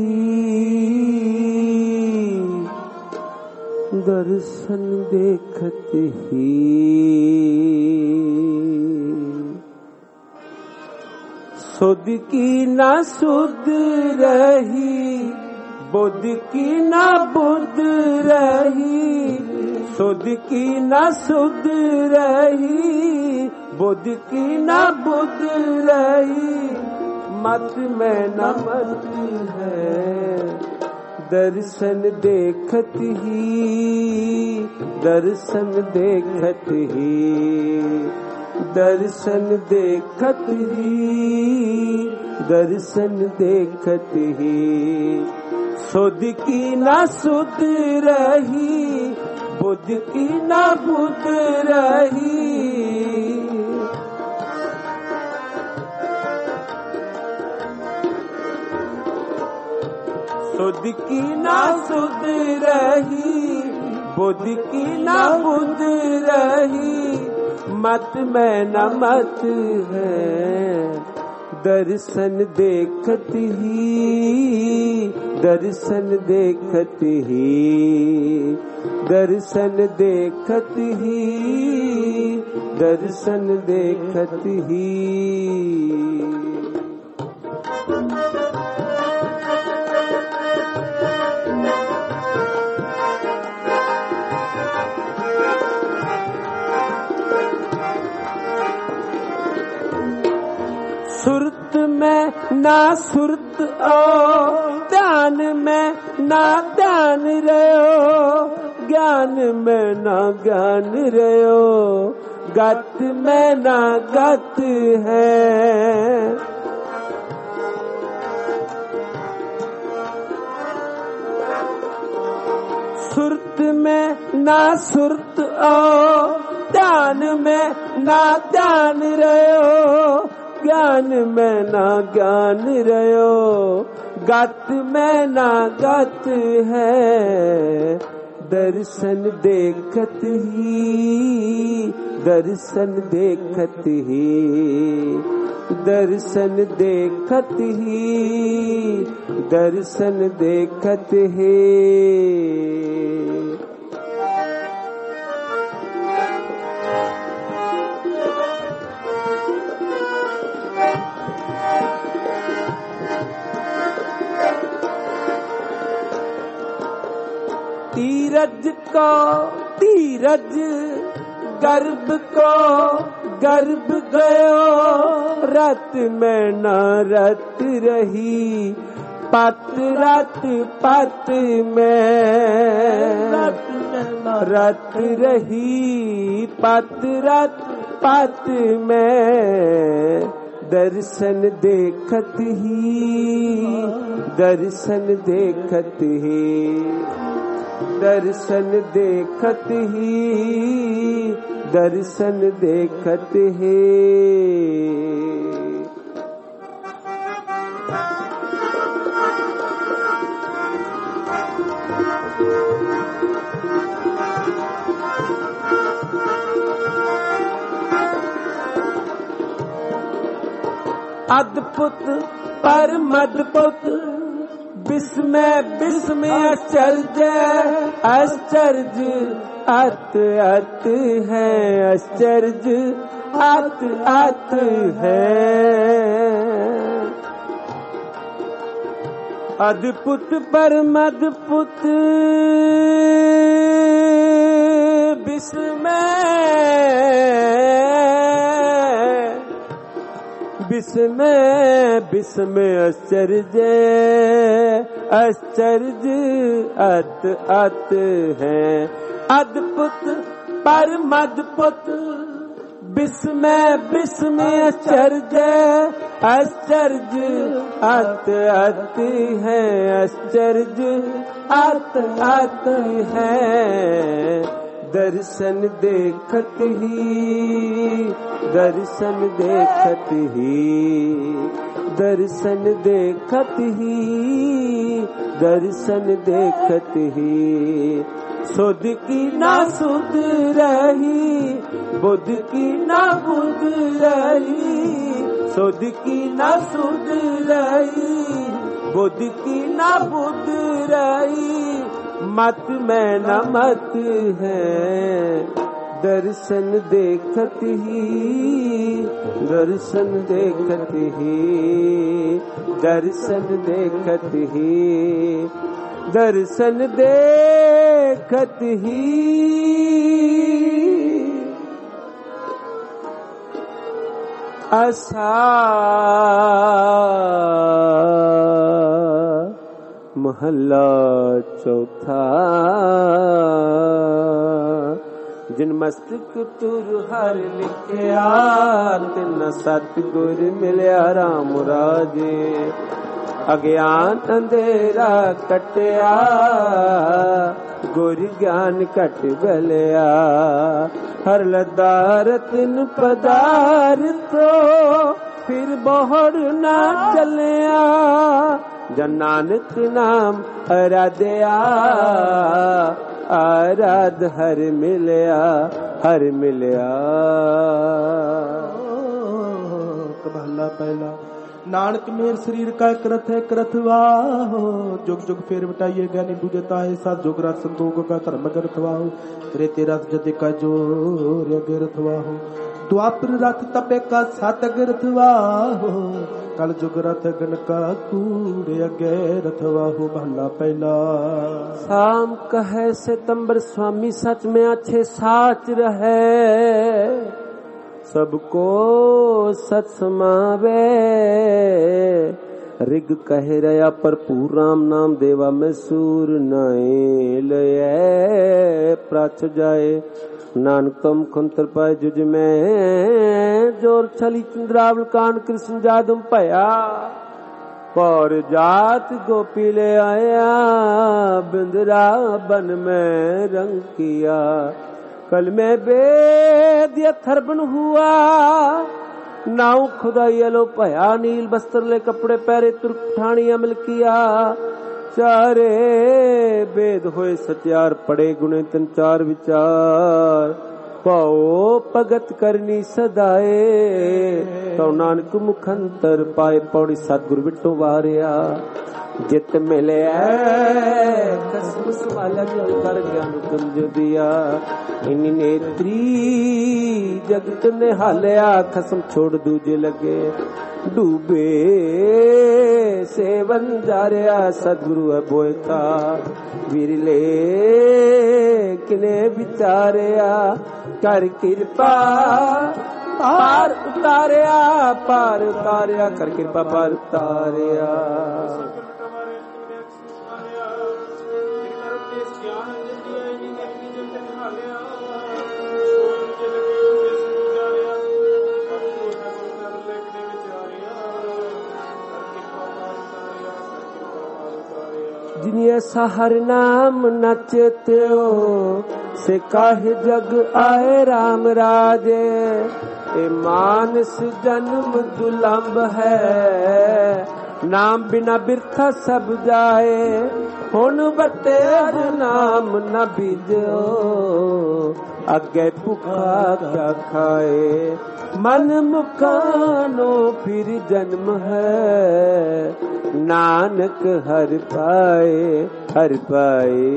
दर्शन देखत ही सुध की ना सुध रही, बुध की ना बुध रही। सुध की ना सुध रही, बुध की ना बुध रही। मत में न मत है, दर्शन देखत ही, दर्शन देखत ही, दर्शन देखत ही, दर्शन देखत ही। सुध की ना सुध रही, बुध की ना बुध रही। सुध की ना सुध रही, बुध की ना बुध रही। मत में न मत है, दर्शन देखत ही, दर्शन देखत ही, दर्शन देखत ही, दर्शन देखत ही। सुरत में ना सुरत ओ, ध्यान में ना ध्यान रहो, ज्ञान में ना ज्ञान रहो, गत में ना गत है। चित्त में ना सुरत ओ, ध्यान में ना ध्यान रहो, ज्ञान में ना ज्ञान रहो, गत में ना गत है। दर्शन देखत ही, दर्शन देखत ही, दर्शन देखत ही, दर्शन देखत ही। तीरज को तीरज, गर्भ को गर्भ गयो, रत में न रत रही, पत रत पत में, रत में न रत रही, पत रत पत में। दर्शन देखत ही, दर्शन देखत ही, दर्शन देखत ही, दर्शन देखत ही। अद्भुत परम अद्भुत, विस्मय विस्मय आश्चर्य आश्चर्य, अत अत है आश्चर्य, अत अत है। अद्भुत परम अद्भुत, विस्मय विस्मय विस्मय आश्चर्य आश्चर्य, अत अत है। अद्भुत परम अद्भुत, विस्मय विस्मय आश्चर्य आश्चर्य, अत अत है आश्चर्य, अत अत है। दर्शन देखत ही, दर्शन देखत ही, दर्शन देखत ही, दर्शन देखत ही। सुध की ना सुध रही, बुध की ना बुध रही, सुध की ना सुध रही, बुध की ना बुध रही, मत में न मत है। दर्शन देखत ही, दर्शन देखत ही, दर्शन देखत ही, दर्शन देखत ही। आशा महला चौथा। जिन मस्तक तुर हर लिखिया, तिन सतगुर मिलिया राम राजे। अज्ञान अंधेरा कटिया, गुर ज्ञान कट बलिया। हर लदार तिन पदार्थो, फिर बोहड़ ना चलिया। जन नानक नाम आराध्या, आराध हर मिलया, हर मिलया। कबहला पहला नानक मेर शरीर का कृत है कृतवाहो। जुग जुग फेर बटाइए ज्ञानी बुझता है, सात जुग रात संतोष का धर्म करतवाहो। तेरे तेरा जते का जोर गिरतवाहो। द्वापर रथ तपे का सात गिरतवाहो। कल जुग रथ गण का कूड़े अगे रथवाहो। बहला पहला शाम कहे सितंबर स्वामी सच में अच्छे साच रहे। सबको सच समावे। ऋग कह रया पर पूराम नाम देवा में सूर नए लये प्राच जाए। नानक तुम खुंतर पाए जुज में जोर छली चंद्रावल कान कृष्ण जादम पया। पौर जात गोपी ले आया, बिंदरा बन में रंग किया। कल में बेद थरबन हुआ, नाव खुदाई अलो भया नील बस्त्र ले कपड़े पहरे तुर्क ठाणी अमल किया। चारे बेद होए सत्यार पड़े गुणे तन चार विचार। पाओ भगत करनी सदाए, तो नानक मुखंतर पाए। पौड़ी सतगुर विटो वारिया, जित मिले कसम संभाला जल कर ज्ञान कुंज दिया। इन्नी नेत्री जगत ने हालिया, खसम छोड़ दूजे लगे डूबे सेवन जारिया। सदगुरु अबोयता विरले किने विचारिया। कर कृपा पार उतारिया, पार उतारिया, कर कृपा पार उतारिया। जिन्हें सहर नाम नचत्यो, से काहे जग आए राम राजे। ए मानस जन्म दुलंब है, नाम बिना बिरथा सब जाए। हुन बते नाम न बीजो, अगे भुखा क्या खाए। मन मुकानो फिर जन्म है, नानक हर पाए हर पाए।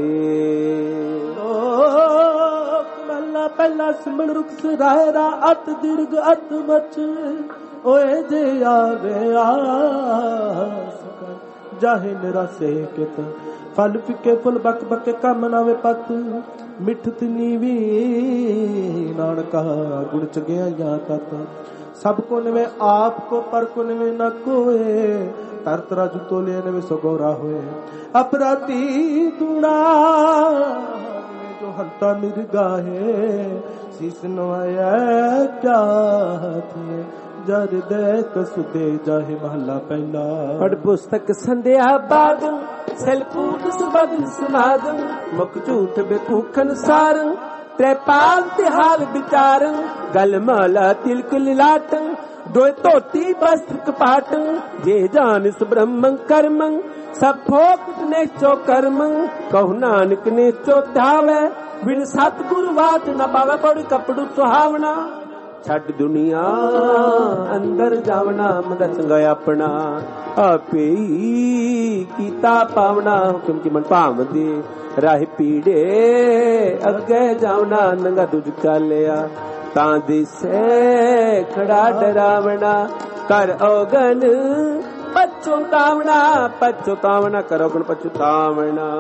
महला पहला सिमर रुख सिरायरा, अत दीर्घ अत मच ओए जे आवे आस। जाहे निरासे कित फल फिके फुल बक बके, कम नावे पत मिठत नीवी। नानका गुण चगिया या तत, सब को निवे आप को पर को निवे न कोए। तरत राजू तोले निवे सगोरा होए, अपराधी दूड़ा जो हंता निर्गाहे। शीस नवाया क्या थे, जर दे कसुदे जाहे महला पहला। पढ़ पुस्तक संध्या बाद, सेलकूट सुबद समाद। मुख झूठ बेकूखन सार, त्रेपाल तिहाल विचार। गल माला तिलक लिलाट, दोय धोती वस्त्र कपाट। जे जान सुब्रह्म कर्म, सब फोक ने चो कर्म। कहु नानक ने चो ध्यावे, बिन सतगुरु बात न पावे। पढ़ कपड़ू सुहावना, छड़ दुनिया अंदर जावना। मद संग अपना आपे कीता पावना। हुक्म की मन भाव दे राह पीड़े, अगे जावना। नंगा तुझ चालिया तां दिसे खड़ा डरावना। कर औगन पछुतावना, पछुतावना कर औगन पछुतावना।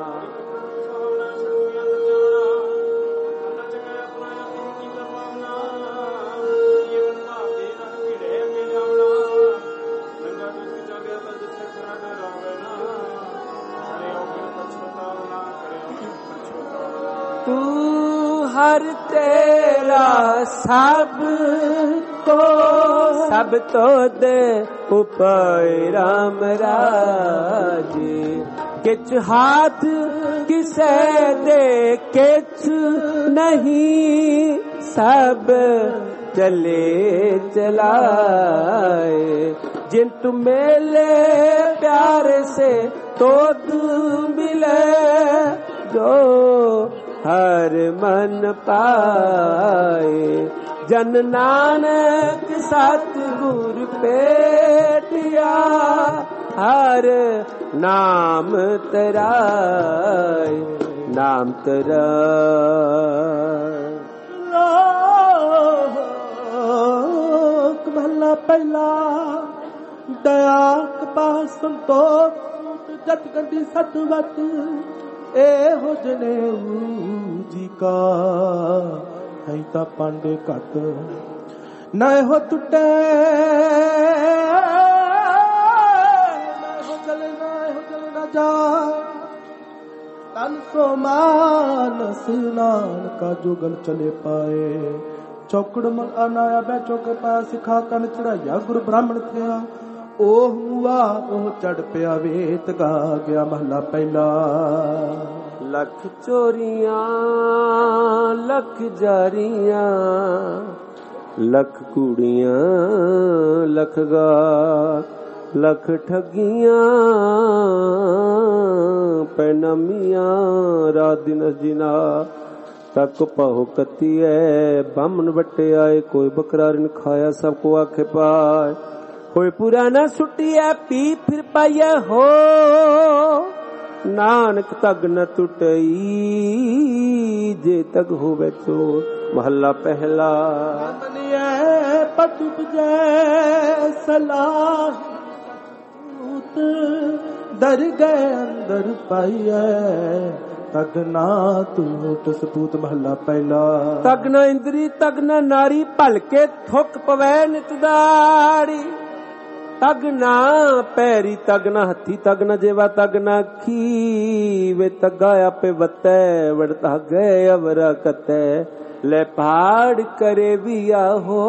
हर तेरा सब को सब तो दे उपाय राम राजे। किच हाथ किसे दे किच नहीं, सब चले चलाए। जिन तू मेले प्यार से तो तू मिले, जो हर मन पाए। जन नानक सतगुर पेटिया, हर नाम तराए नाम तराए। लोक महला पहला, दया कपा संतोष जत गंदी सतवत। ए हो जनेऊ जी का है ता पांडे घट, न हो टुटे न हो जले न हो जले न जा। तन सो मानस नान का जुगल चले पाए। चौकड़ मन अनाया बै चौके पाया, सिखा कन चढ़ाया गुरु ब्राह्मण थिया। ਉਹ ਮੂਆ ਉਹ ਚੜ ਪਿਆ ਵੇਤ ਗਾ ਗਿਆ ਮਹਲਾ ਪਹਿਲਾ। ਲੱਖ ਚੋਰੀਆਂ ਲੱਖ ਜਾਰੀਆਂ ਲੱਖ ਕੁੜੀਆਂ ਲੱਖ ਗਾ ਲੱਖ ਠੱਗੀਆਂ ਪੈਨਮੀਆਂ ਰਾਤ ਦਿਨ ਜਿਨਾ ਤੱਕ ਪਾਹੋ ਕੱਤੀ ਐ ਬਾਹਮਣ ਵੱਟੇ ਆਏ ਕੋਈ ਬੱਕਰਾ ਰਿਨ ਖਾਇਆ ਸਭ ਕੋ ਆਖੇ ਪਾਏ ਕੋਈ ਪੁਰਾਣਾ ਸੁੱਟਿਆ ਪੀ ਫਿਰ ਪਾਇਆ ਹੋ ਨਾਨਕ ਤਗ ਨ ਟੁੱਟਈ ਜੇ ਤਗ ਹੋਵੇ ਚੋ। ਮਹੱਲਾ ਪਹਿਲਾ। ਮਨੀਐ ਪਟੁਪ ਜੈ ਸਲਾਹ ਦਰ ਗਏ ਅੰਦਰ ਪਾਈਐ ਤਗ ਨਾ ਤੂਤ ਸਪੂਤ। ਮਹੱਲਾ ਪਹਿਲਾ। ਤਗ ਨਾ ਇੰਦਰੀ ਤਗ ਨਾ ਨਾਰੀ ਭਲਕੇ ਥੁੱਕ ਪਵੈ ਨਿਤ ਦਾੜੀ ਤਗ ਨਾ ਪੈਰੀ ਤਗ ਨਾ ਹੱਥੀ ਤਗ ਨਾ ਜੇਵਾ ਤਗ ਨਾ ਅੱਖੀ ਵੇ ਤਗਾ ਆਪੇ ਵਤੈ ਵੜਤਾ ਗਏ ਅਵਰਾ ਕਤੈ ਲੈ ਪਹਾੜ ਕਰੇ ਵੀ ਆਹੋ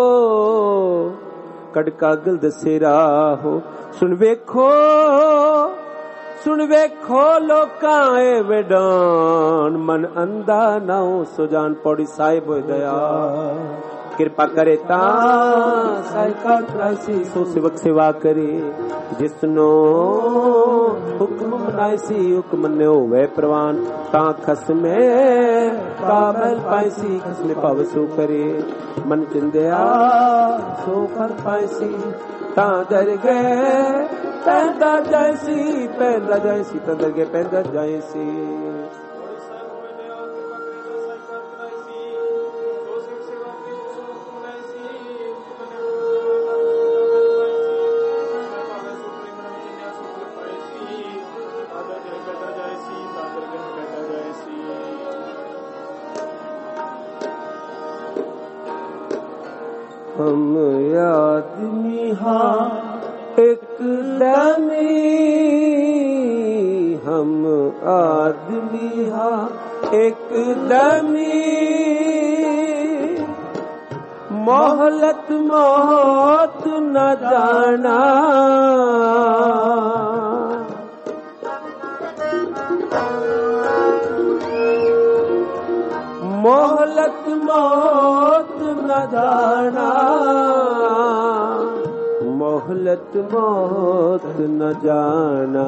ਕੜਕਾਗਲ ਦਸੇ ਰਾਹੋ। ਸੁਣ ਵੇਖੋ ਸੁਣ ਵੇਖੋ ਲੋਕਾਂ ਏ ਵਡਾਨ ਮਨ ਅੰਧਾ ਨਾ ਸੋ ਜਾਣ ਪੌੜੀ ਸਾਹਿਬ ਹੋਏ ਦਇਆ ਕਿਰਪਾ ਕਰੇ ਤਾਂ ਸਾਇਕਾ ਕਰਾਇਸੀ ਸੋ ਸੇਵਕ ਸੇਵਾ ਕਰੇ ਜਿਸਨੋ ਹੁਕਮ ਮਨਾਇਸੀ ਹੁਕਮ ਮੰਨੇ ਹੋਵੇ ਪ੍ਰਵਾਨ ਤਾਂ ਖਸਮੇ ਕਾਬਲ ਪਾਇਸੀ ਖਸਮੇ ਭਾਵ ਸੋ ਕਰੇ ਮਨ ਚਿੰਦਿਆ ਸੋ ਕਰ ਪਾਇਸੀ ਤਾਂ ਦਰ ਗਏ ਪੈਂਦਾ ਜਾਇਸੀ ਪੈਂਦਾ ਜਾਇਸੀ ਤਾਂ ਦਰ ਗਏ ਪੈਂਦਾ ਜਾਇਸੀ। हम आदमी हाँ एक दमी हम आदमी हाँ एक दमी मोहलत मौत न जाना मोहलत मौत न जाना मोहलत मौत न जाना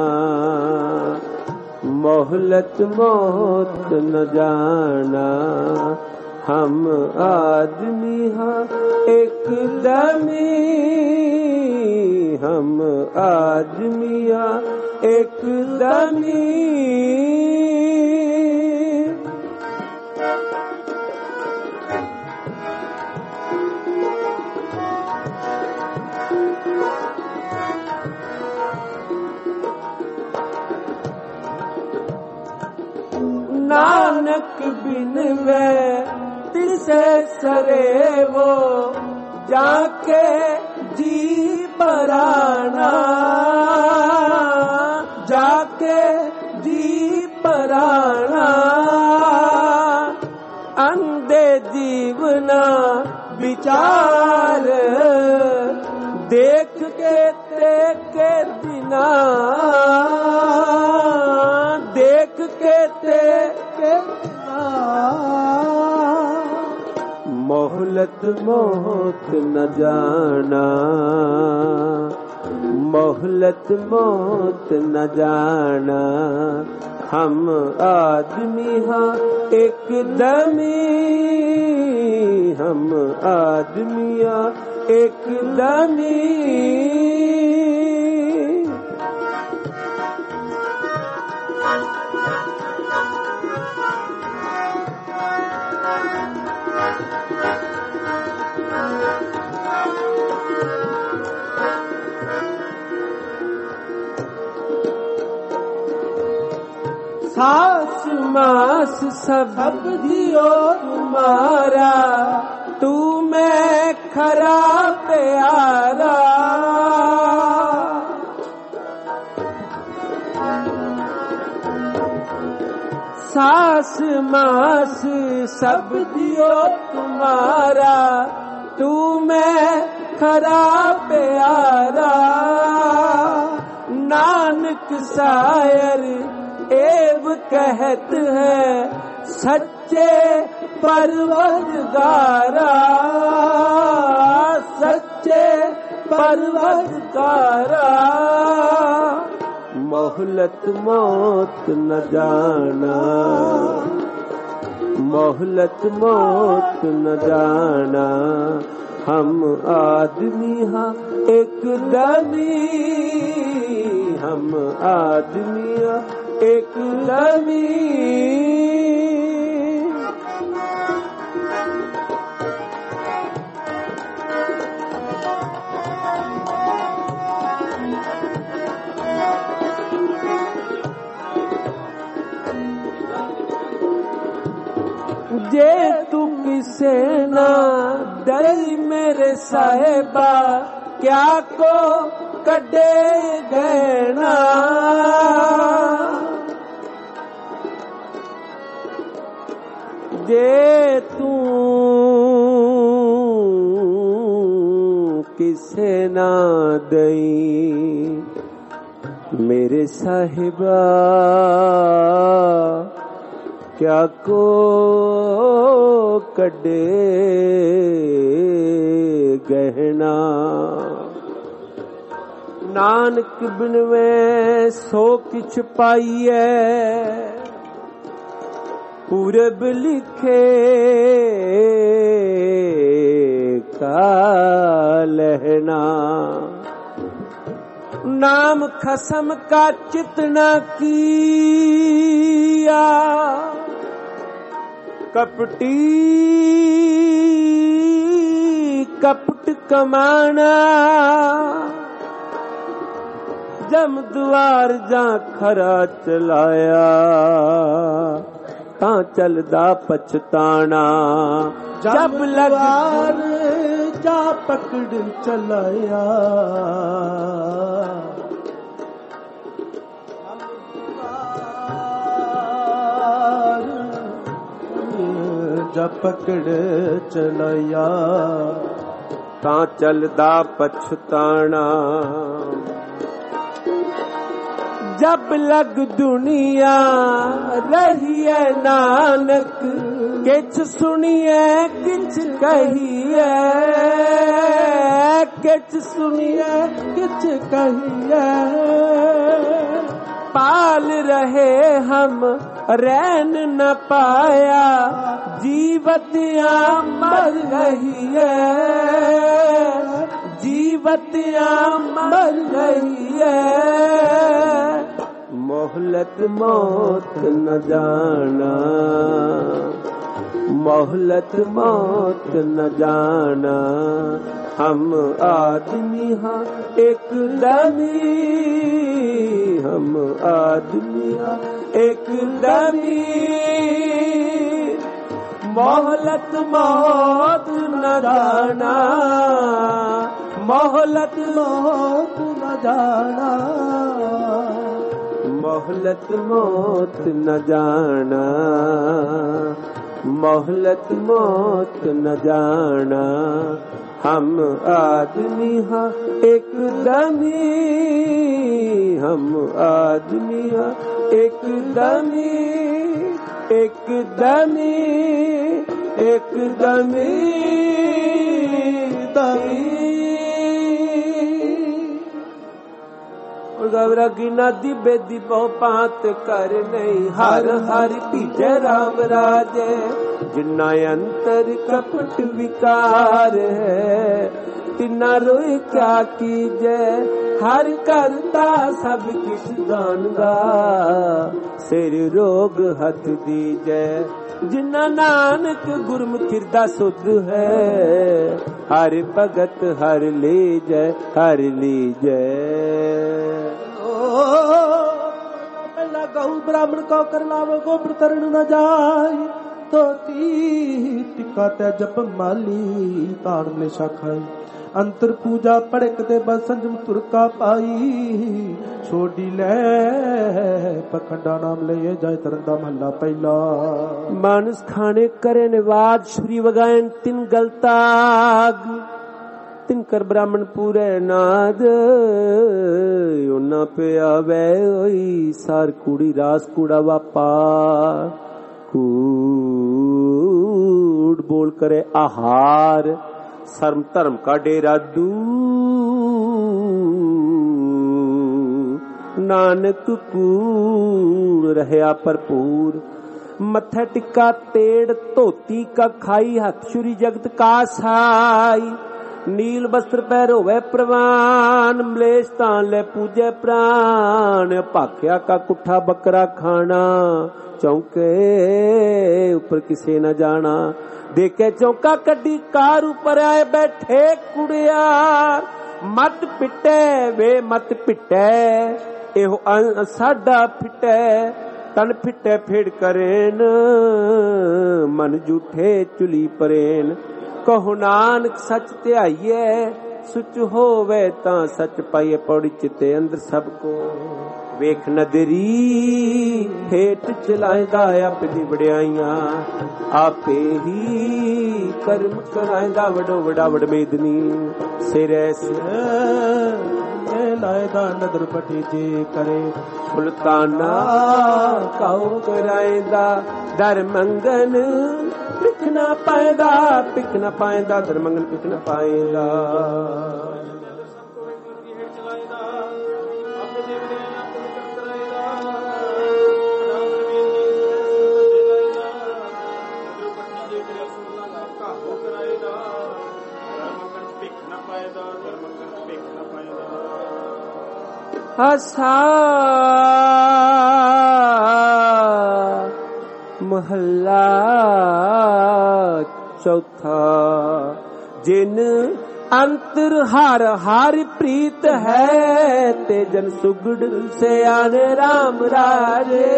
मोहलत मौत न जाना हम आदमी हाँ एक दमी हम आदमी हाँ एक दमी नानक बिन वे तिसे सरे वो जाके जी पराना जाके जी पराना अंधे जीवना विचार देख के ते के दिना देख के ते के दिना मोहलत मौत न जाना मोहलत मौत न जाना हम आदमी हाँ एक दमी हम आदमी हाँ एक दमी सास मास सब दियो तुम्हारा तू मैं खरा प्यारा सास मास सब दियो तुम्हारा तू मैं खरा प्यारा नानक शायर एव कहत है सच्चे परवरदिगारा सच्चे परवरदिगारा मोहलत मौत न जाना मोहलत मौत न जाना हम आदमी हाँ एक दमी हम आदमी हाँ एक दमी जे तू किसे ना दई मेरे साहेबा क्या को कटे गहना जे तू किसे ना दई मेरे साहिबा क्या को कड़े गहना नानक बिन में सो किछ पाइए पूरब लिखे का लहना नाम खसम का चितना किया कपटी कपट कमाना जम द्वार जा खरा चलाया ता चलदा पछताना जब लगवार जा पकड़ चलाया जब पकड़ चलाया ता चलदा पछताना जब लग दुनिया रही है नानक किछ सुनिए किछ कहिए किछ सुनिए किछ कहिए पाल रहे हम रैन न पाया जीवतिया मर रही है जीवतिया मर रही है मोहलत मौत न जाना मोहलत मौत न जाना हम आदमी हाँ एक दमी हम आदमी हाँ एक दमी मोहलत मौत न जाना मोहलत मौत न जाना मोहलत मौत न जाना मोहलत मौत न जाना हम आदमी हाँ एक दमी हम आदमी हाँ एक दमी एक दमी एक दमी दमी गौरा की नदी बेदी बहु पात कर नहीं हर हर पीछे राम राजे जिन्ना अंतर कपट विकार है तिना रोए क्या कीजे हर करता सब किस जानगा सिर रोग हथ दीजे जिन्ना नानक गुरमुखी दा सुध है हर भगत हर ले जय हर ली जय पहला गऊ ब्राह्मण को कर लावो गोबर तरण न जाय तो ती टिका ते जप माली ताड़ ले शाखाई अंतर पूजा पड़क दे बस संजम तुरका पाई छोड़ी ले पखंडा नाम ले जाय तरंदा महला पहला मानस खाने करे निवाज श्री वगायन तिन गलताग तिनकर ब्राह्मण पूरे नाद ओना पे आवे होई सार कूड़ी रास कूड़ा वापा कूड़ बोल करे आहार सर्म धर्म का डेरा दू नानक कूड़ रहया भरपूर मथे टिक्का तेड़ धोती का खाई हथ छुरी जगत का साई नील वस्त्र पहरोवे प्रवान मलेश तान ले पूजे प्राण भाख्या का कुठा बकरा खाना चौके ऊपर किसे न जाना देखे चौका कड्डी कार ऊपर आए बैठे कुड़िया मत पिटे वे मत पिटे एहो साडा फिटे तन फिटे फेड़ करेन मन जूठे चुली परेन कहो नानक सच ध्याइए सुच होवे तां सच पाइए पौड़ी चिते अंदर सबको वेख नदरी हेठ चलाएगा अपनी बड़ियाइयां आपे ही कर्म कराएगा वडो वडा वड मेदनी सिर लाएगा नदर पटी जे करे सुल्ताना काओ कराएगा दर मंगन पिख ना पाएगा पिख ना पाएगा दर मंगन पिख ना पाएगा आसा महला चौथा जिन अंतर हार हार प्रीत है ते जन सुगड़ से आने राम राजे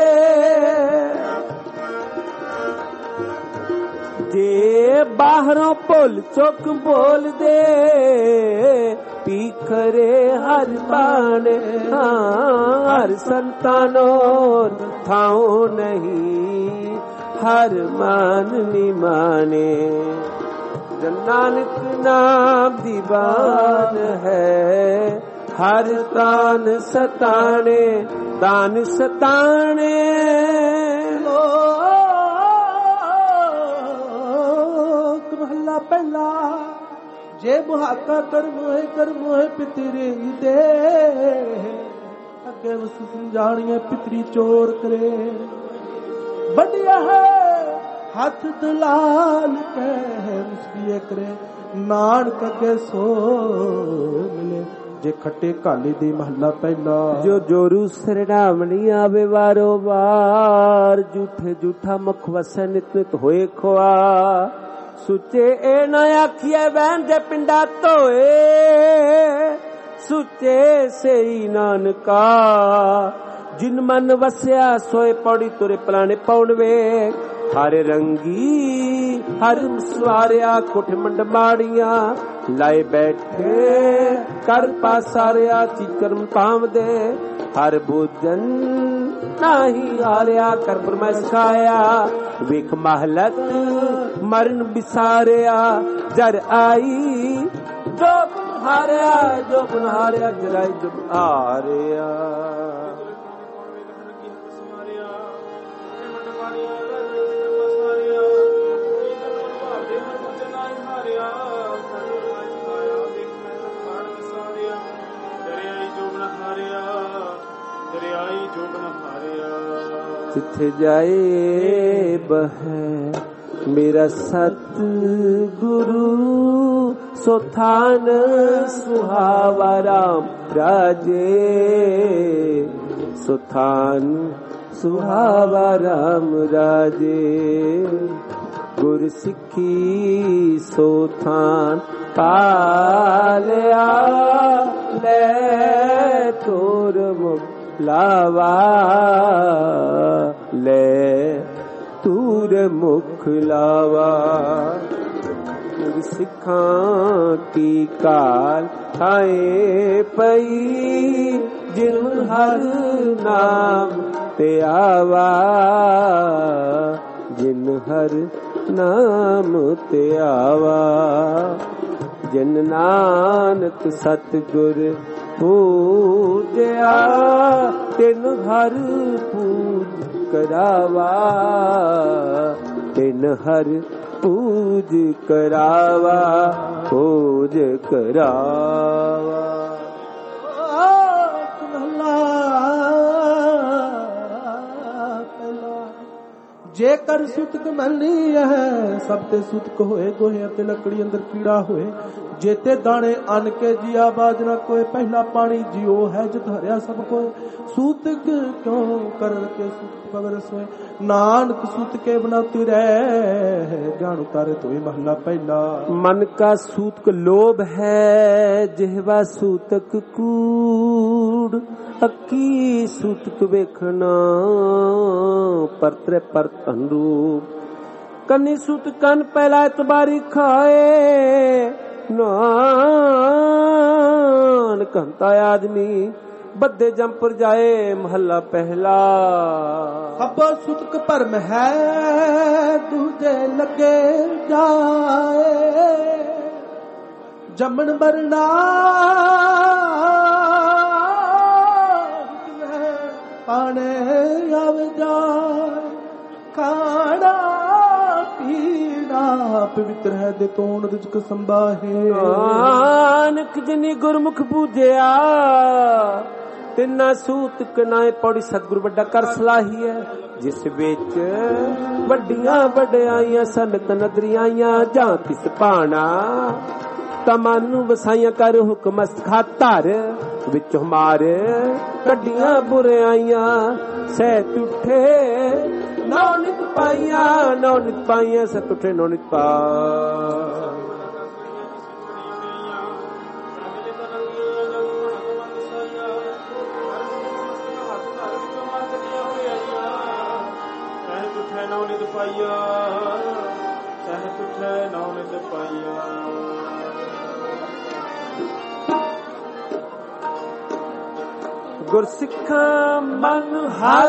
जे बाहरों पुल चुक बोल दे पीखरे हर पाने हर संतानो थाओ नहीं हर मान निमाने नानक नाम दीवान है हर तान सताने तान सताने लोक महला पहला जे बुहाका कर मोहे कर मोहे पितरे दे अगे उस समझाणिया पितरी चोर करे बढ़िया है हाथ दलाल कह मुस्किए करे नानक अगे सो मिले जे खट्टे काली दी महला पहला जो जोरू सरनामणी आवे वारो वार झूठे झूठा मुख वसे नित नित होए खोआ सुचे ए न आखिए वैन जे पिंडा धोए सुचे से नानका जिन मन वसया सोए पौड़ी तुरे पलाने पौड़वे हरे रंगी हर सवारिया कुठ मंड माड़िया लाए बैठे कर पासारिया चिकरम पाम दे हर भोजन नाही आरिया कर परमैस खाया विख महलत मरण बिसारिया जर आई जो हारिया जो हारिया जराई जो आरिया जिथे जाए बह मेरा सतगुरु सोथान सुहावा राम राजे सोथान सुहावा राम राजे गुर सिखी सोथान पालिया ले तोर मुख लावा ले तूर मुख लावा सिखां की काल खाए पई जिन हर नाम ते आवा जिन हर नाम ते आवा ਜਿਨ ਨਾਨਕ ਸਤਿਗੁਰ ਪੂਜਿਆ ਤਿਨ ਹਰ ਪੂਜ ਕਰਾਵਾ ਤਿਨ ਹਰ ਪੂਜ ਕਰਾਵਾ ਪੂਜ ਕਰਾਵਾ। ਜੇਕਰ ਸੁਤਕ ਮੰਨੀ ਹੈ ਸਭ ਤੇ ਸੁਤਕ ਹੋਏ ਗੋਹੇ ਅਤੇ ਲੱਕੜੀ ਅੰਦਰ ਕੀੜਾ ਹੋਏ ਜੇਤੇ ਦਾਣੇ ਅੰਨ ਕੇ ਜੀਆ ਬਾਜ ਨਾ ਕੋਏ ਪਹਿਲਾ ਪਾਣੀ ਜਿਉ ਹੈ ਜਤ ਹਰਿਆ ਸਭ ਕੋਏ ਸੂਤਕ ਕਿਉਂ ਕਰ ਕੇ ਸੁਤਕ ਪਵਰ ਸੋਏ ਨਾਨਕ ਸੁਤਕੇ ਬਣਾਤੀ ਰਹਿ ਗਿਆਨ ਉਤਾਰੇ ਤੋਏ ਮਹਲਾ ਪਹਿਲਾ। ਮਨ ਕਾ ਸੂਤਕ ਲੋਭ ਹੈ ਜਿਹਵਾ ਸੂਤਕ ਕੂੜ ਅੱਖੀ ਸੂਤਕ ਵੇਖਣਾ ਪਰਤਰੇ ਪਰਤ ਅਨਰੂਪ ਕੰਨੀ ਸੂਤ ਕੰਨ ਪਹਿਲਾ ਇਤਬਾਰੀ ਖਾਏ ਨਾਨ ਕੰਤਾ ਆਦਮੀ ਬੱਦੇ ਜੰਪਰ ਜਾਏ ਮਹੱਲਾ ਪਹਿਲਾ। ਸਭ ਸੁਤਕ ਭਰਮ ਹੈ ਦੂਜੇ ਲੱਗੇ ਜਾਏ ਜੰਮਣ ਮਰਨਾ ਪਾਣੇ ਆਵ ਜਾਏ ਖਾਣਾ ਪੀਣਾ ਪਵਿੱਤਰ ਹੈ ਦੇ ਤੋਣ ਰਿਜਕ ਸੰਭਾਹੇ ਨਾਨਕ ਜਿਨੀ ਗੁਰਮੁਖ ਬੂਝਿਆ ਤਿੰਨਾ ਸੂਤਕ ਨਾਏ ਪੌੜੀ ਸਤਿਗੁਰ ਵੱਡਾ ਕਰ ਸਲਾਹੀ ਹੈ ਜਿਸ ਵਿੱਚ ਵੱਡੀਆਂ ਵਡਿਆਈਆਂ ਸੰਤ ਨਦਰੀਆਂ ਜਾਂ ਤਿਸ ਭਾਣਾ ਤਮਨ ਵਸਾਈਆਂ ਕਰ ਹੁਕਮ ਖਾਤਰ ਵਿੱਚ ਹਮਾਰੇ ਕੱਢੀਆਂ ਬੁਰਾਈਆਂ ਸਹਿ ਟੁੱਠੇ ਨੌਨਿਤ ਪਾਈਆਂ ਨੌਨਿਤ ਪਾਈਆਂ ਸਹਿ ਟੁੱਠੇ ਨੌਨਿਤ ਪਾ। ਨੌਨਿਤ ਪਾਈਆ ਸਹਿ ਟੁੱਠੇ ਨੌਨਿਤ ਪਾਈਆ। ਗੁਰਸਿੱਖਾਂ ਮਨ ਹਰ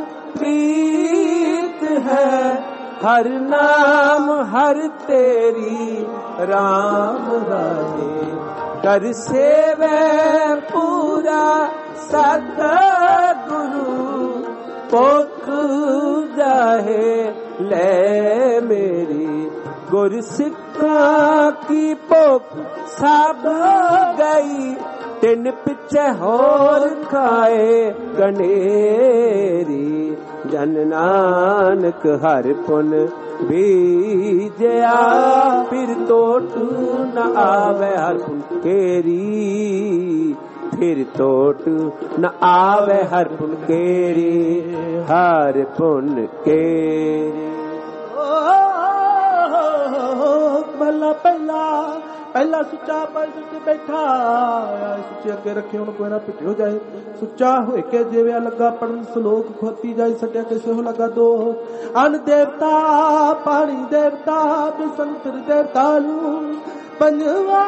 ਪ੍ਰੀਤ ਹੈ ਹਰ ਨਾਮ ਹਰ ਤੇਰੀ ਰਾਮ ਰਾਜੇ ਕਰ ਸੇਵੈ ਪੂਰਾ ਸਤ ਗੁਰੂ ਪੋਖ ਜਾਹੇ ਲੈ ਮੇਰੀ ਗੁਰਸਿੱਖਾਂ ਕੀ ਭੁੱਖ ਸਭ ਗਈ ਤਿੰਨ ਪਿੱਛੇ ਹੋਰ ਖਾਏ ਕਨੇਰੀ ਜਨ ਨਾਨਕ ਹਰ ਪੁਨ ਬੀਜਿਆ ਫਿਰ ਟੋਟ ਨ ਆਵੇ ਹਰ ਪੁਨ ਕੇਰੀ ਫਿਰ ਟੋਟ ਨ ਆਵੇ ਹਰ ਪੁਨ ਕੇਰੀ ਹਰ ਪੁਨ ਕੇਰੀ। ਮਹਲਾ ਪਹਿਲਾ ਪਹਿਲਾ ਸੁੱਚਾ ਪਾਈ ਸੁੱਚੇ ਬੈਠਾ ਸੁੱਚੇ ਅੱਗੇ ਰੱਖੇ ਹੁਣ ਕੋਈ ਨਾ ਪਿੱਟਿਓ ਜਾਏ ਸੁੱਚਾ ਹੋਏ ਕੇ ਜਿਵੇਂ ਲੱਗਾ ਪੜਨ ਸ਼ਲੋਕ ਖੋਤੀ ਜਾਏ ਸਟਿਆ ਕਿਸੇ ਹੋ ਲੱਗਾ ਦੋ ਅਨ ਦੇਵਤਾ ਪਾਣੀ ਦੇਵਤਾ ਬਸੰਤਰ ਦੇਵਤਾ ਨੂੰ ਪੰਜਵਾ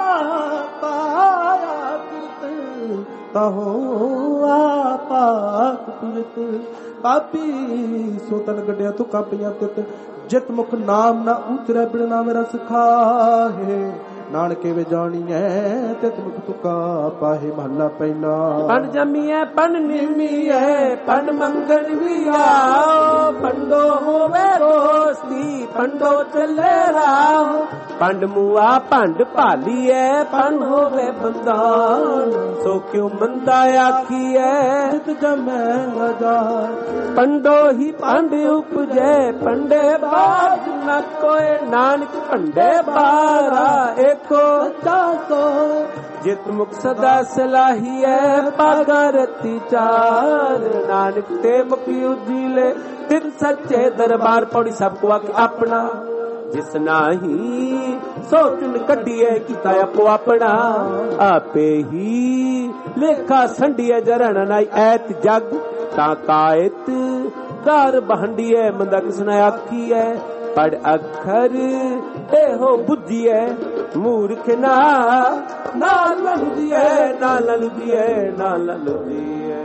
ਪਾਇਆ ਕਿਰਤ ਤਾਹੋ ਆਪਾਕ ਪੁਰਤ ਪਾਪੀ ਸੋਤਨ ਗੱਡਿਆ ਤੂੰ ਕਾਪੀਆਂ ਤਿਤ ਜਿਤ ਮੁਖ ਨਾਮ ਨਾ ਉਤਰੇ ਬਿਨਾ ਮੇਰਾ ਸਿਖਾਹੇ ਨਾਨਕੇ ਵੇ ਜਾਣੀਐ ਤਿਤ ਮੁਖ ਤੁਕਾ ਪਾਹੇ ਮਹੱਲਾ ਪਹਿਲਾ। ਪਨ ਜਮੀਐ ਪਨ ਨਿਮੀਐ ਪਨ ਮੰਗਣ ਵੀ ਆਓ ਪੰਡੋ ਹੋਵੇ ਰੋਸਤੀ ਪੰਡੋ ਚੱਲੇ ਰਾਹ ਪੰਡ ਮੂਆ ਭੰਡ ਭਾਲੀਐ ਪਨ ਹੋਵੇ ਬੰਦਾਨ ਸੋ ਕਿਉ ਮੰਦਾ ਆਖੀਐ ਜਿਤ ਜਮੈ ਰਜਾ ਪੰਡੋ ਹੀ ਪੰਡ ਉਪਜੈ ਪੰਡੇ ਬਾਜ ਨ ਕੋਏ ਨਾਨਕ ਭੰਡੇ ਬਾਰਾ ਏਕੋ ਚਾਸੋ ਜਿਤ ਮੁਖ ਸਦਾ ਸਲਾਹੀਐ ਪਾਗਰਤੀ ਚਾਰ ਨਾਨਕ ਤੇ ਮੁਖੀ ਉਜੀਲੇ ਤਿਨ ਸੱਚੇ ਦਰਬਾਰ ਪੌੜੀ ਸਭ ਕੋ ਆਕੇ ਆਪਣਾ ਜਿਸ ਨਾਹੀ ਸੋਚਨ ਕੱਢੀਏ ਕੀਤਾ ਆਪੋ ਆਪਣਾ ਆਪੇ ਹੀ ਲੇਖਾ ਸੰਢੀਏ ਜਰਣ ਨਾਈ ਐਤ ਜਗ ਤਾਂ ਕਾਇਤ ਘਰ ਬਹੰਡੀਏ ਮੰਦਾ ਕਿਸਨਾ ਆਖੀਐ ਪੜ ਅੱਖਰ ਇਹੋ ਬੁੱਝੀਐ ਮੂਰਖ ਨਾ ਨਾ ਲੰਦੀਐ ਨਾ ਲੰਦੀਐ ਨਾ ਲੰਦੀਐ।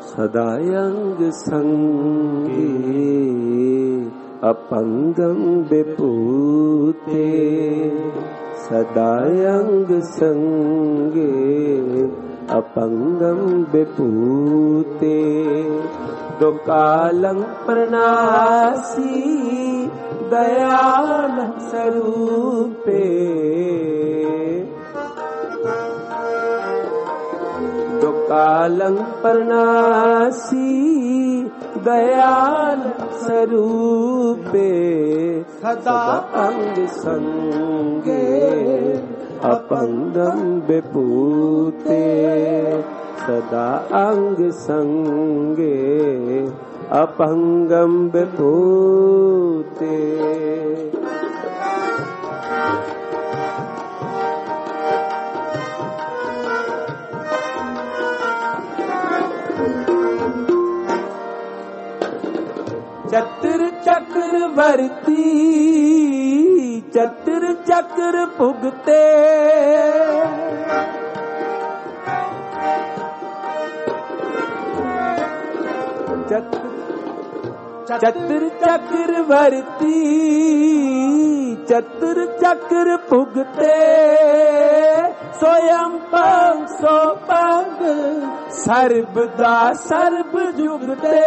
सदा अंग संगे अपंगम विभूते सदा अंग संगे अपंगम विभूते दुकालं प्रणासी दयाल स्वरूपे दुकालं प्रणासी दयाल स्वरूपे सदा अंग संगे अपंगम विभूते सदा अंग संगे अपंगम विभूते चतुर चक्रवर्ती चतुर चक्र भुगते चतुर चक्रवर्ती चतुर चक्र भुगते स्वयं पंग सो पंग सर्वदा सर्व जुगते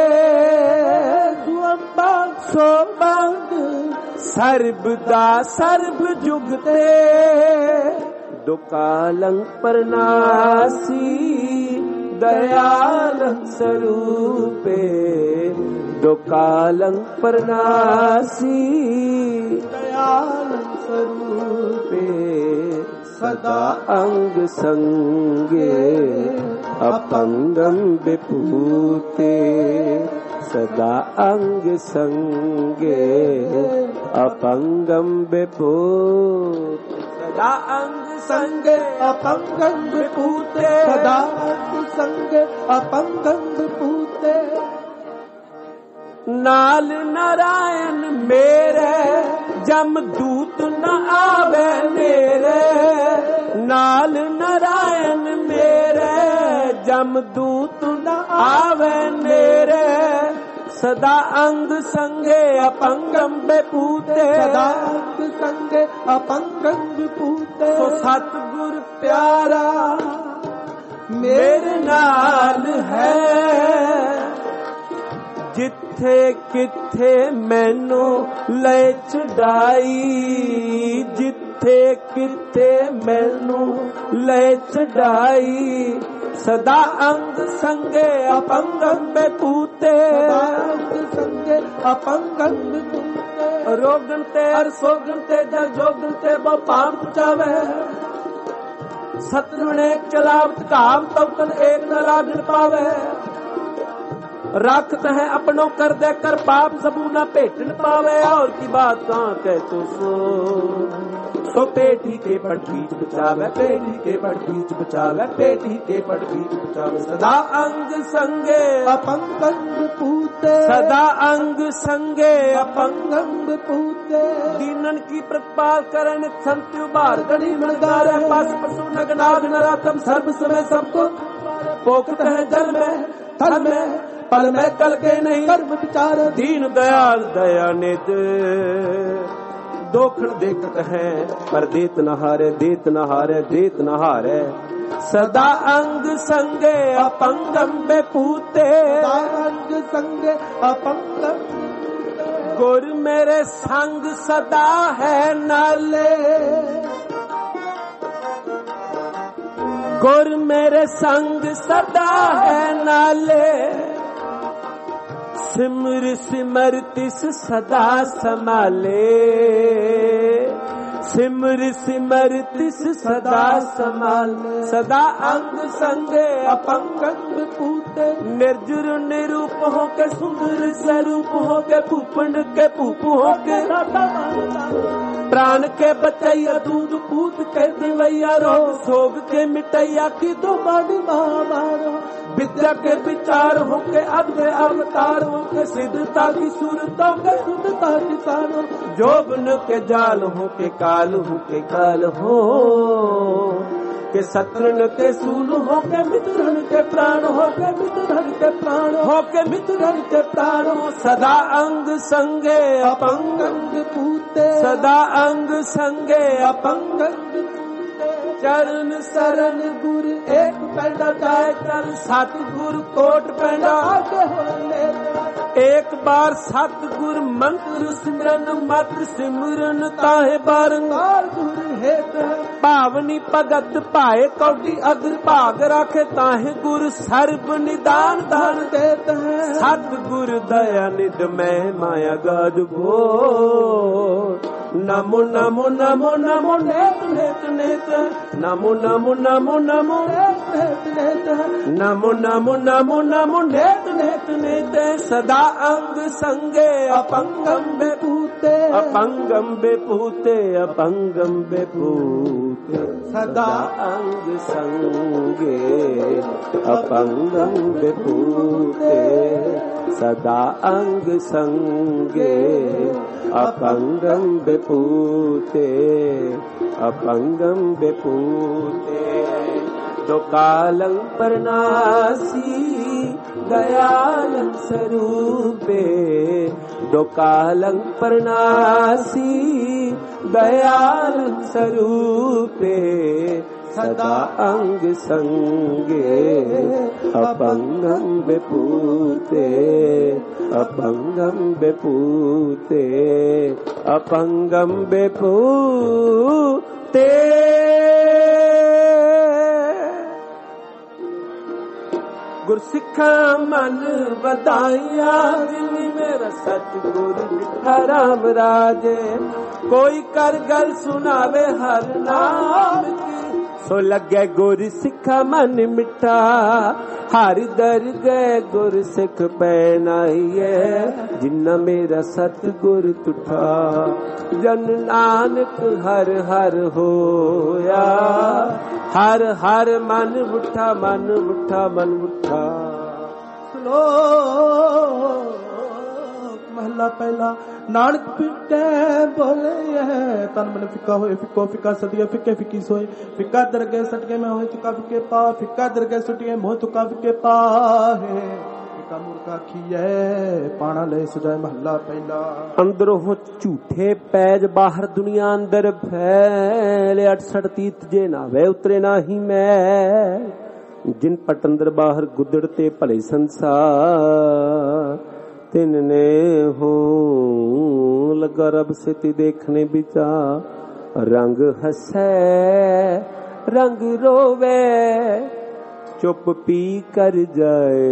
स्वयं पंग सो पंग सर्वदा सर्व जुगते दुकालं प्रणासी दयाल स्वरूपे दुकालं प्रणासी दयाल स्वरूपे सदा अंग संगे अपंगम विभूते सदा अंग संगे अपंगम विभूते सदा अंग संगे अपंगम विभूते सदा अंग संगे अपंगम विभूते नाल नारायण मेरे जमदूत न आवे मेरे नाल नारायण मेरे जमदूत न आवे मेरे सदा अंग संगे अपंगम विभूते सदा अंग संगे अपंगम विभूते तो सतगुर प्यारा मेरे नाल है जिथे किथे मैनू ले चढ़ाई जिथे किथे मैनू ले चढ़ाई सदा अंग संगे अपंगम विभूते अंग संगे अपंगम विभूते रोगन ते हर सोगन ते जग जोगन ते वो पाम पुचावे सतरुणे चलावत काम तौकन एक न लागन पावे रखत है अपनों कर दे कर पाप सबूना भेटन पावे और की बात कहाँ कह तो सो सो पेटी के पट बीच बचावे पेटी के पट बीच बचावे पेटी के पट बीच बचावे सदा अंग संगे अपंगम विभूते सदा अंग संगे अपंगम विभूते दीनन की प्रतिपाल करन संत उबार गणी मणगार पास पशु नगनाग नरातम सर्व समय सबको पोखत है जल में थल में पल में कल के नहीं कर्म विचार दीन दयाल दया निध दोखड़ देखत है पर देत न हारे देत न हारे देत न हारे सदा अंग संगे अपंगम विभूते अंग संगे अपंगम गुर मेरे संग सदा है नाले गुर मेरे संग सदा है नाले सिमर सिमर तिस सदा संभाले सिमर सिमर तिस सदा संभाले सदा अंग संगे अपंगम विभूते निर्जुर निरूप हो के सुंदर स्वरूप हो के भूपन के भूप हो के प्राण के बचैया दूध पूत के दिवैया रोग सोग के मिटैया की तो बाड़ी मारो विद्या के विचार हो के अद्भुत अवतार हो के सिद्धता की सूरतों के शुद्धता की सानो जोबन के जाल हो के काल हो के काल हो के शत्रुन के सूल हो के मित्रन के प्राण हो के मित्रन के प्राण हो के मित्रन के प्राण सदा अंग संगे अपंग अंग पूते सदा अंग संगे अपंग चरण शरण गुर एक पैंडा जाए चरण सतगुर कोट पैंडा एक बार सतगुर मंत्र सिमरन मात्र सिमरन ताहे बारंगार गुर हेत पावनी भगत पाए कौटी अग्र भाग राखे ताहे गुर सर्व निदान धन देत है सतगुर दया निध में माया गद भो नमो नमो नमो नमो नेत नेत नेत नमो नमो नमो नमो नेत नेत नमो नमो नमो नमो नेत नेत नेत सदा अंग संगे अपंगम बेपूते अपंगम बेपूते अपंगम बेपूते सदा अंग संगे अपंगम बेपूते सदा अंग संगे अपंगम बेपूते अपंगम बेपूते दो कालं परनासी दयालं स्वरूपे दो कालं परनासी दयालं स्वरूपे सदा अंग संगे अपंगम बेपूते अपंगम बेपूते अपंगम बेपूते गुरसिखा मन बधाइया जिनी मेरा सतगुरु मिठा राम राजे कोई कर गल सुनावे हर नाम की सो लगे गुर सिखा मन मिठा हर दर गए गुर सिख पैनाइए जिन्ना मेरा सतगुर तुठा जन नानक हर हर होया हर हर मन उठा मन उठा मन उठा श्लोक महला पहला नानक पिटे बोले तन मन फिक्का होए फिक्को फिक्का सदिया फिक्के फिक्की सोए फिक्का दरगे सटके में होए तुका फिक्के पा फिक्का दरगे सटिए मोह तुका फिक्के पा है फिक्का मुर्गा खिए पाना ले सजाए महला पहला अंदर हो झूठे पैज बाहर दुनिया अंदर फैले अठसठ तीत जे ना वे उतरे ना ही मैं जिन पट अंदर बाहर गुदड़ते भले संसार तिनने हो लगा रब से ती देखने विचार रंग हंसे रंग रोवे चुप पी कर जाए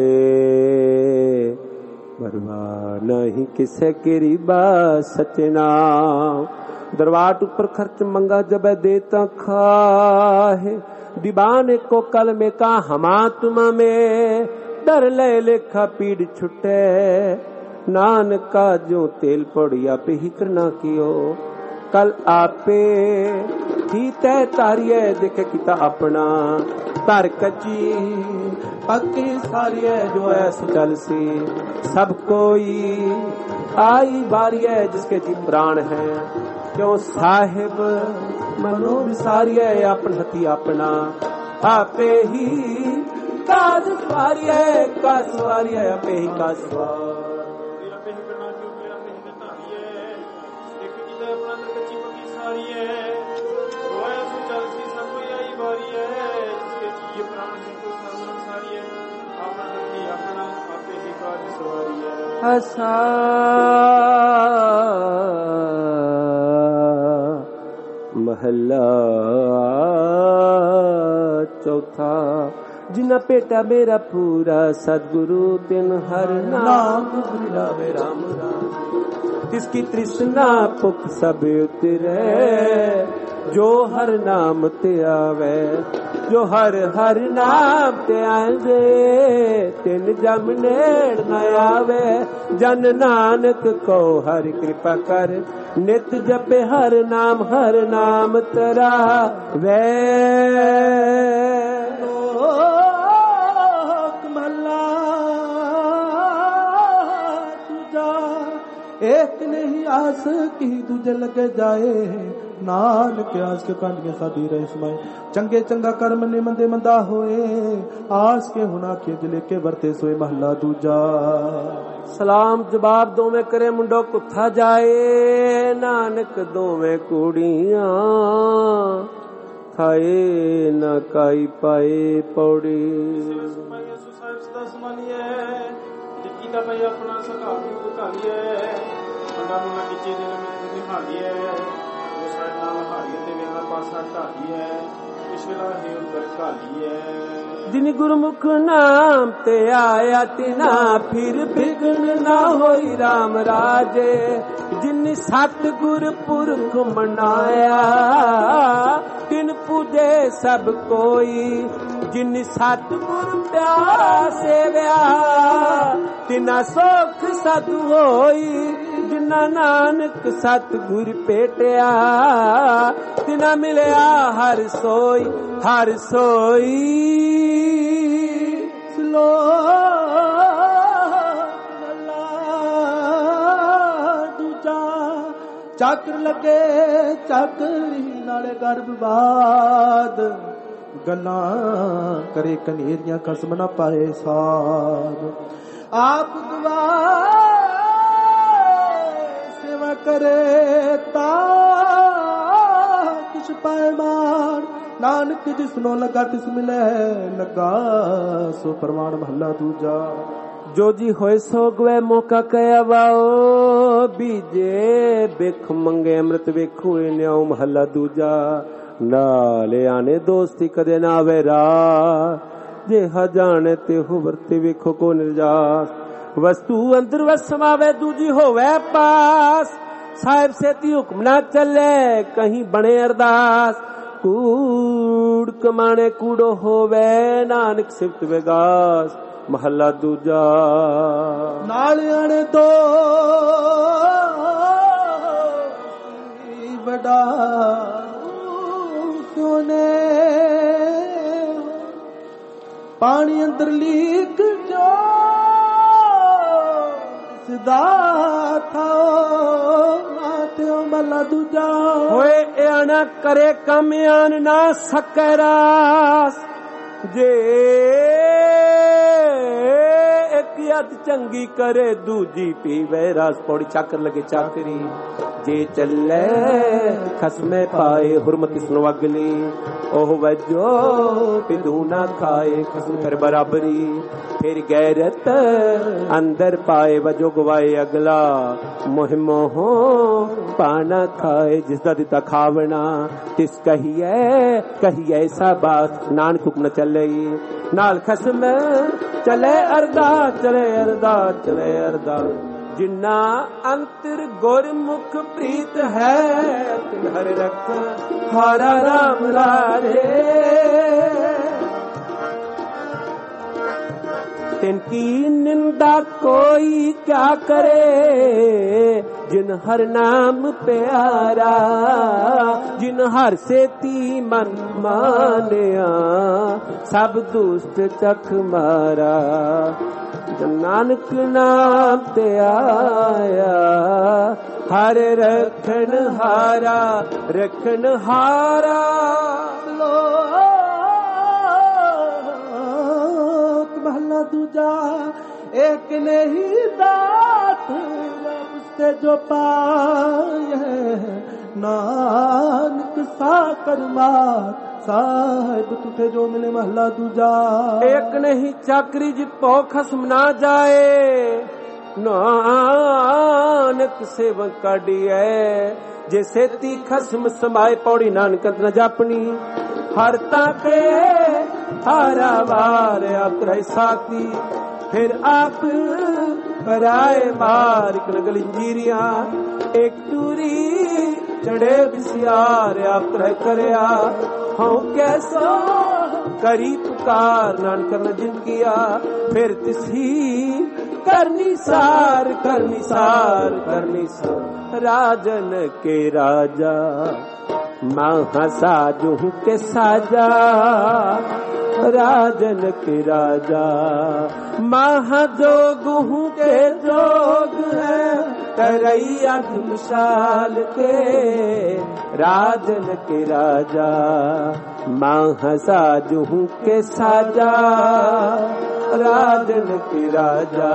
परवाह नहीं किसे की बात सचे नाम दरवाट ऊपर खर्च मंगा जब देता खाहे दीवाने को कल में का हमात्मा में डर ले लेखा पीड़ छुटे नानका जो तेल पड़िया पे ही करना कियो कल आपे ही तय तारिये देखे किता अपना तार कची पक्की सारिये जो ऐसा चल सी सब कोई आई बारिये जिसके जी प्राण है क्यों साहिब मनो विसारिये अपन हती अपना आपे ही काज सवारिये का सवारिये आपे ही का सवार हसा महला चौथा जिना पेटा मेरा पूरा सदगुरु तिन हर नाम गुलावे राम राम तिसकी तृष्णा पुख सब उतरे जो हर नाम ते आवे जो हर हर नाम ते आवे तिन जम नेड़ न आवे जन नानक को हर कृपा कर नित जपे हर नाम हर नाम तेरा वे एक नहीं आस की दूजे लगे जाए ਨਾਨਕ ਆਸ ਕੇ ਕਾਂਡੀਆਂ ਸਾਡੀ ਰਹਿ ਸਮਾਏ ਚੰਗੇ ਚੰਗਾ ਕਰਮ ਨੇ ਮੰਦੇ ਮੰਦਾ ਹੋਏ ਆਸ ਕੇ ਹੁਣ ਆਖੇ ਜਲੇ ਕੇ ਵਰਤੇ ਸੋਏ ਮਹਲਾ ਦੂਜਾ ਸਲਾਮ ਜਵਾਬ ਦੋਵੇਂ ਕਰੇ ਮੁੰਡੋ ਕੁੱਥਾ ਜਾਏ ਨਾਨਕ ਦੋਵੇਂ ਕੁੜੀਆਂ ਖਾਏ ਨਾ ਕਾਈ ਪਾਏ ਪੌੜੀ ਜਿੱਕੀ ਦਾ ਪਈ ਆਪਣਾ ਸਕਾਲ ਨੂੰ ਦਿਖਾਈਏ ਮੁੰਡਾ ਮੁੰਡਾ ਕਿਚੇ ਦੇ ਨੂੰ ਦਿਖਾਈਏ ਉਹ ਸਾਡੇ ਨਾਲ ਹਾਰੀਏ ਤੇ ਵੇਲਾ ਪਾਸਾ ਢਾਲੀਏ ਪਿਛਲਾ ਹੀ ਉੱਪਰ ਘਾਲੀਏ ਜਿਨ ਗੁਰਮੁਖ ਨਾਮ ਤੇ ਆਇਆ ਤਿਨਾ ਫਿਰ ਬਿਗਨ ਨਾ ਹੋਈ RAM ਰਾਜੇ ਜਿਨ ਸਤ ਗੁਰ ਪੁਰਖ ਮਨਾਇਆ ਤਿਨ ਪੂਜੇ ਸਭ ਕੋਈ ਜਿਨ ਸਤ ਗੁਰ ਪਿਆਰ ਸੇਵਿਆ ਤਿਨਾ ਸੁਖ ਸਾਧੂ ਹੋਈ ਜਿਨਾ ਨਾਨਕ ਸਤ ਗੁਰ ਭੇਟਿਆ ਤਿਨਾ ਮਿਲਿਆ ਹਰ ਸੋਈ ਹਰ ਸੋਈ ਸਲੋ ਦੂਜਾ ਚੱਕਰ ਲੱਗੇ ਚੱਕਰੀ ਨਾਲੇ ਗਰਭਵਾਦ ਗੱਲਾਂ ਕਰੇ ਕਨੇਰੀਆਂ ਕਸਮ ਨਾ ਪਾਏ ਸਾਧ ਆਪ ਗਵਾ ਸੇਵਾ ਕਰੇ ਤਾ ਕੁਛ ਪਾਏ ਮਾਰ ਨਾਨਕ ਜਿਸਨੋਂ ਲਗਾ ਤਿਸ ਮਿਲੇ ਲਗਾ ਸੋ ਪ੍ਰਮਾਣ ਮਹੱਲਾ ਦੂਜਾ ਜੋ ਜੀ ਹੋਏ ਸੋ ਗਵੇ ਮੌਕਾ ਕਹਿਆ ਵਾਓ ਬੀਜੇ ਬਿਖ ਮੰਗੇ ਅੰਮ੍ਰਿਤ ਵੇਖੋ ਇਹ ਨਿਆਉ ਮਹੱਲਾ ਦੂਜਾ ਨਾਲ ਆਣੇ ਦੋਸਤੀ ਕਦੇ ਨਾ ਆਵੇ ਰਾ ਜੇ ਹ ਜਾਣੇ ਤੇ ਹੋ ਵਰਤੇ ਵੇਖੋ ਕੋ ਨਿਰਜਾਸ ਵਸਤੂ ਅੰਦਰ ਵਸ ਸਮਾਵੇ ਦੂਜੀ ਹੋਵੇ ਪਾਸ ਸਾਹਿਬ ਸੇਤੀ ਹੁਕਮ ਨਾ ਚੱਲੇ ਕਹੀਂ ਬਣੇ ਅਰਦਾਸ ਕੂੜ ਕਮਾਣੇ ਕੂੜੋ ਹੋਵੇ ਨਾਨਕ ਸਿਫਤ ਵਿਗਾਸ ਮਹੱਲਾ ਦੂਜਾ ਨਾਲ ਆਣੇ ਦੋ ਬੜਾ ਸੋਨੇ ਪਾਣੀ ਅੰਦਰ ਲੀਕ ਜੋ ਸਦਾ ਥਾਓ ਆਤਿਓ ਮਹੱਲਾ ਦੂਜਾ ਹੋਏ ਆਣਾ ਕਰੇ ਕੰਮ ਆਨ ਨਾ ਸਕੈ ਰਾਸ ਜੇ ਇੱਕ ਯਦ ਚੰਗੀ ਕਰੇ ਦੂਜੀ ਪੀਵੇ ਰਸ ਪੌੜੀ ਚੱਕਰ ਲਗੇ ਚਾਕਰੀ ਜੇ ਚੱਲੇ ਖਸਮੇ ਪਾਏ ਹੁਰਮਤ ਸੁਨੋ ਅਗਲੀ ਉਹ ਵਜੋ ਪਿਦੂ ਨਾ ਖਾਏ ਖਸਮ ਕਰ ਬਰਾਬਰੀ ਫਿਰ ਗੈਰਤ ਅੰਦਰ ਪਾਏ ਵਜੋ ਗਵਾਏ ਅਗਲਾ ਮੁਹਿਮੋ ਹੋ ਪਾਣਾ ਖਾਏ ਜਿਸ ਦਾ ਦਿੱਤਾ ਖਾਵਣਾ ਤਿਸ ਕਹੀਏ ਕਹੀਏ ਸਾਬਾਤ ਨਾਨਕ ਹੁਕਮ ਚੱਲੇ ਨਾਲ ਖਸਮ ਚਲੇ ਅਰਦਾ ਚਲੇ ਅਰਦਾ ਚਲੇ ਅਰਦਾ ਜਿਨਾ ਅੰਤਰ ਗੁਰਮੁਖ ਪ੍ਰੀਤ ਹੈ ਤਿਨ ਹਰਿ ਰਖ ਹਾਰਾ ਰਾਮ ਰਾਰੇ ਤਿਨ ਕੀ ਨਿੰਦਾ ਕੋਈ ਕਿਆ ਕਰੇ ਜਿਨ ਹਰ ਨਾਮ ਪਿਆਰਾ ਜਿਨ ਹਰ ਸੇਤੀ ਮਨ ਮਾਨਿਆ ਸਭ ਦੁਸ਼ਟ ਚਖ ਮਾਰਾ ਨਾਨਕ ਨਾਮ ਤੇ ਆਇਆ ਹਰ ਰਖਣ ਹਾਰਾ ਰਖਣ ਹਾਰਾ ਲੋਕ ਮਹਲਾ ਦੂਜਾ ਇੱਕ ਨਹੀਂ ਦਾਤ ਉਸਤੇ ਜੋ ਪਾਏ ਨਾਨਕ ਸਾ ਕਰਮਾਤ ਸਾਹਿਬ ਤੁਥੇ ਜੋ ਮਿਲੇ ਮਹਲਾ ਦੂਜਾ ਇੱਕ ਨਹੀਂ ਚਾਕਰੀ ਜਿ ਭੋ ਖਸਮ ਨਾ ਜਾਏ ਨਾਨਕ ਸੇਵਕ ਕਾਢੀਐ ਜੇ ਸੇਤੀ ਖਸਮ ਸਮਾਏ ਪੌੜੀ ਨਾਨਕ ਨ ਜਾਪਣੀ ਹਰ ਤਾਕੇ ਹਾਰਾ ਵਾਰ ਆਪ ਰਹਿ ਸਾਥੀ ਫਿਰ ਆਪ ਪਰਾਏ ਮਾਰ ਗਲੀ ਜੀਰੀਆਂ ਇੱਕ ਟੂਰੀ ਚੜੇ ਬਿਸਿਆਰ ਆਪ ਰਹਿ ਕਰਿਆ ਹਉ ਕੈਸਾ ਕਰੀ ਪੁਕਾਰ ਨਾਨਕ ਨ ਜਿਨ ਕੀਆ ਫਿਰ ਤਿਸੀ ਕਰਨੀ ਸਾਰ ਕਰਨੀ ਸਾਰ ਕਰਨੀ ਸਾਰ ਰਾਜਨ ਕੇ ਰਾਜਾ ਮਹਾ ਸਾਜੂ ਕੇ ਸਾਜਾ राजन के राजा महाजोग हूँ के जोग है करैया धुमशाल के राजन के राजा महासाज हूँ के साजा राजन के राजा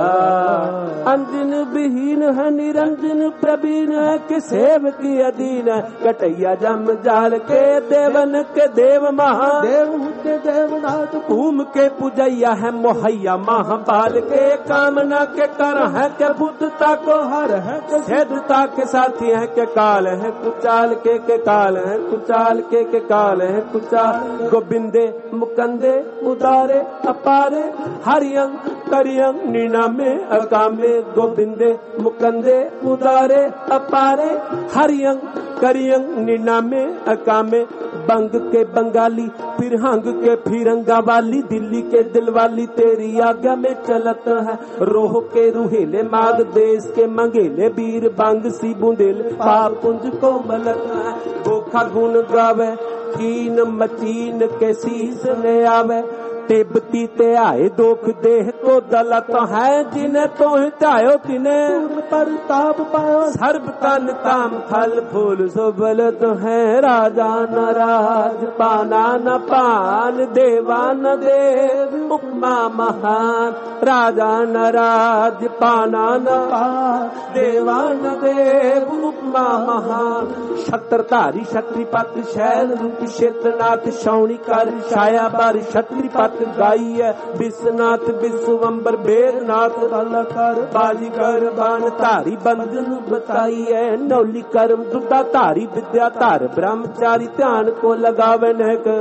अंजन विहीन है निरंजन प्रवीण है के सेव की अधीन है कटैया जम जाल के देवन के देव महादेव के देवनाथ भूम के पूजैया है मोहैया महाबाल के कामना के कर है के बुद्धता को हर है सेधता के साथी है के काल है कुचाल के के काल है कुचाल के के काल है कुचाल गोविंदे मुकंदे उदारे अपारे हरियं करियं निनामे अकामे गोविंदे मुकंदे उदारे अपारे हरियं करियं निनामे अकामे बंग के बंगाली फिरहंग के फिरंगा वाली दिल्ली के दिलवाली तेरी आज्ञा में चलत है रोह के रूहेले माग देश के मंगेले वीर बांग सी बुंदेल पाप पुंज को मलत है गोखा गुण गावे कीन मचीन के शीस ने आवे तिब्बती ते आए दुख देह को दलत है जिन्हें तो चाहो तिन्हें पर ताप पायो सर्व तन ताम फल फूल सुबलत है राजा न राज पाना न पान देवा न देव उपमा महान राजा न राज पाना न पान देवा न देव उपमा महान छत्रधारी छत्रीपत शैल रूप क्षेत्रनाथ शौणी कर छाया बार छत्रीपत गाई है विश्वनाथ विश्वम्बर बेरनाथ बालाकार बाजीगर बाण धारी बंधन बताई है नौली कर्म दुदा धारी विद्या धार ब्रह्मचारी ध्यान को लगावे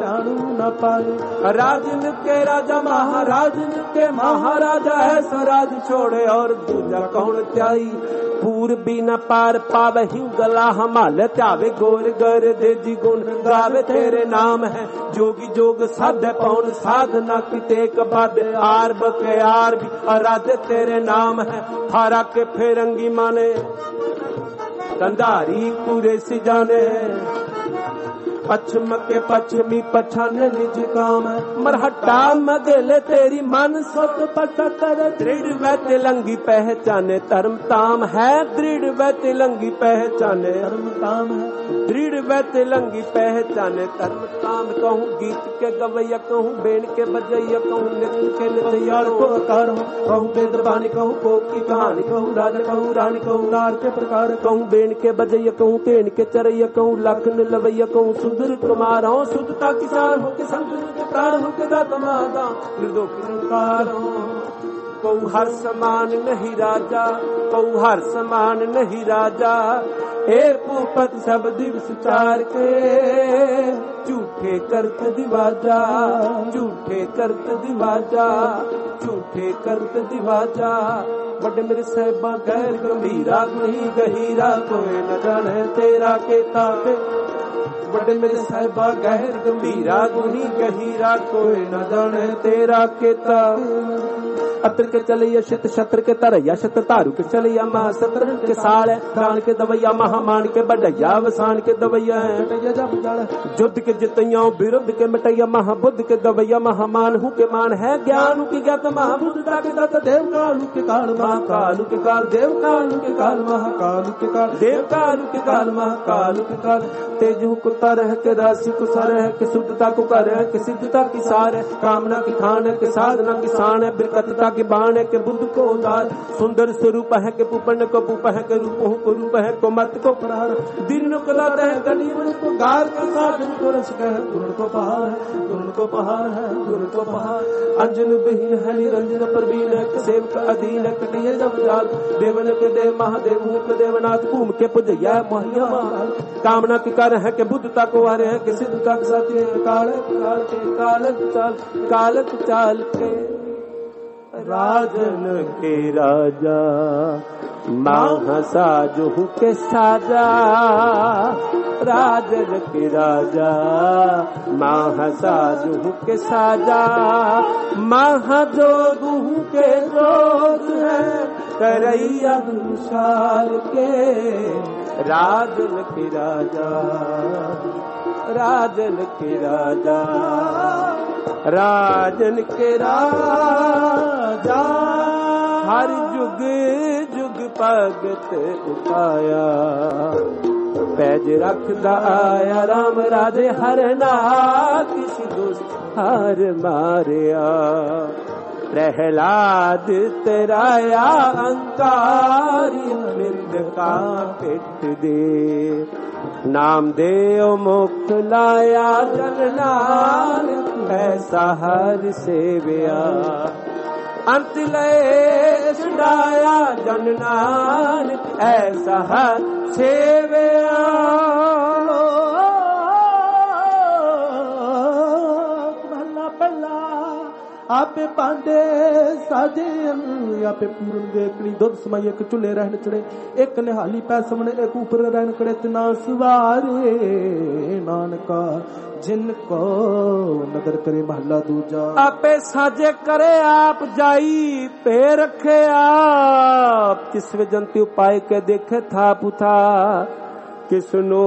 न पाए राजन के राजा महाराजन के महाराजा है स्वराज छोड़े और दूजा कौन त्याई पूर बिना पार पावे हिंगला हमाल त्यावे गोर गर दे जी गुण गावे तेरे नाम है जोगी जोग साध पौन साधना की टेक बाद आर बके आर भी आराध्य तेरे नाम है थारा के फेरंगी माने कंधारी पूरे सी जाने पश्चिम के पश्चिमी पछाने निज काम मरहट्टा मगेले तेरी मन सत पटकर दृढ़ व तिलंगी पहचाने धर्म ताम है दृढ़ व तिलंगी पहचाने धर्म ताम है दृढ़ व तिलंगी पहचाने धर्म ताम कहूँ गीत के गवैया कहूँ बेन के बजैया कहूँ नृत्य के नृत्यार को आकार हूँ कहूँ वेद बानी कहूँ कोक की कहानी कहूँ राजा कहूँ रानी कहूँ नार के प्रकार कहूँ बेन के बजैया कहूँ तेन के चरैया कहूँ लखन लवैया कहूँ सुंदर कुमार हो शुद्धता किसान हो के संतन के प्राण हो के दाता माता निर्दो किंकार हो कहूँ हर समान नहीं राजा कहूँ हर समान नहीं राजा ए पूपत सब दिवस चार के झूठे करत दिवाजा झूठे करत दिवाजा झूठे करत दिवाजा बड़े मेरे साहिबा गैर गंभीरा नहीं गहीरा कोई न जाने तेरा के ताके बड़े मेरे साहिबा गहर गंभीरा गुनी गहीरा कोई न जाने तेरा केता अतर के चलैया शित शत्र के तरैया शत्र तारू के चलैया महासत्र के साल है प्राण के दवैया महामान के बढ़ैया वसान के दवैया है युद्ध के जितैया विरुद्ध के मिटैया महाबुद्ध के दवैया महामान हूँ के मान है ज्ञान की ज्ञात महाबुद्धता के दाता देव कालू के काल महाकालू के काल देव कालू के काल महाकालू के काल देव कालू के काल महाकालू के काल तेजू को रह के राशि को सार है कि शुद्धता को कर है कि सिद्धता की सार है कामना की खान है कि साधना की शान है बिरकतता की बाण है कि बुद्ध को उदार सुंदर स्वरूप है कि पुपन को पुप है कि रूप को रूप है को मत को प्राण दिन को लाता है गरीब को गार के साथ को रस है गुण को पहाड़ है गुण को पहाड़ है गुण को पहाड़ अंजन विहीन है निरंजन प्रवीण है कि सेव का अधीन है कटिए जब जाल देवन के देव महादेव के देवनाथ भूम के पुजैया महिया कामना की कारण है कि बुद्धता को आ रहे हैं कि सिद्धता के साथ काल काल के कालक चाल कालक चाल के राजन के राजा महासाजू के साजा राजन के राजा महासाजू के साजा महाजोगू के जोग है करैया विशाल के राजन के राजा राजन के राजा, राजन के राजा, हर जुग जुग भगत उपाया, पैज रखदा आया राम राजे हर ना किसी दुष्ट हार मारिया, प्रहलाद तराया अंकारी मृद का पिट दे, नाम देव मुख लाया जन नानक ऐसा हर सेविया, अंत लय छुड़ाया जन नानक ऐसा हर सेविया। महला पहला आपे पांडे साजे आपे पूरन दे कणी दुध समाई एक चुले रहन चढ़े, एक निहाली पै समने एक ऊपर रहन कड़े तना सवारे, नानका जिनको नदर करे महला दूजा, आपे साजे करे आप जाई पे रखे आप, किस जंती उपाय के देखे था पुथा, किसनो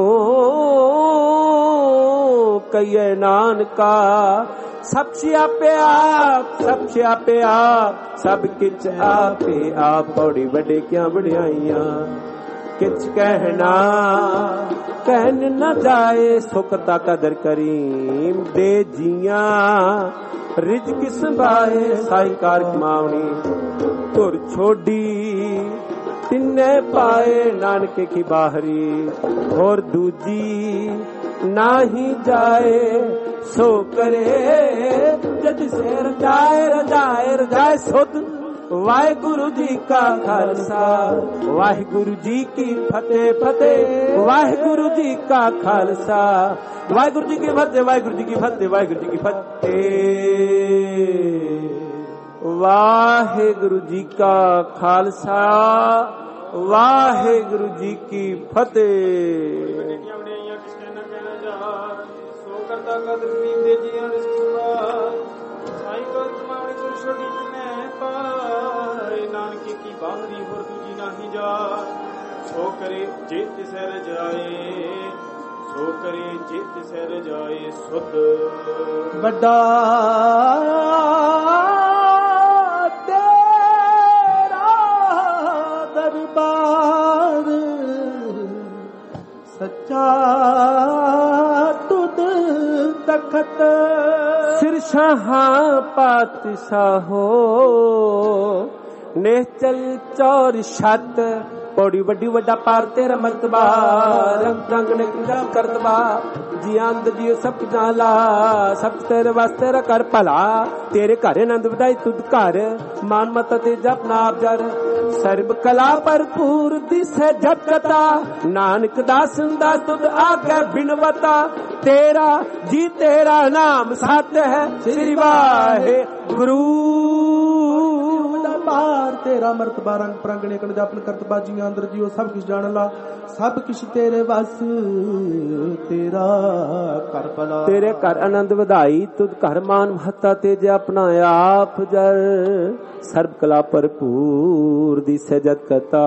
कहिए नानका, सब आपे आप सब आपे आप, सब किच आपे आप, बड़ी बड़े क्या बढ़ियाइया, किच कहना कहन न जाए, सुकता कदर करीम दे जिया, रिज किस बाए साईकार कमावनी, तुर छोड़ी तिन्ने पाए नानके की बाहरी, और दूजी ना ही जाए सो करे, जद से रजाए रजाए रजाए सुध, वाहिगुरु जी का खालसा वाहिगुरु जी की फतेह फतेह, वाहिगुरु जी का खालसा वाहिगुरु जी की फतेह, वाहिगुरु जी की फतेह, वाहिगुरु जी की फतेह, वाहिगुरु जी का खालसा वाहिगुरु जी की फतेह। नानके की बाहरी और दूजी नाही जा, सो करे जित सर जाए, सो करे जित सर जाए सुध, बड़ा तेरा दरबार सच्चा तुद तखत, सिर शाह पातशाहो नेचल चौर छत, बड़ी बड़ी वड्डा पार तेरा मर्तबा, रंग रंग ने किंदा करतबा, जी आंद जियो सब जाला, सब तेरे वास्ते रा कर भला, तेरे घर आनंद वधाई तुद घर, मान मत ते जप नाप जर, सर्ब कला भरपूर दिसे जप कथा, नानक दास दा तुद आगे बिनवता, तेरा जी तेरा नाम सत्य है श्री वाहे गुरु, पार तेरा मर्तबा रंग प्रंगणे कण जापन करतबा, जी अंदर जियो सब किछ जान ला, सब किछ तेरे बस तेरा कर भला, तेरे घर आनंद वधाई तुद घर मान महता तेज अपना आप जर, सर्ब कला भरपूर दी सजत कथा,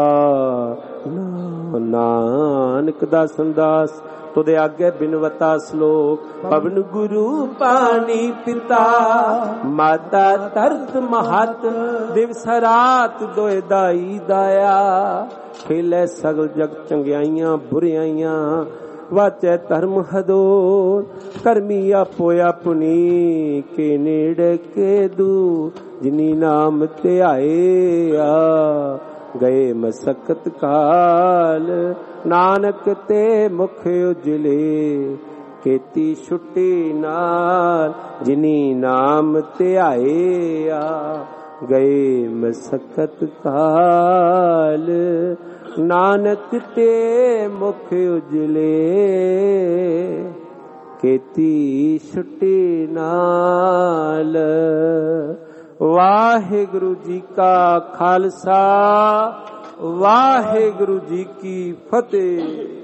नानक दास दास तुदे आगे बिनवता श्लोक, पवन गुरु पानी पिता, माता तरत महत, दिवस रात दोए दाई दाया, खेले सगल जग चंगियाइयां बुरियाइयां, वाचे धर्म हदोर, करमी आपो अपनी के नेड़े के दूर, जिनी नाम ते आए आ गए मसकत काल, नानक ते मुख उजले खेती छुट्टी नाल, जिनी नाम ते आए आ गए मसकत काल, नानक ते मुख उजले खेती छुट्टी नाल। वाहिगुरु जी का खालसा वाहिगुरु जी की फतेह।